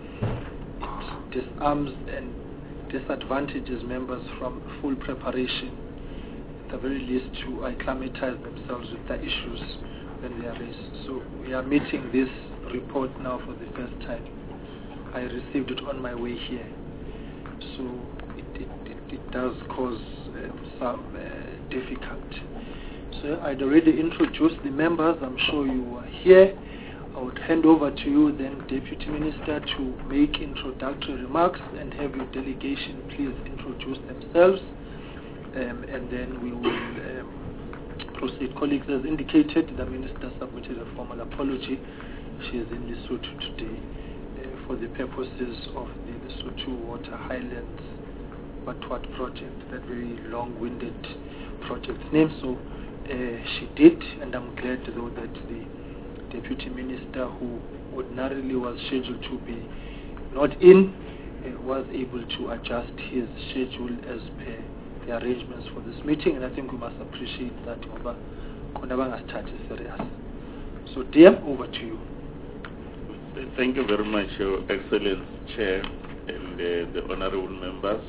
It disarms and disadvantages members from full preparation, at the very least to acclimatize themselves with the issues when they are raised. So we are meeting this report now for the first time. I received it on my way here. So it does cause some difficulty. So I'd already introduced the members. I'm sure you are here. I would hand over to you then, Deputy Minister, to make introductory remarks and have your delegation please introduce themselves. And then we will proceed. Colleagues, as indicated, the Minister submitted a formal apology. She is in Lesotho today for the purposes of the Lesotho Water Highlands Watwat project, that very long-winded project name. So she did, and I'm glad though that the Deputy Minister, who ordinarily was scheduled to be not in, was able to adjust his schedule as per the arrangements for this meeting, and I think we must appreciate that. Serious. So, dear, over to you. Thank you very much, Your Excellency Chair and the honorable members.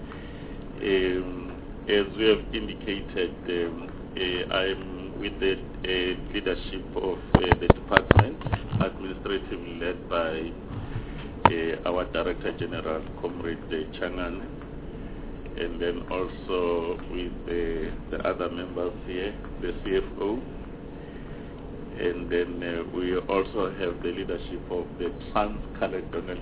As we have indicated, I'm with the leadership of the department, administratively led by our Director General, Comrade Changan, and then also with the other members here, the CFO, and then we also have the leadership of the Trans-Caledonian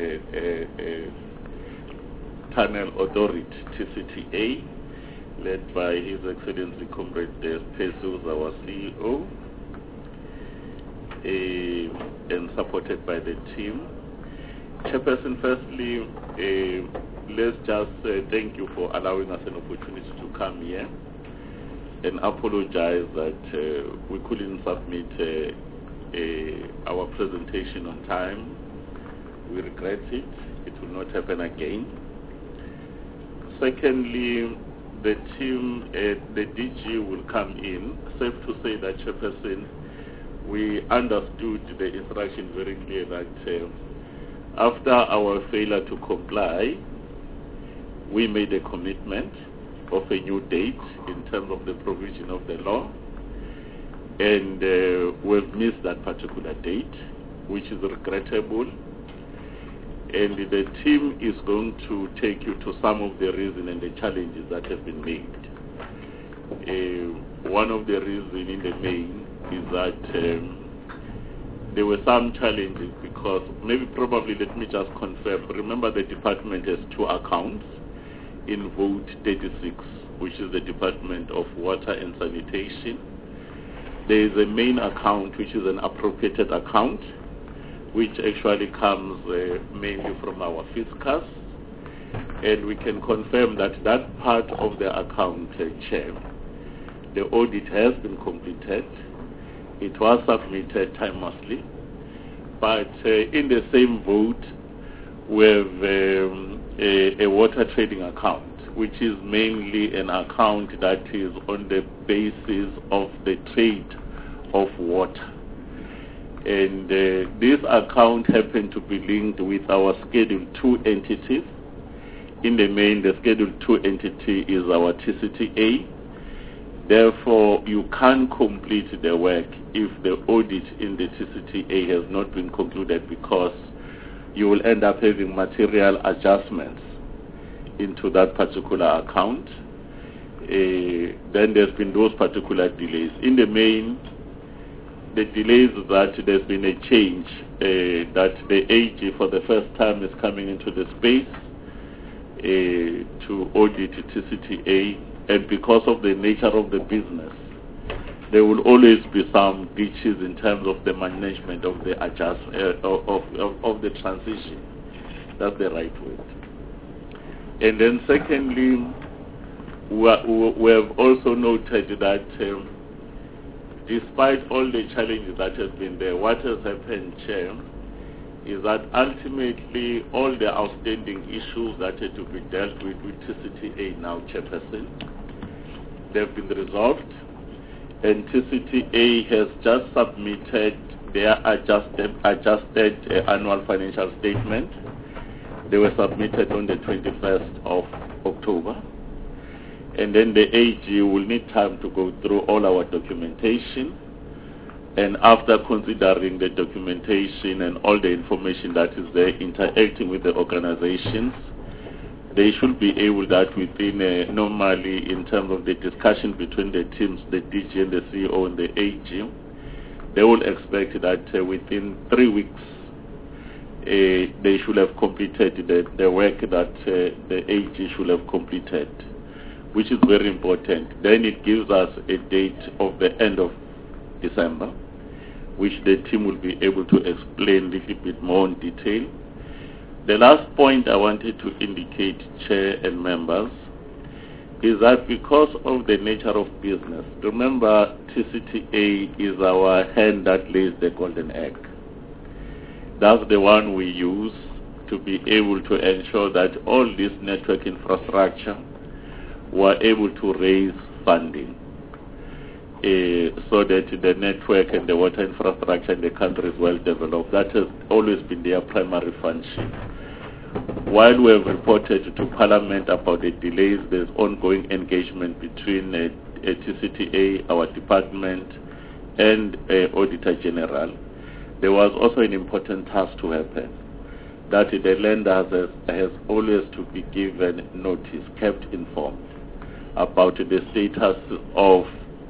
Tunnel Authority, TCTA, led by His Excellency Comrade Pesus, our CEO, and supported by the team. Chairperson, firstly, let's just thank you for allowing us an opportunity to come here and apologize that we couldn't submit our presentation on time. We regret it. It will not happen again. Secondly, the team, the DG will come in. Safe to say that, Chairperson, we understood the instruction very clear that after our failure to comply, we made a commitment of a new date in terms of the provision of the law, and we've missed that particular date, which is regrettable. And the team is going to take you to some of the reasons and the challenges that have been made. One of the reasons in the main is that there were some challenges because probably let me just confirm. Remember, the department has two accounts in Vote 36, which is the Department of Water and Sanitation. There is a main account, which is an appropriated account, which actually comes mainly from our fiscus, and we can confirm that that part of the account, Chair, the audit has been completed. It was submitted timelessly, but in the same vote, we have a water trading account, which is mainly an account that is on the basis of the trade of water. And this account happened to be linked with our Schedule 2 entities. In the main, the Schedule 2 entity is our TCTA. Therefore, you can't complete the work if the audit in the TCTA has not been concluded, because you will end up having material adjustments into that particular account. Then there's been those particular delays. In the main, the delays that there's been a change, that the AG for the first time is coming into the space to audit TCTA, and because of the nature of the business, there will always be some glitches in terms of the management of the of the transition. That's the right word. And then secondly, we have also noted that despite all the challenges that have been there, what has happened, Chair, is that ultimately all the outstanding issues that had to be dealt with TCTA now, Chairperson, they've been resolved, and TCTA has just submitted their adjusted annual financial statement. They were submitted on the 21st of October. And then the AG will need time to go through all our documentation. And after considering the documentation and all the information that is there, interacting with the organizations, they should be able that within, normally in terms of the discussion between the teams, the DG and the CEO and the AG, they will expect that within 3 weeks, they should have completed the work that the AG should have completed, which is very important. Then it gives us a date of the end of December, which the team will be able to explain a little bit more in detail. The last point I wanted to indicate, Chair and members, is that because of the nature of business, remember TCTA is our hen that lays the golden egg. That's the one we use to be able to ensure that all this network infrastructure were able to raise funding so that the network and the water infrastructure in the country is well developed. That has always been their primary function. While we have reported to Parliament about the delays, there's ongoing engagement between TCTA, our department, and Auditor General. There was also an important task to happen, that the lender has always to be given notice, kept informed about the status of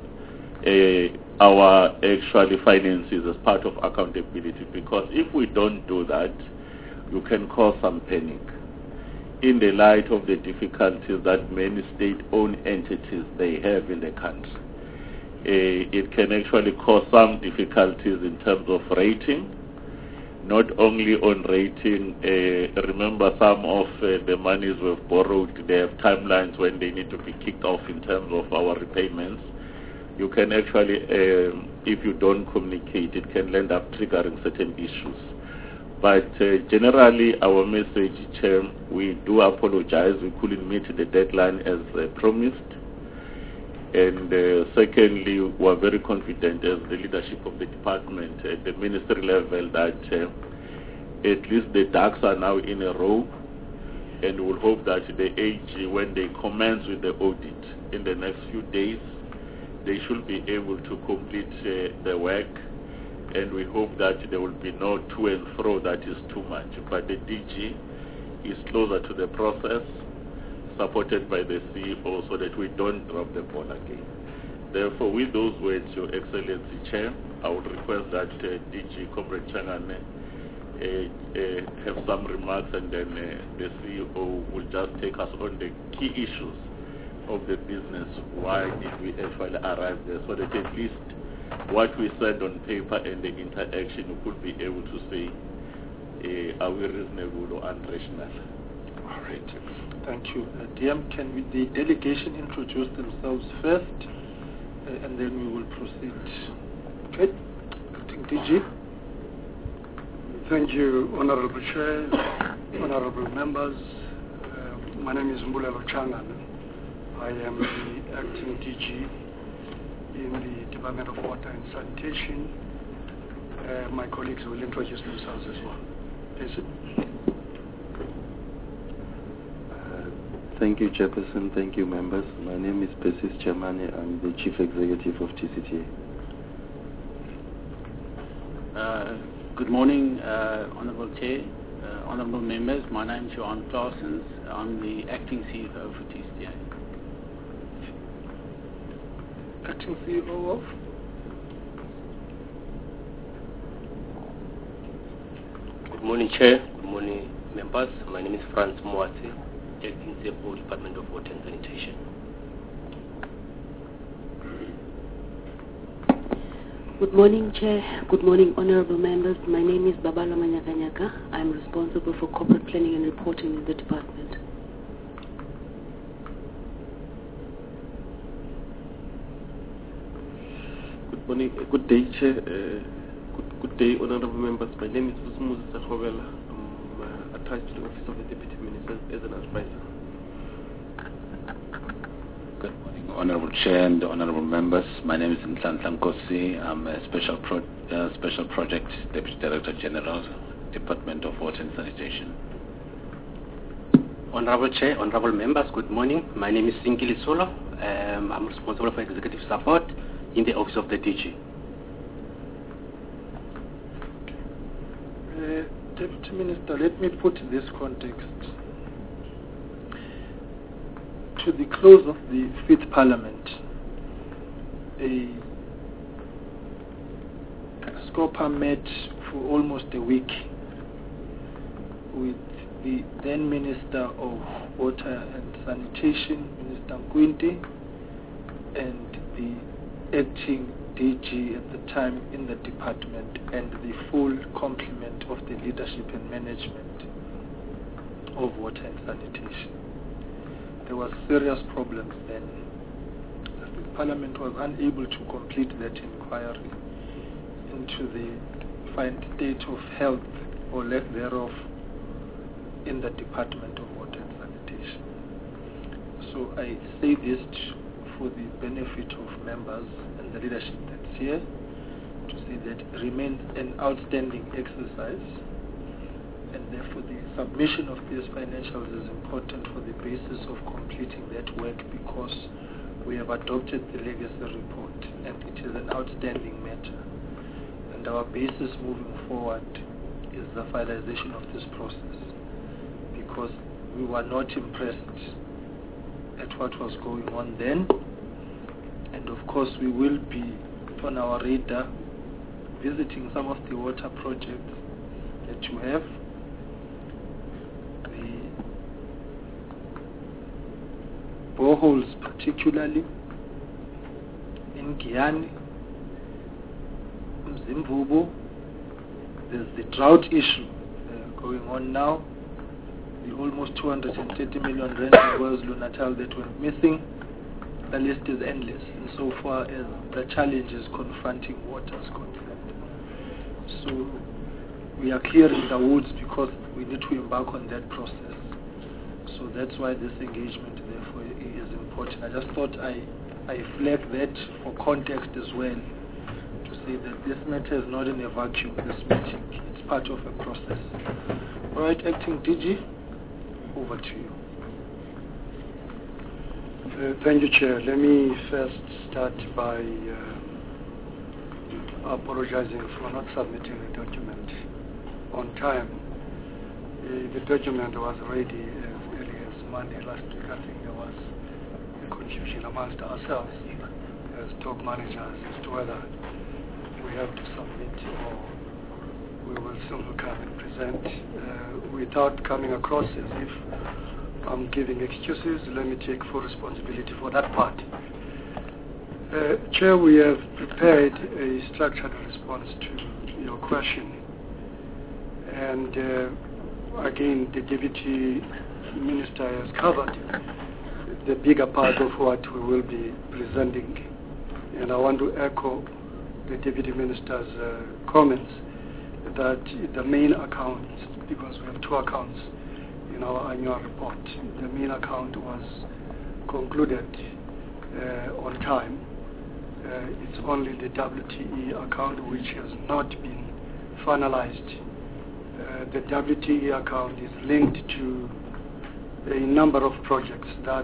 our actual finances as part of accountability, because if we don't do that, you can cause some panic in the light of the difficulties that many state-owned entities they have in the country. It can actually cause some difficulties in terms of rating, not only on rating. Remember, some of the monies we've borrowed, they have timelines when they need to be kicked off in terms of our repayments. You can actually, if you don't communicate, it can end up triggering certain issues. But generally, our message, Chair, we do apologize. We couldn't meet the deadline as promised. And secondly, we are very confident as the leadership of the department at the ministry level that at least the ducks are now in a row. And we'll hope that the AG, when they commence with the audit in the next few days, they should be able to complete the work. And we hope that there will be no to and fro that is too much. But the DG is closer to the process, supported by the CEO, so that we don't drop the ball again. Therefore, with those words, Your Excellency Chair, I would request that DG Comrade Changane have some remarks, and then the CEO will just take us on the key issues of the business. Why did we actually arrive there, so that at least what we said on paper and the interaction, we could be able to say, are we reasonable or unrational? All right. Thank you. DM, can the delegation introduce themselves first, and then we will proceed? Okay. Acting DG. Thank you, Honorable Chair, Honorable Members. My name is Mbulelo Changane. I am the Acting DG in the Department of Water and Sanitation. My colleagues will introduce themselves as well. Please. Thank you, Chairperson. Thank you, members. My name is Persis Chamane. I'm the Chief Executive of TCTA. Good morning, Honorable Chair, Honorable Members. My name is Johan Claessens. I'm the Acting CEO for TCTA. Acting CEO of? Good morning, Chair. Good morning, members. My name is Franz Moati, Acting CFO, Department of Water and Sanitation. Good morning, Chair. Good morning, Honorable Members. My name is Babalo Manyakanyaka. I'm responsible for corporate planning and reporting in the department. Good morning. Good day, Chair. Good day, Honorable Members. My name is Usumuzi Sakhovela. I'm attached to the Office of the Deputy Minister as an advisor. Good morning, Honorable Chair and Honorable Members. My name is Nhlanhla Nkosi. I'm a Special Project Deputy Director General, Department of Water and Sanitation. Honorable Chair, Honorable Members, good morning. My name is Sinkili Solo. I'm responsible for executive support in the Office of the DG. Deputy Minister, let me put this context. To the close of the 5th Parliament, a SCOPA met for almost a week with the then Minister of Water and Sanitation, Minister Nkwinti, and the acting DG at the time in the department, and the full complement of the leadership and management of water and sanitation. there was serious problems then. The Parliament was unable to complete that inquiry into the state of health or lack thereof in the Department of Water and Sanitation. So I say this for the benefit of members and the leadership that's here, to say that it remains an outstanding exercise, and therefore the submission of these financials is important for the basis of completing that work, because we have adopted the legacy report and it is an outstanding matter. And our basis moving forward is the finalization of this process, because we were not impressed at what was going on then, and of course we will be on our radar visiting some of the water projects that you have. The boreholes particularly in Giyani, Mzimvubu. There's the drought issue going on now. The almost 230 million rand in KwaZulu-Natal that went missing. The list is endless insofar as the challenges confronting water is concerned. So we are clearing the woods because we need to embark on that process. So that's why this engagement therefore is important. I just thought I flag that for context as well, to say that this matter is not in a vacuum, this meeting. It's part of a process. All right, Acting DG, over to you. Thank you, Chair. Let me first start by apologizing for not submitting the document on time. The document was ready as early as Monday last week. I think there was a confusion amongst ourselves as top managers as to whether we have to submit or we will soon come and present. Without coming across as if I'm giving excuses, let me take full responsibility for that part. Chair, we have prepared a structured response to your question. And again, the Deputy Minister has covered the bigger part of what we will be presenting. And I want to echo the Deputy Minister's comments that the main account, because we have two accounts in our annual report, the main account was concluded on time. It's only the WTE account which has not been finalized. The WTE account is linked to a number of projects that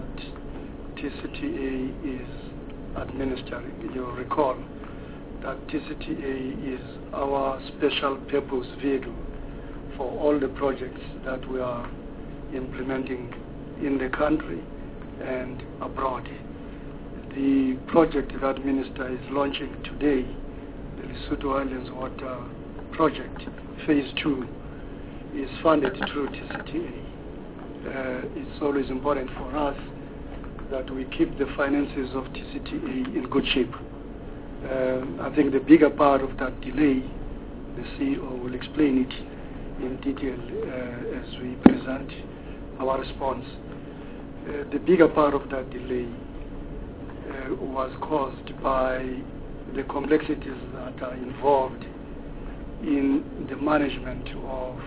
TCTA is administering. You'll recall that TCTA is our special purpose vehicle for all the projects that we are implementing in the country and abroad. The project that Minister is launching today, the Lesotho Islands Water Project, Phase 2, is funded through TCTA. It's always important for us that we keep the finances of TCTA in good shape. I think the bigger part of that delay, the CEO will explain it in detail as we present our response. The bigger part of that delay was caused by the complexities that are involved in the management of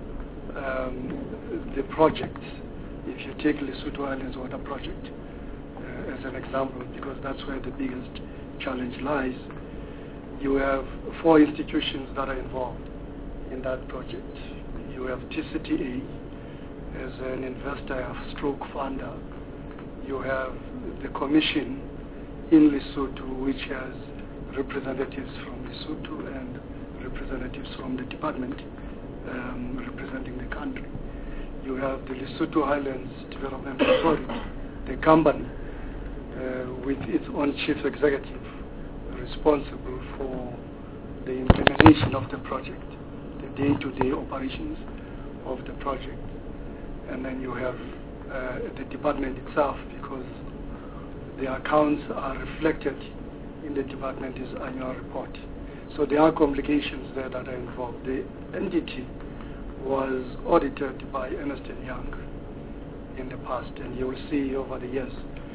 the projects. If you take Lesotho Islands Water Project as an example, because that's where the biggest challenge lies, you have 4 institutions that are involved in that project. You have TCTA as an investor stroke funder. You have the commission in Lesotho, which has representatives from Lesotho and representatives from the department representing the country. You have the Lesotho Highlands Development Authority, the company, with its own chief executive responsible for the implementation of the project, the day-to-day operations of the project. And then you have the department itself, because the accounts are reflected in the department's annual report. So there are complications there that are involved. The entity was audited by Ernst & Young in the past, and you will see over the years,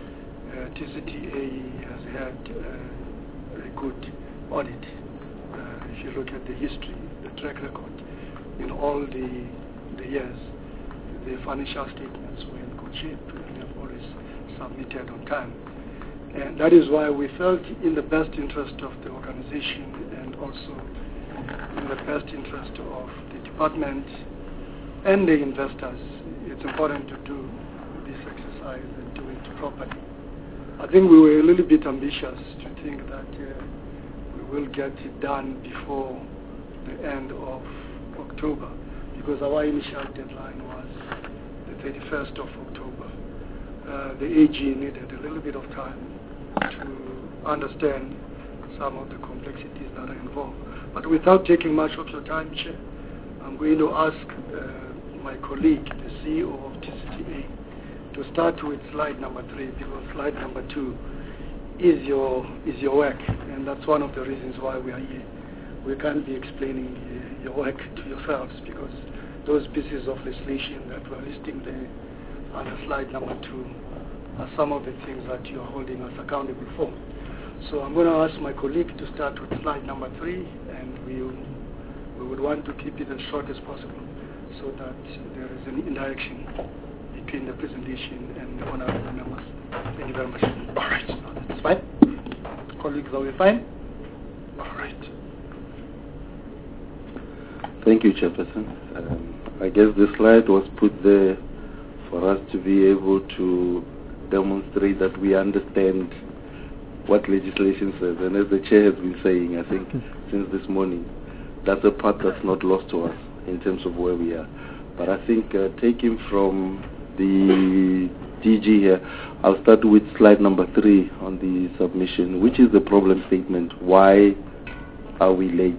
TCTA has had a good audit. If you look at the history, the track record, in all the years, the financial statements were in good shape and have always submitted on time. And that is why we felt in the best interest of the organization and also in the best interest of the department and the investors, it's important to do this exercise and do it properly. I think we were a little bit ambitious to think that we will get it done before the end of October, because our initial deadline was the 31st of October. The AG needed a little bit of time to understand some of the complexities that are involved. But without taking much of your time, Chair, I'm going to ask my colleague, the CEO of TCTA, to start with slide number 3, because slide number 2 is your work, and that's one of the reasons why we are here. We can't be explaining your work to yourselves, because those pieces of legislation that we're listing there on slide number 2 are some of the things that you're holding us accountable for. So I'm going to ask my colleague to start with slide number 3, and we would want to keep it as short as possible so that there is an interaction between the presentation and the honorable members. Thank you very much. All right. That's fine. Colleagues, are we fine? All right. Thank you, Chairperson. I guess this slide was put there for us to be able to demonstrate that we understand what legislation says. And as the Chair has been saying, I think, since this morning, that's a part that's not lost to us in terms of where we are. But I think taking from the DG here, I'll start with slide number 3 on the submission, which is the problem statement. Why are we late?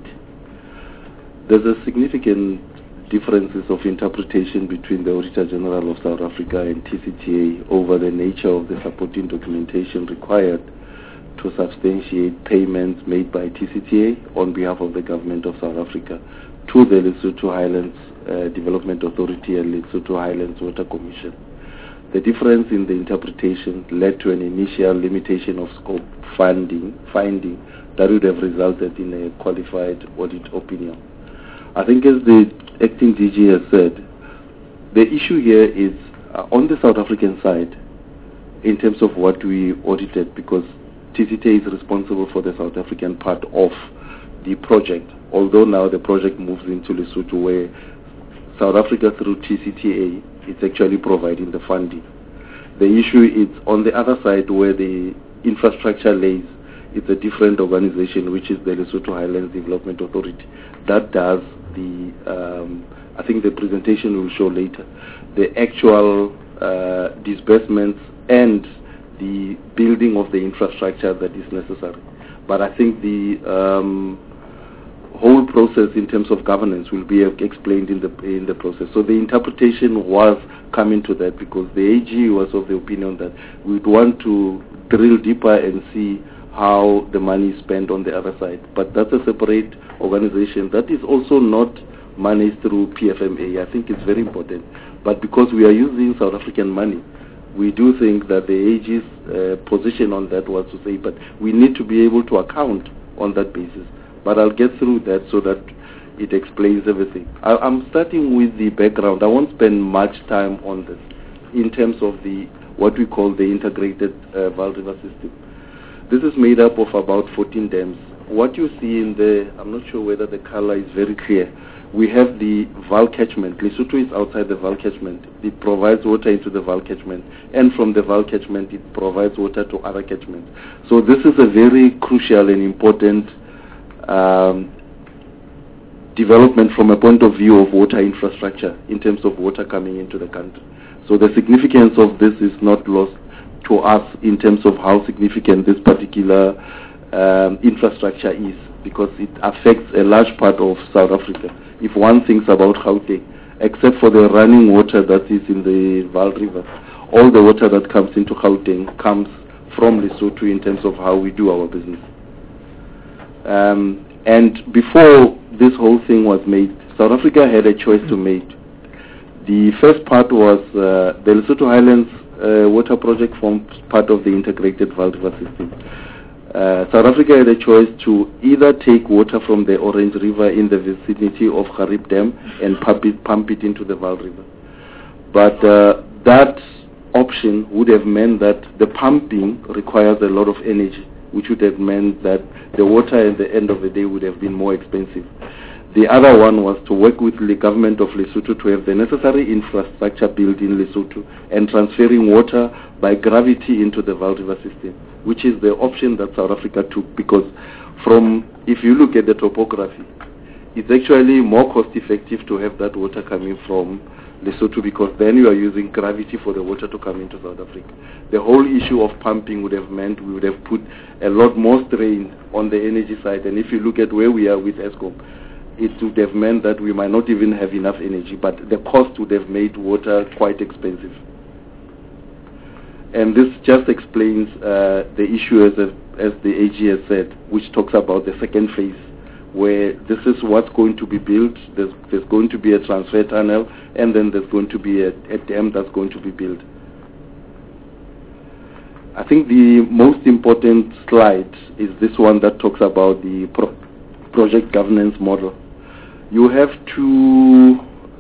There's a significant differences of interpretation between the Auditor General of South Africa and TCTA over the nature of the supporting documentation required to substantiate payments made by TCTA on behalf of the Government of South Africa to the Lesotho Highlands Development Authority and Lesotho Highlands Water Commission. The difference in the interpretation led to an initial limitation of scope finding that would have resulted in a qualified audit opinion. I think, as the acting DG has said, the issue here is on the South African side in terms of what we audited, because TCTA is responsible for the South African part of the project, although now the project moves into Lesotho, where South Africa through TCTA is actually providing the funding. The issue is on the other side where the infrastructure lays. It's a different organization, which is the Lesotho Highlands Development Authority, that does the, I think the presentation will show later, the actual disbursements and the building of the infrastructure that is necessary. But I think the whole process in terms of governance will be explained in the process. So the interpretation was coming to that, because the AG was of the opinion that we'd want to drill deeper and see how the money is spent on the other side. But that's a separate organization that is also not managed through PFMA. I think it's very important. But because we are using South African money, we do think that the AG's position on that was to say, but we need to be able to account on that basis. But I'll get through that so that it explains everything. I'm starting with the background. I won't spend much time on this in terms of what we call the integrated Vaal River system. This is made up of about 14 dams. What you see in the, I'm not sure whether the color is very clear. We have the Vaal catchment. Lesotho is outside the Vaal catchment. It provides water into the Vaal catchment, and from the Vaal catchment it provides water to other catchments. So this is a very crucial and important development from a point of view of water infrastructure in terms of water coming into the country. So the significance of this is not lost to us in terms of how significant this particular infrastructure is, because it affects a large part of South Africa. If one thinks about Gauteng, except for the running water that is in the Vaal River, all the water that comes into Gauteng comes from Lesotho in terms of how we do our business. And before this whole thing was made, South Africa had a choice to make. The first part was the Lesotho Highlands water project forms part of the integrated Vaal River system. South Africa had a choice to either take water from the Orange River in the vicinity of Gariep Dam and pump it into the Vaal River. But that option would have meant that the pumping requires a lot of energy, which would have meant that the water at the end of the day would have been more expensive. The other one was to work with the government of Lesotho to have the necessary infrastructure built in Lesotho and transferring water by gravity into the Vaal River system, which is the option that South Africa took, because if you look at the topography, it's actually more cost effective to have that water coming from Lesotho, because then you are using gravity for the water to come into South Africa. The whole issue of pumping would have meant we would have put a lot more strain on the energy side, and if you look at where we are with Eskom, it would have meant that we might not even have enough energy, but the cost would have made water quite expensive. And this just explains the issue as the AG has said, which talks about the second phase, where this is what's going to be built. There's going to be a transfer tunnel, and then there's going to be a dam that's going to be built. I think the most important slide is this one that talks about the project governance model. You have two.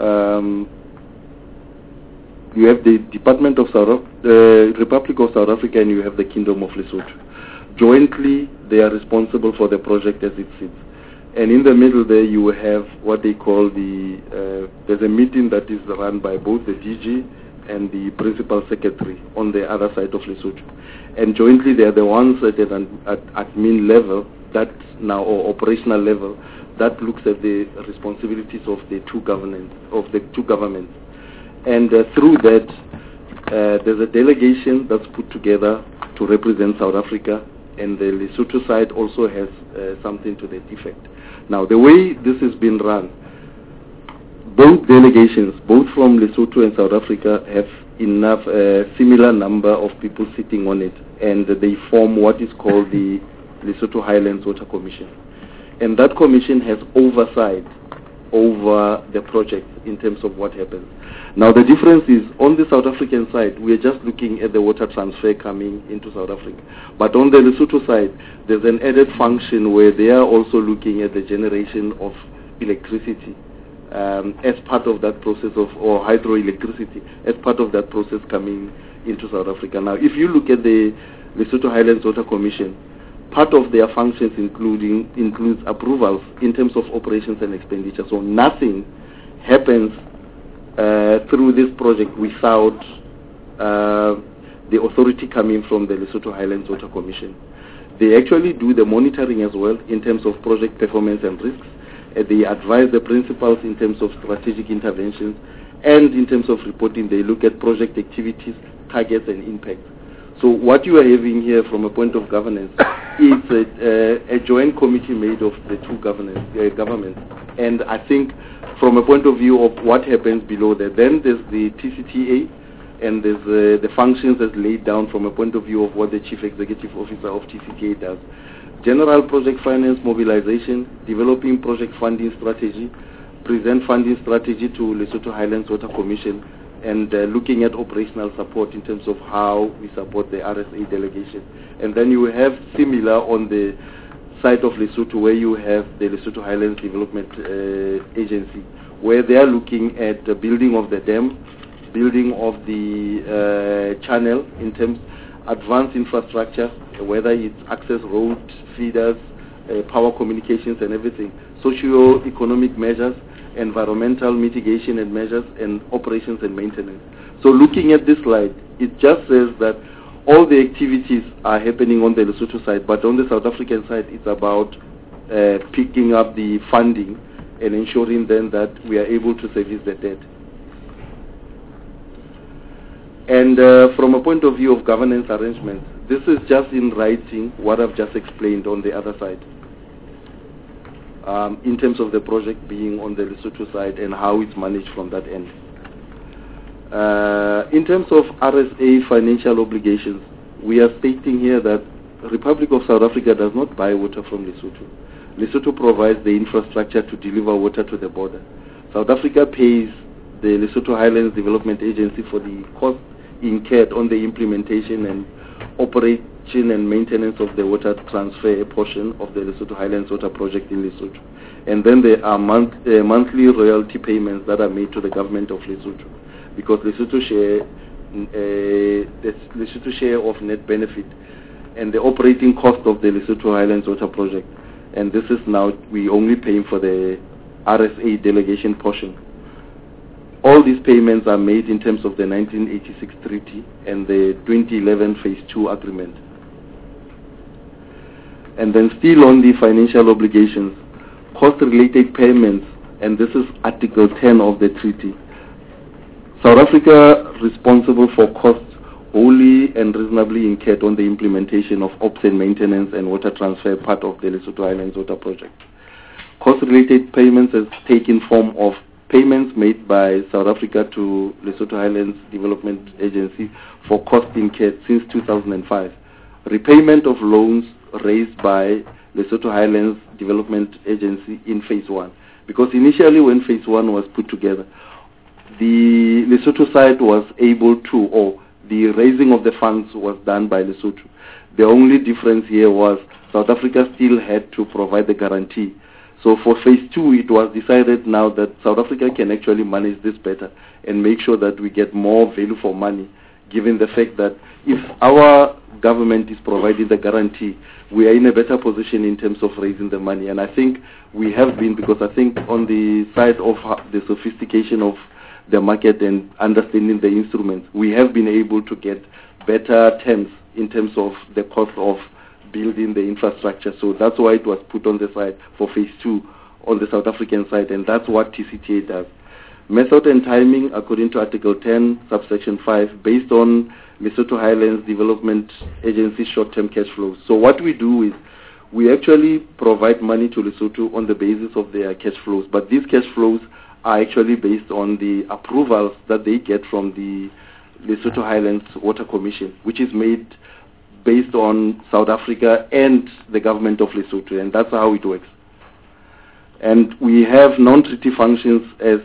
You have the Department of Republic of South Africa, and you have the Kingdom of Lesotho. Jointly, they are responsible for the project as it sits. And in the middle there, you have what they call there's a meeting that is run by both the DG and the Principal Secretary on the other side of Lesotho. And jointly, they are the ones at admin level, or operational level, that looks at the responsibilities of the two governments. And through that, there's a delegation that's put together to represent South Africa, and the Lesotho side also has something to that effect. Now, the way this has been run, both delegations, both from Lesotho and South Africa, have enough similar number of people sitting on it, and they form what is called the Lesotho Highlands Water Commission. And that commission has oversight over the project in terms of what happens. Now, the difference is, on the South African side, we are just looking at the water transfer coming into South Africa. But on the Lesotho side, there's an added function where they are also looking at the generation of electricity as part of that process or hydroelectricity as part of that process coming into South Africa. Now, if you look at the Lesotho Highlands Water Commission, part of their functions includes approvals in terms of operations and expenditure. So nothing happens through this project without the authority coming from the Lesotho Highlands Water Commission. They actually do the monitoring as well in terms of project performance and risks. They advise the principals in terms of strategic interventions, and in terms of reporting, they look at project activities, targets, and impact. So what you are having here from a point of governance is a joint committee made of the two governments. And I think from a point of view of what happens below that, then there's the TCTA, and there's the functions that's laid down from a point of view of what the Chief Executive Officer of TCTA does. General project finance mobilization, developing project funding strategy, present funding strategy to Lesotho Highlands Water Commission, and looking at operational support in terms of how we support the RSA delegation. And then you have similar on the side of Lesotho, where you have the Lesotho Highlands Development Agency, where they are looking at the building of the dam, building of the channel in terms advanced infrastructure, whether it's access roads, feeders, power communications and everything, socio-economic measures, environmental mitigation and measures, and operations and maintenance. So looking at this slide, it just says that all the activities are happening on the Lesotho side, but on the South African side, it's about picking up the funding and ensuring then that we are able to service the debt. And from a point of view of governance arrangement, this is just in writing what I've just explained on the other side. In terms of the project being on the Lesotho side and how it's managed from that end. In terms of RSA financial obligations, we are stating here that the Republic of South Africa does not buy water from Lesotho. Lesotho provides the infrastructure to deliver water to the border. South Africa pays the Lesotho Highlands Development Agency for the cost incurred on the implementation and operation and maintenance of the water transfer portion of the Lesotho Highlands Water Project in Lesotho. And then there are monthly royalty payments that are made to the government of Lesotho, because Lesotho share of net benefit and the operating cost of the Lesotho Highlands Water Project. And this is now, we only paying for the RSA delegation portion. All these payments are made in terms of the 1986 treaty and the 2011 Phase 2 agreement. And then still on the financial obligations, cost-related payments, and this is Article 10 of the treaty. South Africa responsible for costs wholly and reasonably incurred on the implementation of ops and maintenance and water transfer part of the Lesotho Highlands Water Project. Cost-related payments has taken form of payments made by South Africa to Lesotho Highlands Development Agency for costs incurred since 2005. Repayment of loans raised by Lesotho Highlands Development Agency in Phase 1. Because initially when Phase 1 was put together, the Lesotho side was able to, or the raising of the funds was done by Lesotho. The only difference here was South Africa still had to provide the guarantee. So for Phase 2, it was decided now that South Africa can actually manage this better and make sure that we get more value for money, given the fact that if our government is providing the guarantee, we are in a better position in terms of raising the money. And I think we have been, because I think on the side of the sophistication of the market and understanding the instruments, we have been able to get better terms in terms of the cost of building the infrastructure. So that's why it was put on the side for Phase 2 on the South African side, and that's what TCTA does. Method and timing, according to Article 10, subsection 5, based on Lesotho Highlands Development Agency short-term cash flows. So what we do is we actually provide money to Lesotho on the basis of their cash flows, but these cash flows are actually based on the approvals that they get from the Lesotho Highlands Water Commission, which is made based on South Africa and the government of Lesotho, and that's how it works. And we have non-treaty functions as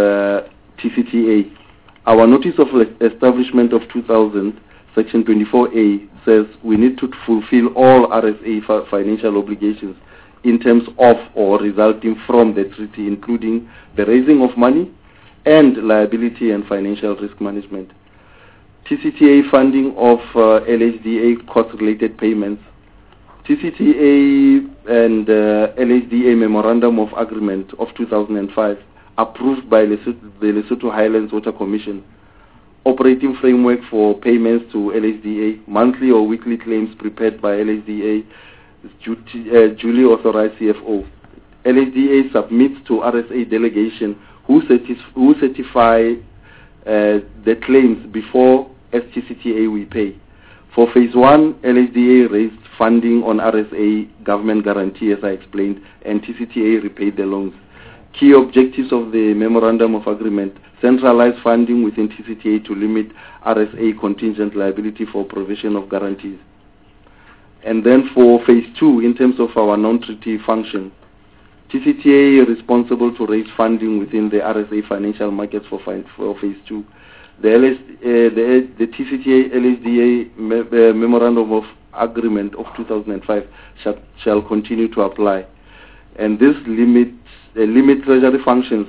TCTA. Our Notice of Establishment of 2000, Section 24A, says we need to fulfill all RSA financial obligations in terms of or resulting from the treaty, including the raising of money and liability and financial risk management. TCTA funding of LHDA cost-related payments. TCTA and LHDA Memorandum of Agreement of 2005, approved by the Lesotho Highlands Water Commission. Operating framework for payments to LHDA, monthly or weekly claims prepared by LHDA, duly authorized CFO. LHDA submits to RSA delegation who certify the claims before STCTA we pay. For Phase 1, LHDA raised funding on RSA government guarantee, as I explained, and TCTA repaid the loans. Key objectives of the Memorandum of Agreement: centralize funding within TCTA to limit RSA contingent liability for provision of guarantees. And then for Phase 2, in terms of our non-treaty function, TCTA is responsible to raise funding within the RSA financial markets for Phase 2. The TCTA LHDA Memorandum of Agreement of 2005 shall continue to apply. And this limit treasury functions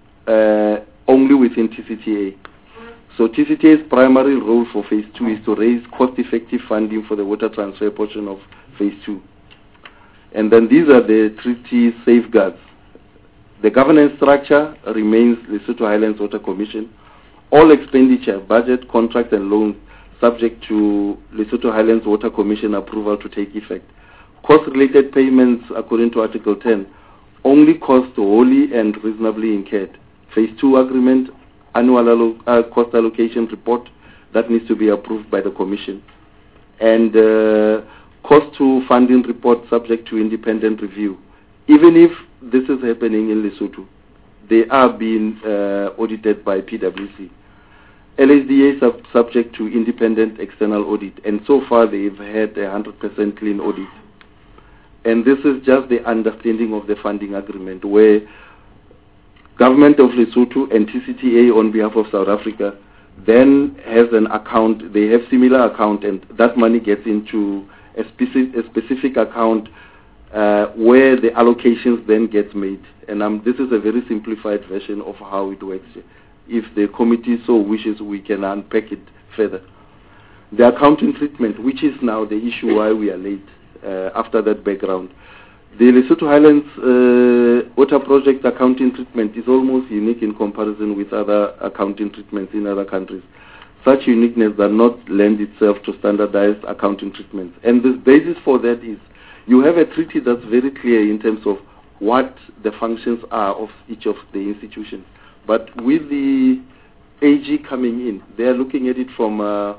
only within TCTA. So TCTA's primary role for Phase 2 is to raise cost-effective funding for the water transfer portion of Phase 2. And then these are the treaty safeguards. The governance structure remains Lesotho Highlands Water Commission. All expenditure, budget, contract and loans subject to Lesotho Highlands Water Commission approval to take effect. Cost-related payments according to Article 10, only costs wholly and reasonably incurred. Phase 2 agreement, annual cost allocation report that needs to be approved by the Commission. And cost to funding report subject to independent review. Even if this is happening in Lesotho, they are being audited by PwC. LHDA subject to independent external audit, and so far they've had 100% clean audit. And this is just the understanding of the funding agreement, where government of Lesotho and TCTA on behalf of South Africa then has an account, they have similar account, and that money gets into a specific account where the allocations then get made. And this is a very simplified version of how it works. If the committee so wishes, we can unpack it further. The accounting treatment, which is now the issue why we are late, after that background. The Lesotho Highlands Water Project accounting treatment is almost unique in comparison with other accounting treatments in other countries. Such uniqueness does not lend itself to standardized accounting treatments. And the basis for that is you have a treaty that's very clear in terms of what the functions are of each of the institutions. But with the AG coming in, they are looking at it from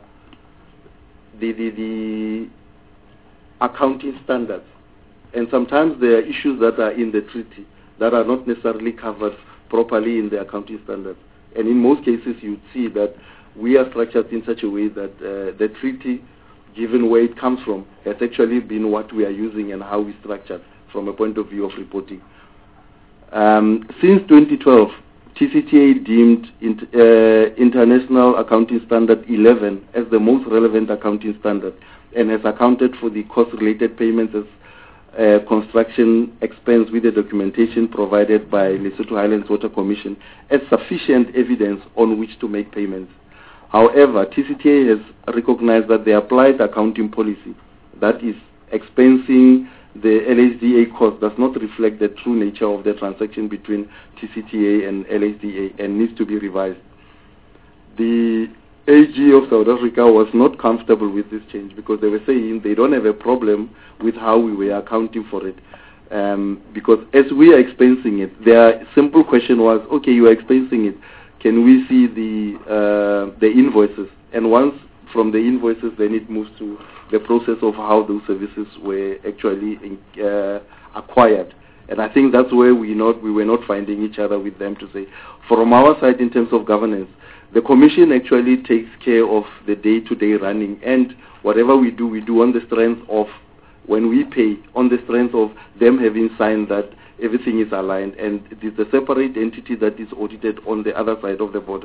the accounting standards. And sometimes there are issues that are in the treaty that are not necessarily covered properly in the accounting standards. And in most cases, you see that we are structured in such a way that the treaty, given where it comes from, has actually been what we are using and how we structured from a point of view of reporting. Since 2012, TCTA deemed International Accounting Standard 11 as the most relevant accounting standard and has accounted for the cost-related payments as construction expense with the documentation provided by Lesotho Highlands Water Commission as sufficient evidence on which to make payments. However, TCTA has recognized that the applied accounting policy, that is expensing the LHDA cost, does not reflect the true nature of the transaction between TCTA and LHDA and needs to be revised. The AG of South Africa was not comfortable with this change because they were saying they don't have a problem with how we were accounting for it. Because as we are expensing it, their simple question was, okay, you are expensing it, can we see the invoices? And once from the invoices, then it moves to the process of how those services were actually acquired. And I think that's where we were not finding each other with them to say. From our side, in terms of governance, the Commission actually takes care of the day-to-day running, and whatever we do on the strength of, when we pay, on the strength of them having signed that everything is aligned, and it is the separate entity that is audited on the other side of the border.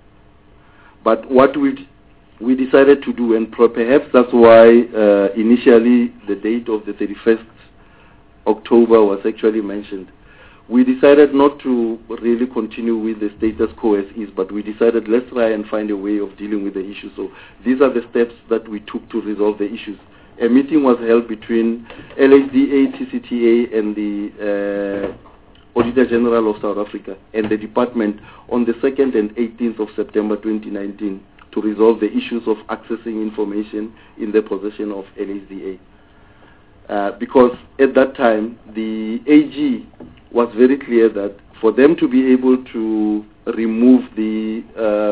But what we decided to do, and perhaps that's why initially the date of the 31st October was actually mentioned, we decided not to really continue with the status quo as is, but we decided let's try and find a way of dealing with the issue. So these are the steps that we took to resolve the issues. A meeting was held between LHDA, TCTA, and the Auditor General of South Africa and the department on the 2nd and 18th of September 2019 to resolve the issues of accessing information in the possession of LHDA. Because at that time, the AG was very clear that for them to be able to remove the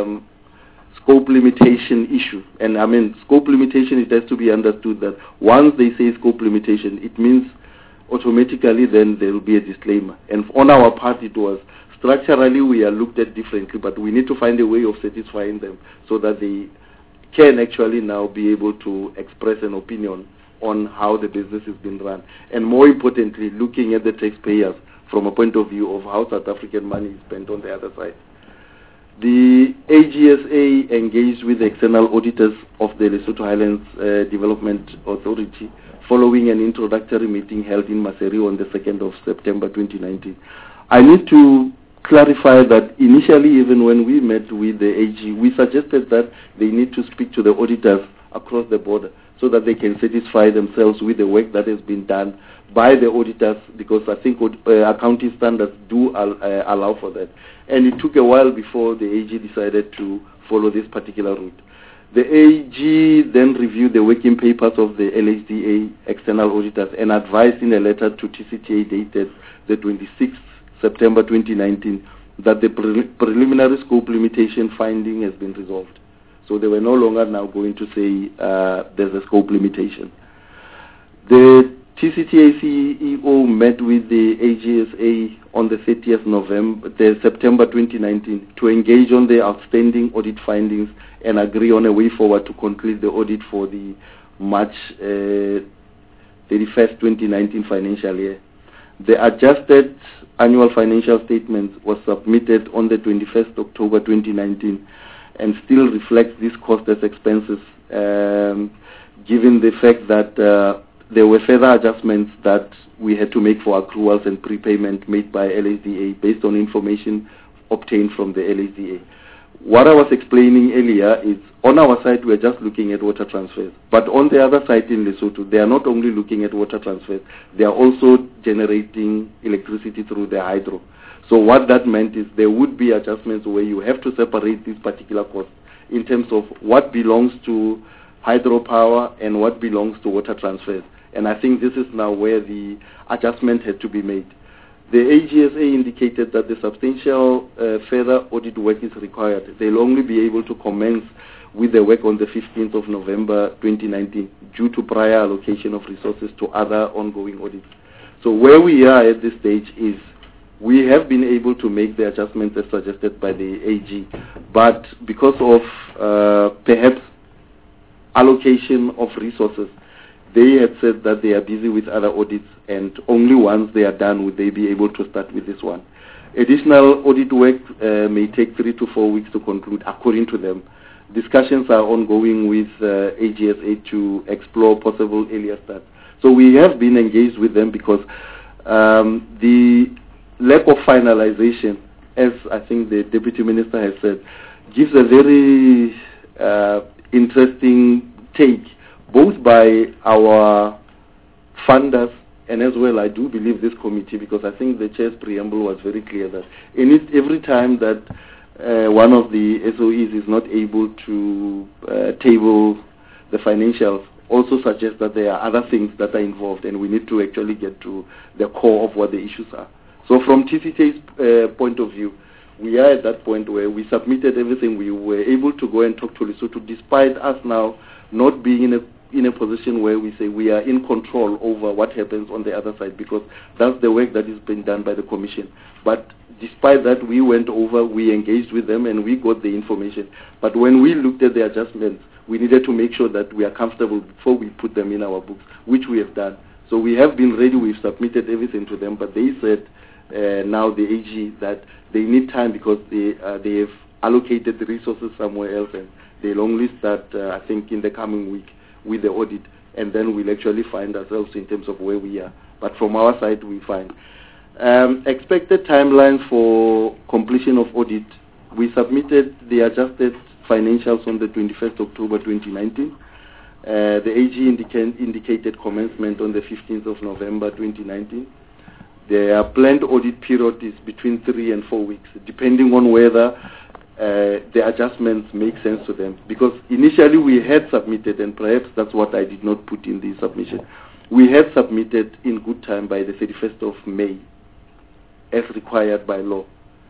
scope limitation issue, and I mean scope limitation, it has to be understood that once they say scope limitation, it means automatically then there will be a disclaimer. And on our part it was, structurally we are looked at differently, but we need to find a way of satisfying them so that they can actually now be able to express an opinion on how the business has been run. And more importantly, looking at the taxpayers from a point of view of how South African money is spent on the other side. The AGSA engaged with the external auditors of the Lesotho Highlands Development Authority following an introductory meeting held in Maseru on the 2nd of September 2019. I need to clarify that initially, even when we met with the AG, we suggested that they need to speak to the auditors across the border so that they can satisfy themselves with the work that has been done by the auditors, because I think accounting standards do allow for that. And it took a while before the AG decided to follow this particular route. The AG then reviewed the working papers of the LHDA external auditors and advised in a letter to TCTA dated the 26th September 2019 that the preliminary scope limitation finding has been resolved. So they were no longer now going to say there's a scope limitation. The TCTA CEO met with the AGSA on the 30th September 2019 to engage on the outstanding audit findings and agree on a way forward to conclude the audit for the March 31st, 2019 financial year. The adjusted annual financial statement was submitted on the 21st October 2019 and still reflects this cost as expenses, given the fact that there were further adjustments that we had to make for accruals and prepayment made by LSDA based on information obtained from the LSDA. What I was explaining earlier is, on our side, we're just looking at water transfers. But on the other side in Lesotho, they are not only looking at water transfers, they are also generating electricity through the hydro. So what that meant is there would be adjustments where you have to separate these particular costs in terms of what belongs to hydropower and what belongs to water transfers. And I think this is now where the adjustment had to be made. The AGSA indicated that the substantial further audit work is required. They'll only be able to commence with the work on the 15th of November 2019 due to prior allocation of resources to other ongoing audits. So where we are at this stage is we have been able to make the adjustments as suggested by the AG, but because of perhaps allocation of resources, they had said that they are busy with other audits, and only once they are done would they be able to start with this one. Additional audit work may take 3 to 4 weeks to conclude, according to them. Discussions are ongoing with AGSA to explore possible earlier start. So we have been engaged with them because the lack of finalization, as I think the Deputy Minister has said, gives a very interesting take, both by our funders and as well, I do believe this committee, because I think the Chair's preamble was very clear that every time that one of the SOEs is not able to table the financials, also suggests that there are other things that are involved, and we need to actually get to the core of what the issues are. So from TCT's point of view, we are at that point where we submitted everything. We were able to go and talk to Lesotho, despite us now not being in a position where we say we are in control over what happens on the other side, because that's the work that is being done by the Commission. But despite that, we went over, we engaged with them, and we got the information. But when we looked at the adjustments, we needed to make sure that we are comfortable before we put them in our books, which we have done. So we have been ready, we've submitted everything to them, but they said now the AG that they need time because they have allocated the resources somewhere else, and they'll only start, I think, in the coming week with the audit, and then we'll actually find ourselves in terms of where we are. But from our side, we find. Expected timeline for completion of audit, we submitted the adjusted financials on the 21st October 2019. The AG indicated commencement on the 15th of November 2019. Their planned audit period is between 3 and 4 weeks, depending on whether the adjustments make sense to them. Because initially we had submitted, and perhaps that's what I did not put in the submission, we had submitted in good time by the 31st of May, as required by law.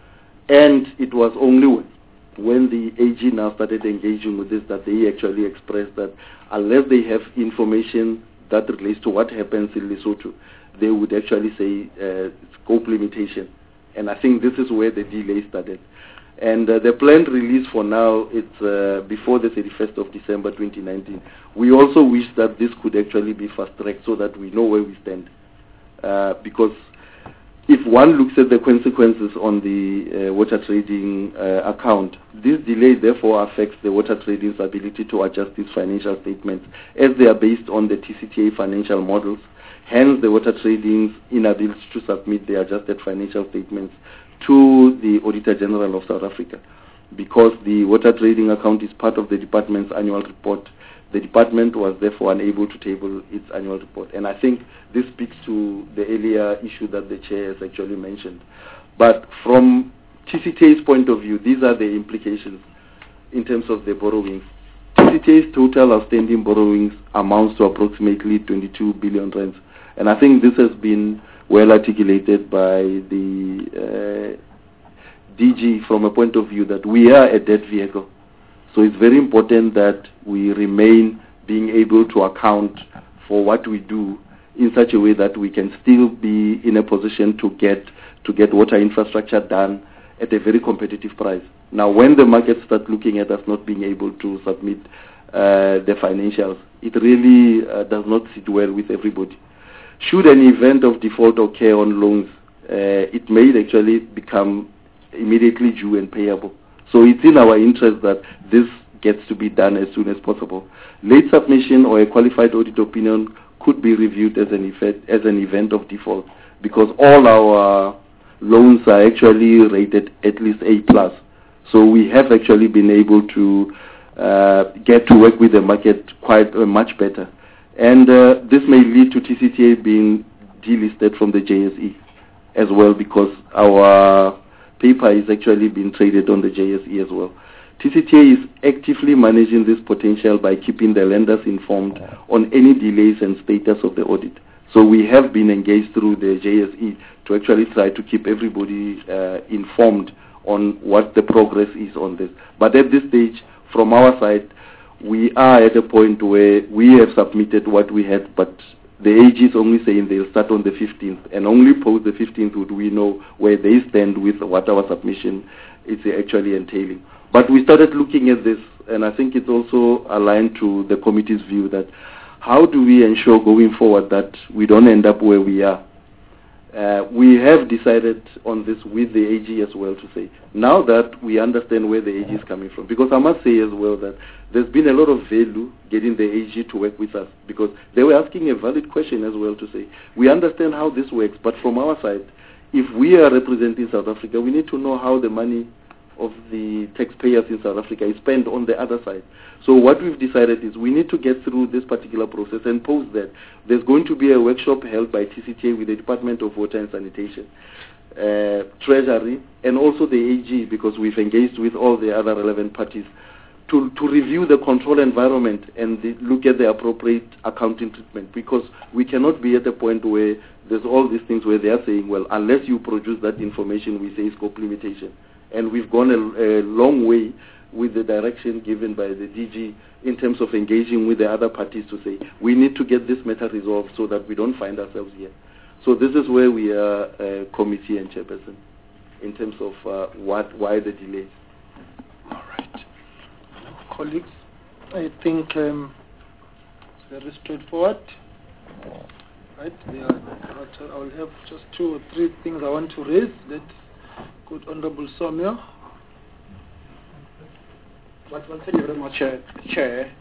And it was only when the AG now started engaging with this that they actually expressed that unless they have information that relates to what happens in Lesotho, they would actually say scope limitation. And I think this is where the delay started. And the planned release for now, it's before the 31st of December 2019. We also wish that this could actually be fast-tracked so that we know where we stand. Because if one looks at the consequences on the water trading account, this delay therefore affects the water trading's ability to adjust its financial statements as they are based on the TCTA financial models. Hence, the water trading's inability to submit the adjusted financial statements to the Auditor General of South Africa. Because the water trading account is part of the department's annual report, the department was therefore unable to table its annual report. And I think this speaks to the earlier issue that the Chair has actually mentioned. But from TCTA's point of view, these are the implications in terms of the borrowings. TCTA's total outstanding borrowings amounts to approximately 22 billion rands. And I think this has been well articulated by the DG from a point of view that we are a debt vehicle. So it's very important that we remain being able to account for what we do in such a way that we can still be in a position to get water infrastructure done at a very competitive price. Now, when the market starts looking at us not being able to submit the financials, it really does not sit well with everybody. should an event of default occur on loans, it may actually become immediately due and payable. So it's in our interest that this gets to be done as soon as possible. Late submission or a qualified audit opinion could be reviewed as an event of default, because all our loans are actually rated at least A+. So we have actually been able to get to work with the market quite much better. And this may lead to TCTA being delisted from the JSE as well, because our paper is actually being traded on the JSE as well. TCTA is actively managing this potential by keeping the lenders informed on any delays and status of the audit. So we have been engaged through the JSE to actually try to keep everybody informed on what the progress is on this. But at this stage, from our side, we are at a point where we have submitted what we had, but the AG is only saying they'll start on the 15th, and only post the 15th would we know where they stand with what our submission is actually entailing. But we started looking at this, and I think it's also aligned to the committee's view that how do we ensure going forward that we don't end up where we are. We have decided on this with the AG as well, to say, now that we understand where the AG is coming from, because I must say as well that there's been a lot of value getting the AG to work with us, because they were asking a valid question as well, to say, we understand how this works, but from our side, if we are representing South Africa, we need to know how the money of the taxpayers in South Africa is spent on the other side. So what we've decided is we need to get through this particular process, and post that there's going to be a workshop held by TCTA with the Department of Water and Sanitation, Treasury, and also the AG, because we've engaged with all the other relevant parties to review the control environment and look at the appropriate accounting treatment, because we cannot be at a point where there's all these things where they are saying, well, unless you produce that information, we say scope limitation. And we've gone a long way with the direction given by the DG in terms of engaging with the other parties to say, we need to get this matter resolved so that we don't find ourselves here. So this is where we are, committee and chairperson, in terms of why the delay. All right. Colleagues, I think it's very straightforward. Right? I will have just 2 or 3 things I want to raise. Let's go to Honorable Somia. Well, thank you very much, Chair.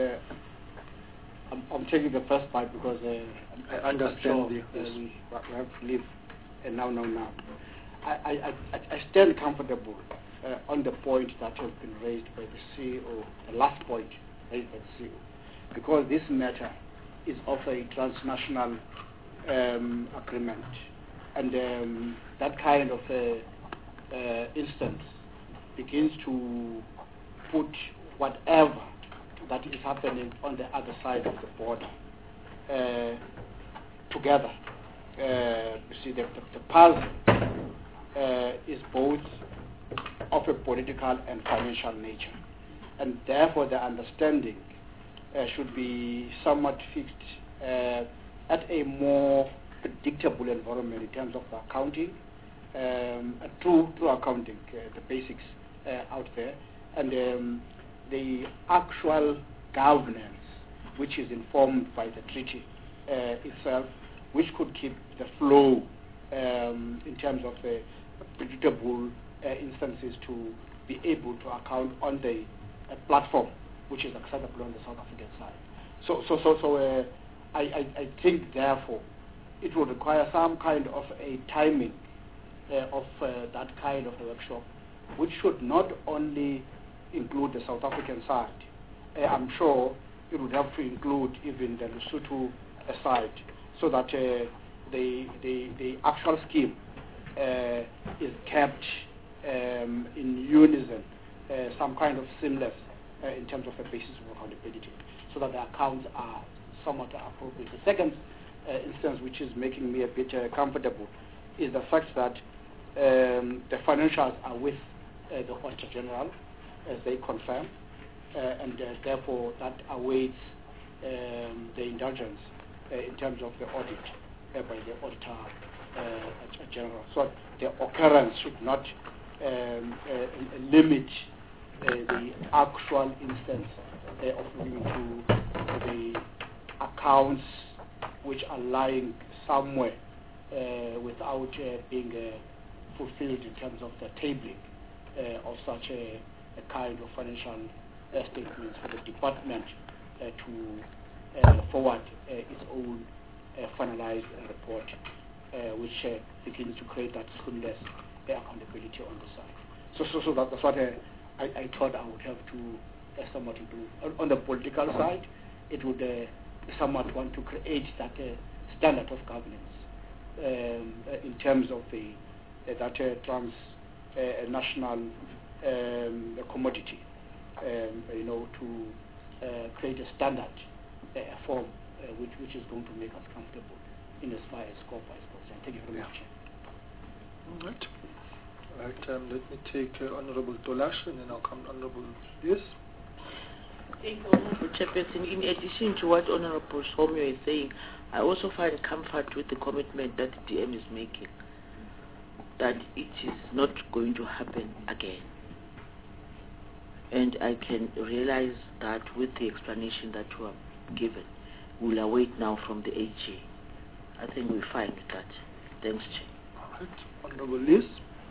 I'm taking the first part because I understand we have to leave now. I stand comfortable on the point that has been raised by the CEO, the last point raised by the CEO, because this matter is of a transnational agreement, and that kind of instance begins to put whatever that is happening on the other side of the border together. You see, the puzzle is both of a political and financial nature, and therefore the understanding should be somewhat fixed at a more predictable environment in terms of accounting, true accounting, the basics out there, and the actual governance, which is informed by the treaty itself, which could keep the flow in terms of predictable instances to be able to account on the platform which is acceptable on the South African side. So I think therefore it would require some kind of a timing of that kind of a workshop, which should not only include the South African side. I'm sure it would have to include even the Lesotho side, so that the actual scheme is kept in unison, some kind of seamless in terms of a basis of accountability, so that the accounts are somewhat appropriate. The second instance, which is making me a bit comfortable, is the fact that the financials are with the Auditor General, as they confirm, and therefore that awaits the indulgence in terms of the audit by the Auditor General. So the occurrence should not limit the actual instance of looking to the accounts which are lying somewhere without being fulfilled in terms of the tabling of such a kind of financial statements for the department to forward its own finalized report, which begins to create that seamless accountability on the side. So that's what I thought I would have to somewhat do. On the political side, it would somewhat want to create that standard of governance in terms of that transnational commodity, to create a standard form which is going to make us comfortable in as far as scope is concerned. Thank you very much. All right. Let me take Honorable Tolash, and then I'll come Honorable Yes. Thank you, Honorable Chairperson. In addition to what Honorable Somyo is saying, I also find comfort with the commitment that the DM is making, that it is not going to happen again. And I can realize that with the explanation that you have given, we'll await now from the AG. I think we're fine with that. Thanks, Chair. All right. Honorable Liz.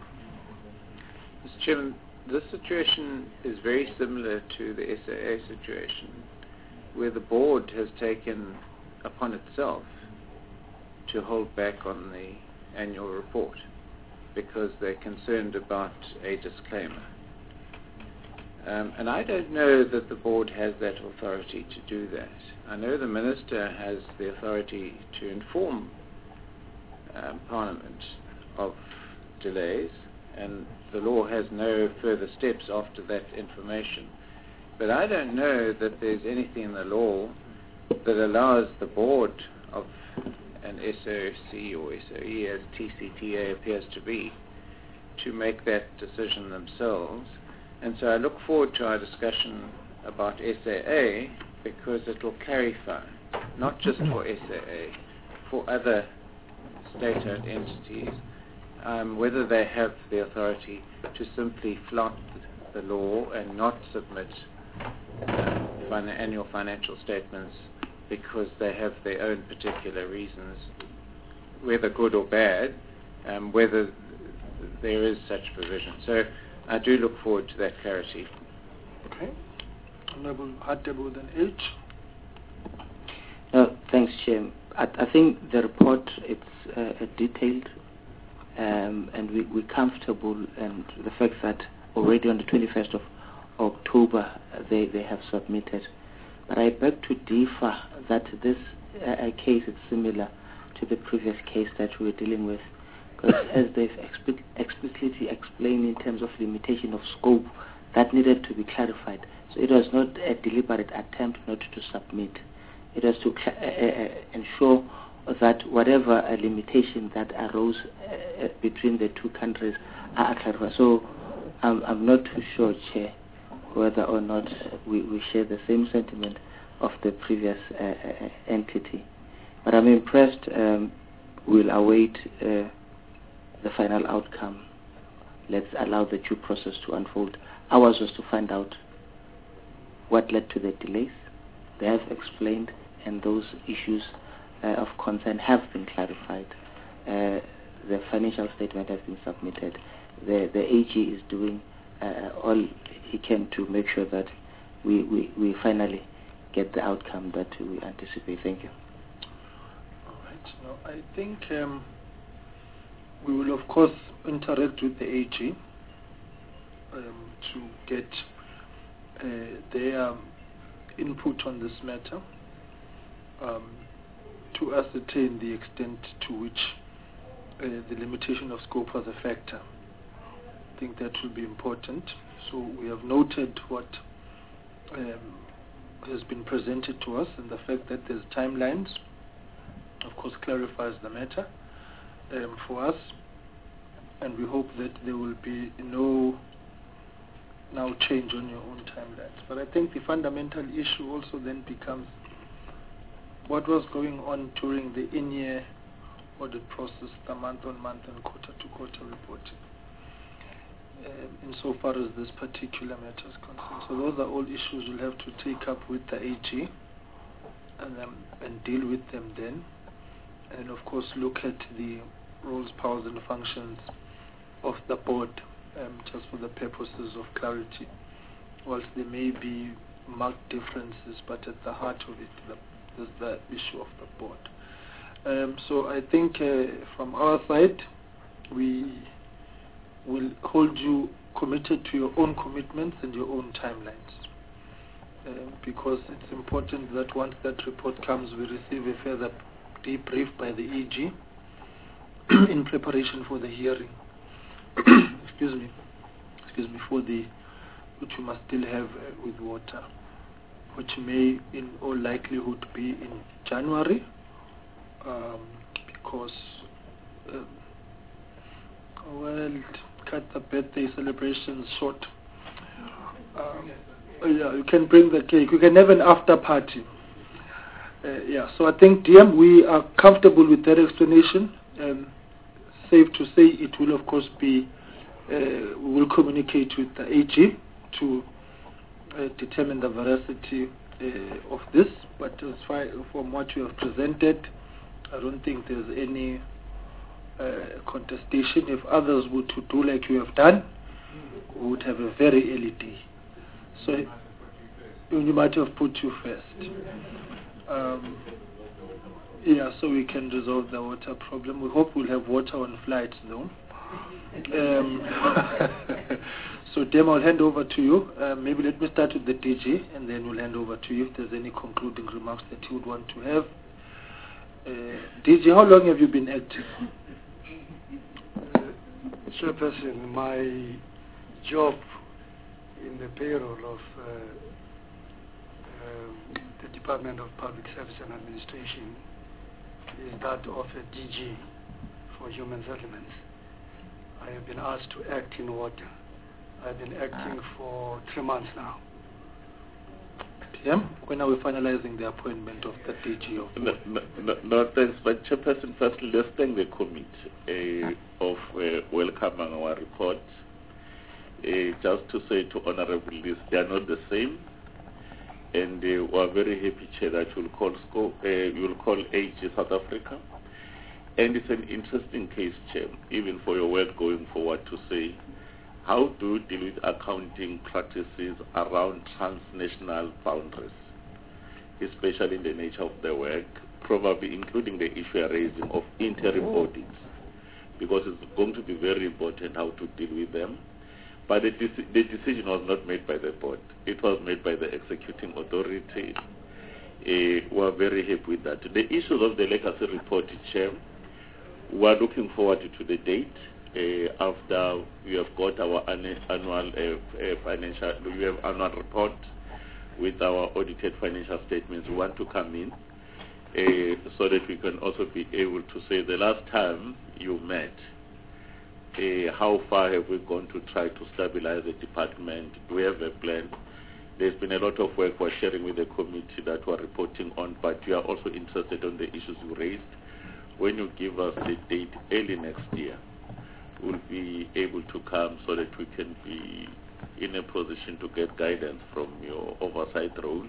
Mr. Chairman, this situation is very similar to the SAA situation, where the board has taken upon itself to hold back on the annual report because they're concerned about a disclaimer. And I don't know that the board has that authority to do that. I know the Minister has the authority to inform Parliament of delays, and the law has no further steps after that information. But I don't know that there's anything in the law that allows the board of an SOC or SOE, as TCTA appears to be, to make that decision themselves. And so I look forward to our discussion about SAA, because it will clarify, not just for SAA, for other state-owned entities, whether they have the authority to simply flout the law and not submit annual financial statements because they have their own particular reasons, whether good or bad, whether there is such provision. So I do look forward to that clarity. Okay. Honorable Hatebu, then H. Thanks, Chair. I think the report it's detailed, and we're comfortable, and the fact that already on the 21st of October they have submitted. But I beg to differ that this case is similar to the previous case that we were dealing with, because as they've explicitly explained in terms of limitation of scope, that needed to be clarified. So it was not a deliberate attempt not to submit. It was to ensure that whatever limitation that arose between the two countries are clarified. So I'm not too sure, Chair, whether or not we share the same sentiment of the previous entity. But I'm impressed. We'll await the final outcome. Let's allow the due process to unfold. Ours was to find out what led to the delays. They have explained, and those issues of concern have been clarified. The financial statement has been submitted. The AG is doing all he can to make sure that we finally get the outcome that we anticipate. Thank you. All right. Now, I think we will, of course, interact with the AG to get their input on this matter, to ascertain the extent to which the limitation of scope was a factor. I think that will be important. So we have noted what has been presented to us, and the fact that there's timelines, of course, clarifies the matter for us, and we hope that there will be no now change on your own timelines. But I think the fundamental issue also then becomes what was going on during the in-year audit process, the month-on-month and quarter-to-quarter reporting, insofar as this particular matter is concerned. So those are all issues we'll have to take up with the AG and deal with them then. and of course look at the roles, powers and functions of the board, just for the purposes of clarity. Whilst there may be marked differences, but at the heart of it is the issue of the board. So I think from our side, we will hold you committed to your own commitments and your own timelines. Because it's important that once that report comes, we receive a further debrief by the EG in preparation for the hearing. Excuse me, for the which we must still have with water, which may in all likelihood be in January, because cut the birthday celebrations short. Yeah, you can bring the cake. You can have an after party. So I think, DM, we are comfortable with that explanation. Safe to say it will, of course, be, we will communicate with the AG to determine the veracity of this. But as far from what you have presented, I don't think there's any contestation. If others were to do like you have done, we would have a very early day. So you might have put you first. So we can resolve the water problem. We hope we'll have water on flights though. So Dem, I'll hand over to you. Maybe let me start with the DG and then we'll hand over to you if there's any concluding remarks that you would want to have. DG, how long have you been acting? Chairperson, my job in the payroll of the Department of Public Service and Administration is that of a DG for Human Settlements. I have been asked to act in water. I've been acting for 3 months now. PM, when are we finalizing the appointment of the DG of No, thanks. But Chairperson, firstly, let's thank the committee of welcoming our report. Just to say to Honorable Liz, they are not the same. And we are very happy, Chair, that you will call AG South Africa. And it's an interesting case, Chair, even for your work going forward, to say, how do you deal with accounting practices around transnational boundaries, especially in the nature of the work, probably including the issue you're raising of interim audits, because it's going to be very important how to deal with them. But the decision was not made by the board. It was made by the executing authority. We are very happy with that. The issues of the legacy report, Chair, we are looking forward to the date after we have got our annual annual report with our audited financial statements. We want to come in so that we can also be able to say the last time you met, how far have we gone to try to stabilize the department? Do we have a plan? There's been a lot of work we're sharing with the committee that we're reporting on, but we are also interested on the issues you raised. When you give us the date early next year, we'll be able to come so that we can be in a position to get guidance from your oversight role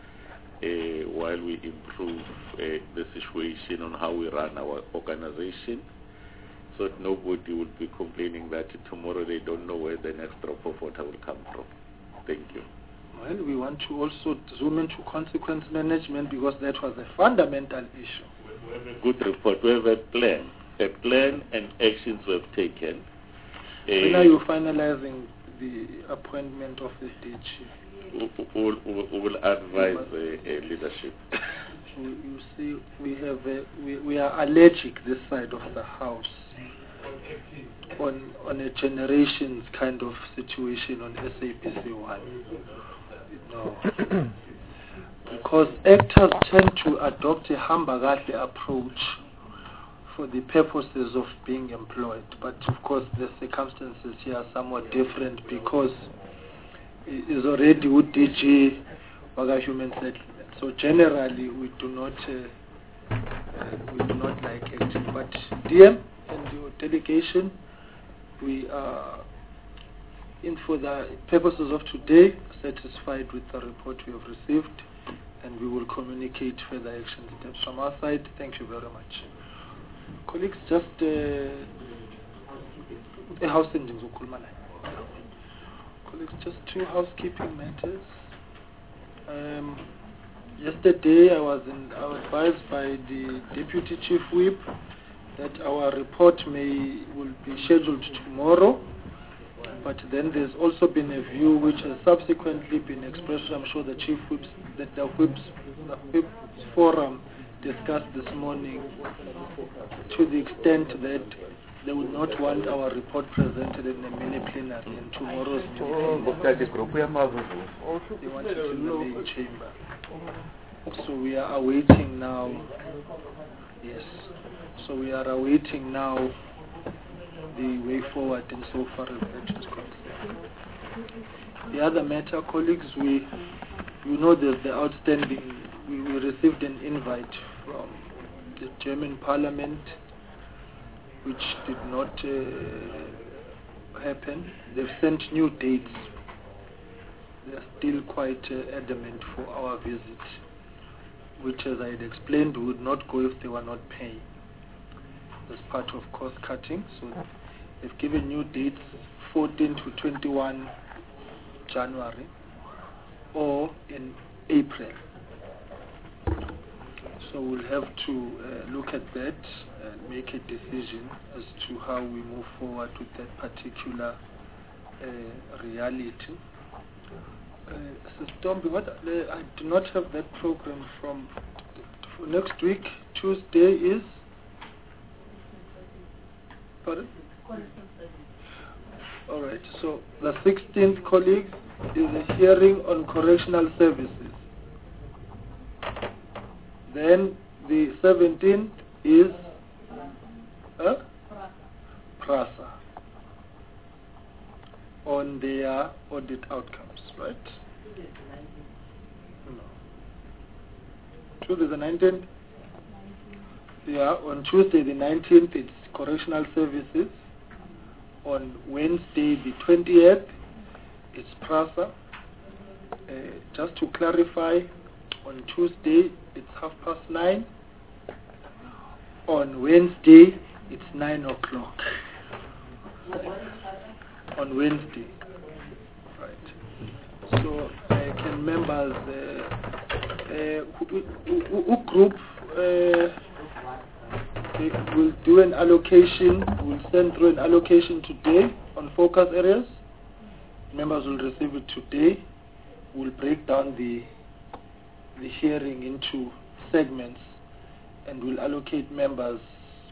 while we improve the situation on how we run our organization, so that nobody will be complaining that tomorrow they don't know where the next drop of water will come from. Thank you. Well, we want to also zoom into consequence management, because that was a fundamental issue. We have a good report. We have a plan and actions we have taken. When are you finalizing the appointment of the DG? We will advise leadership. You see, we are allergic this side of the house on a generations kind of situation on SABC 1. No. Because actors tend to adopt a hambagahle approach for the purposes of being employed. But of course the circumstances here are somewhat different, because it is already with DG Human Settlement. So generally we do not like acting. But DM and your delegation, we are, for the purposes of today, satisfied with the report we have received, and we will communicate further action steps from our side. Thank you very much. Colleagues, just a house ending. Colleagues, just two housekeeping matters. Yesterday, I was advised by the Deputy Chief Whip that our report will be scheduled tomorrow. But then there's also been a view which has subsequently been expressed. I'm sure the Chief Whips, that the Whips Forum discussed this morning, to the extent that they would not want our report presented in the mini plenary in tomorrow's meeting. They want it in the main chamber. So we are awaiting now. Yes. So we are awaiting now the way forward insofar as that is concerned. The other matter, colleagues, you know there's the outstanding. We received an invite from the German Parliament, which did not happen. They've sent new dates. They're still quite adamant for our visit, which, as I had explained, would not go if they were not paying as part of cost cutting. So they've given new dates, 14 to 21 January or in April. So we'll have to look at that and make a decision as to how we move forward with that particular reality. Sister Tombi, I do not have that program for next week. Tuesday is? Pardon? All right. So the 16th, colleagues, is a hearing on correctional services. Then the 17th is PRASA on their audit outcomes, right? No. Tuesday the 19th? Yeah, on Tuesday the 19th it's correctional services. On Wednesday the 20th it's PRASA. Just to clarify, on Tuesday it's 9:30. On Wednesday it's 9 o'clock. On Wednesday, right? So can members who group will do an allocation? Will send through an allocation today on focus areas. Members will receive it today. We'll break down the hearing into segments, and we'll allocate members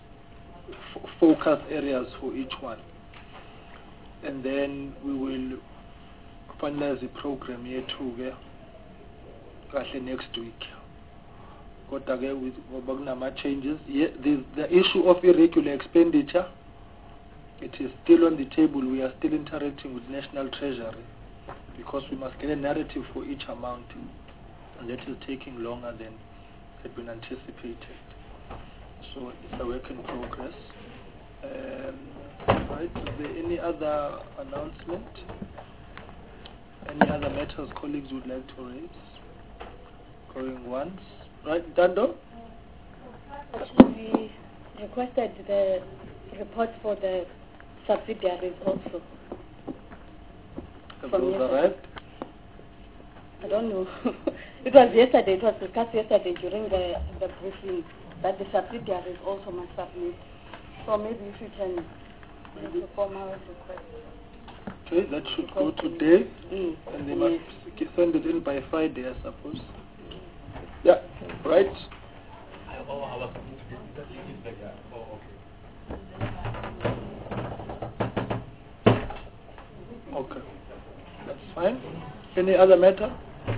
focus areas for each one. And then we will finalize the program here too, next week. With changes. The issue of irregular expenditure, it is still on the table. We are still interacting with National Treasury because we must get a narrative for each amount, and that is taking longer than had been anticipated. So it's a work in progress. Right, is there any other announcement? Any other matters colleagues would like to raise? Going once. Right, Dando? We requested the report for the subsidiaries also. Have those arrived? I don't know. It was yesterday, it was discussed yesterday during the briefing that the subsidiaries also must submit. So maybe if you can make a formal request. Okay, that should go today, and they must send it in by Friday, I suppose. Yeah, right? Okay, that's fine. Any other matter?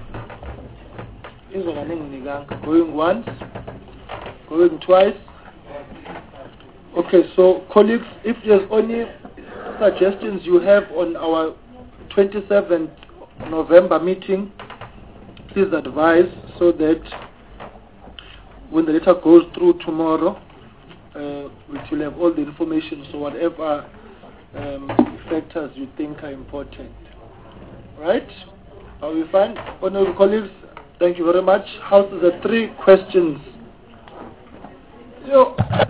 Going once, going twice. Okay, so colleagues, if there's any suggestions you have on our 27th November meeting, please advise so that when the letter goes through tomorrow, we will have all the information. So whatever factors you think are important. Right? Are we fine? Honorable colleagues, thank you very much. House is the 3 questions.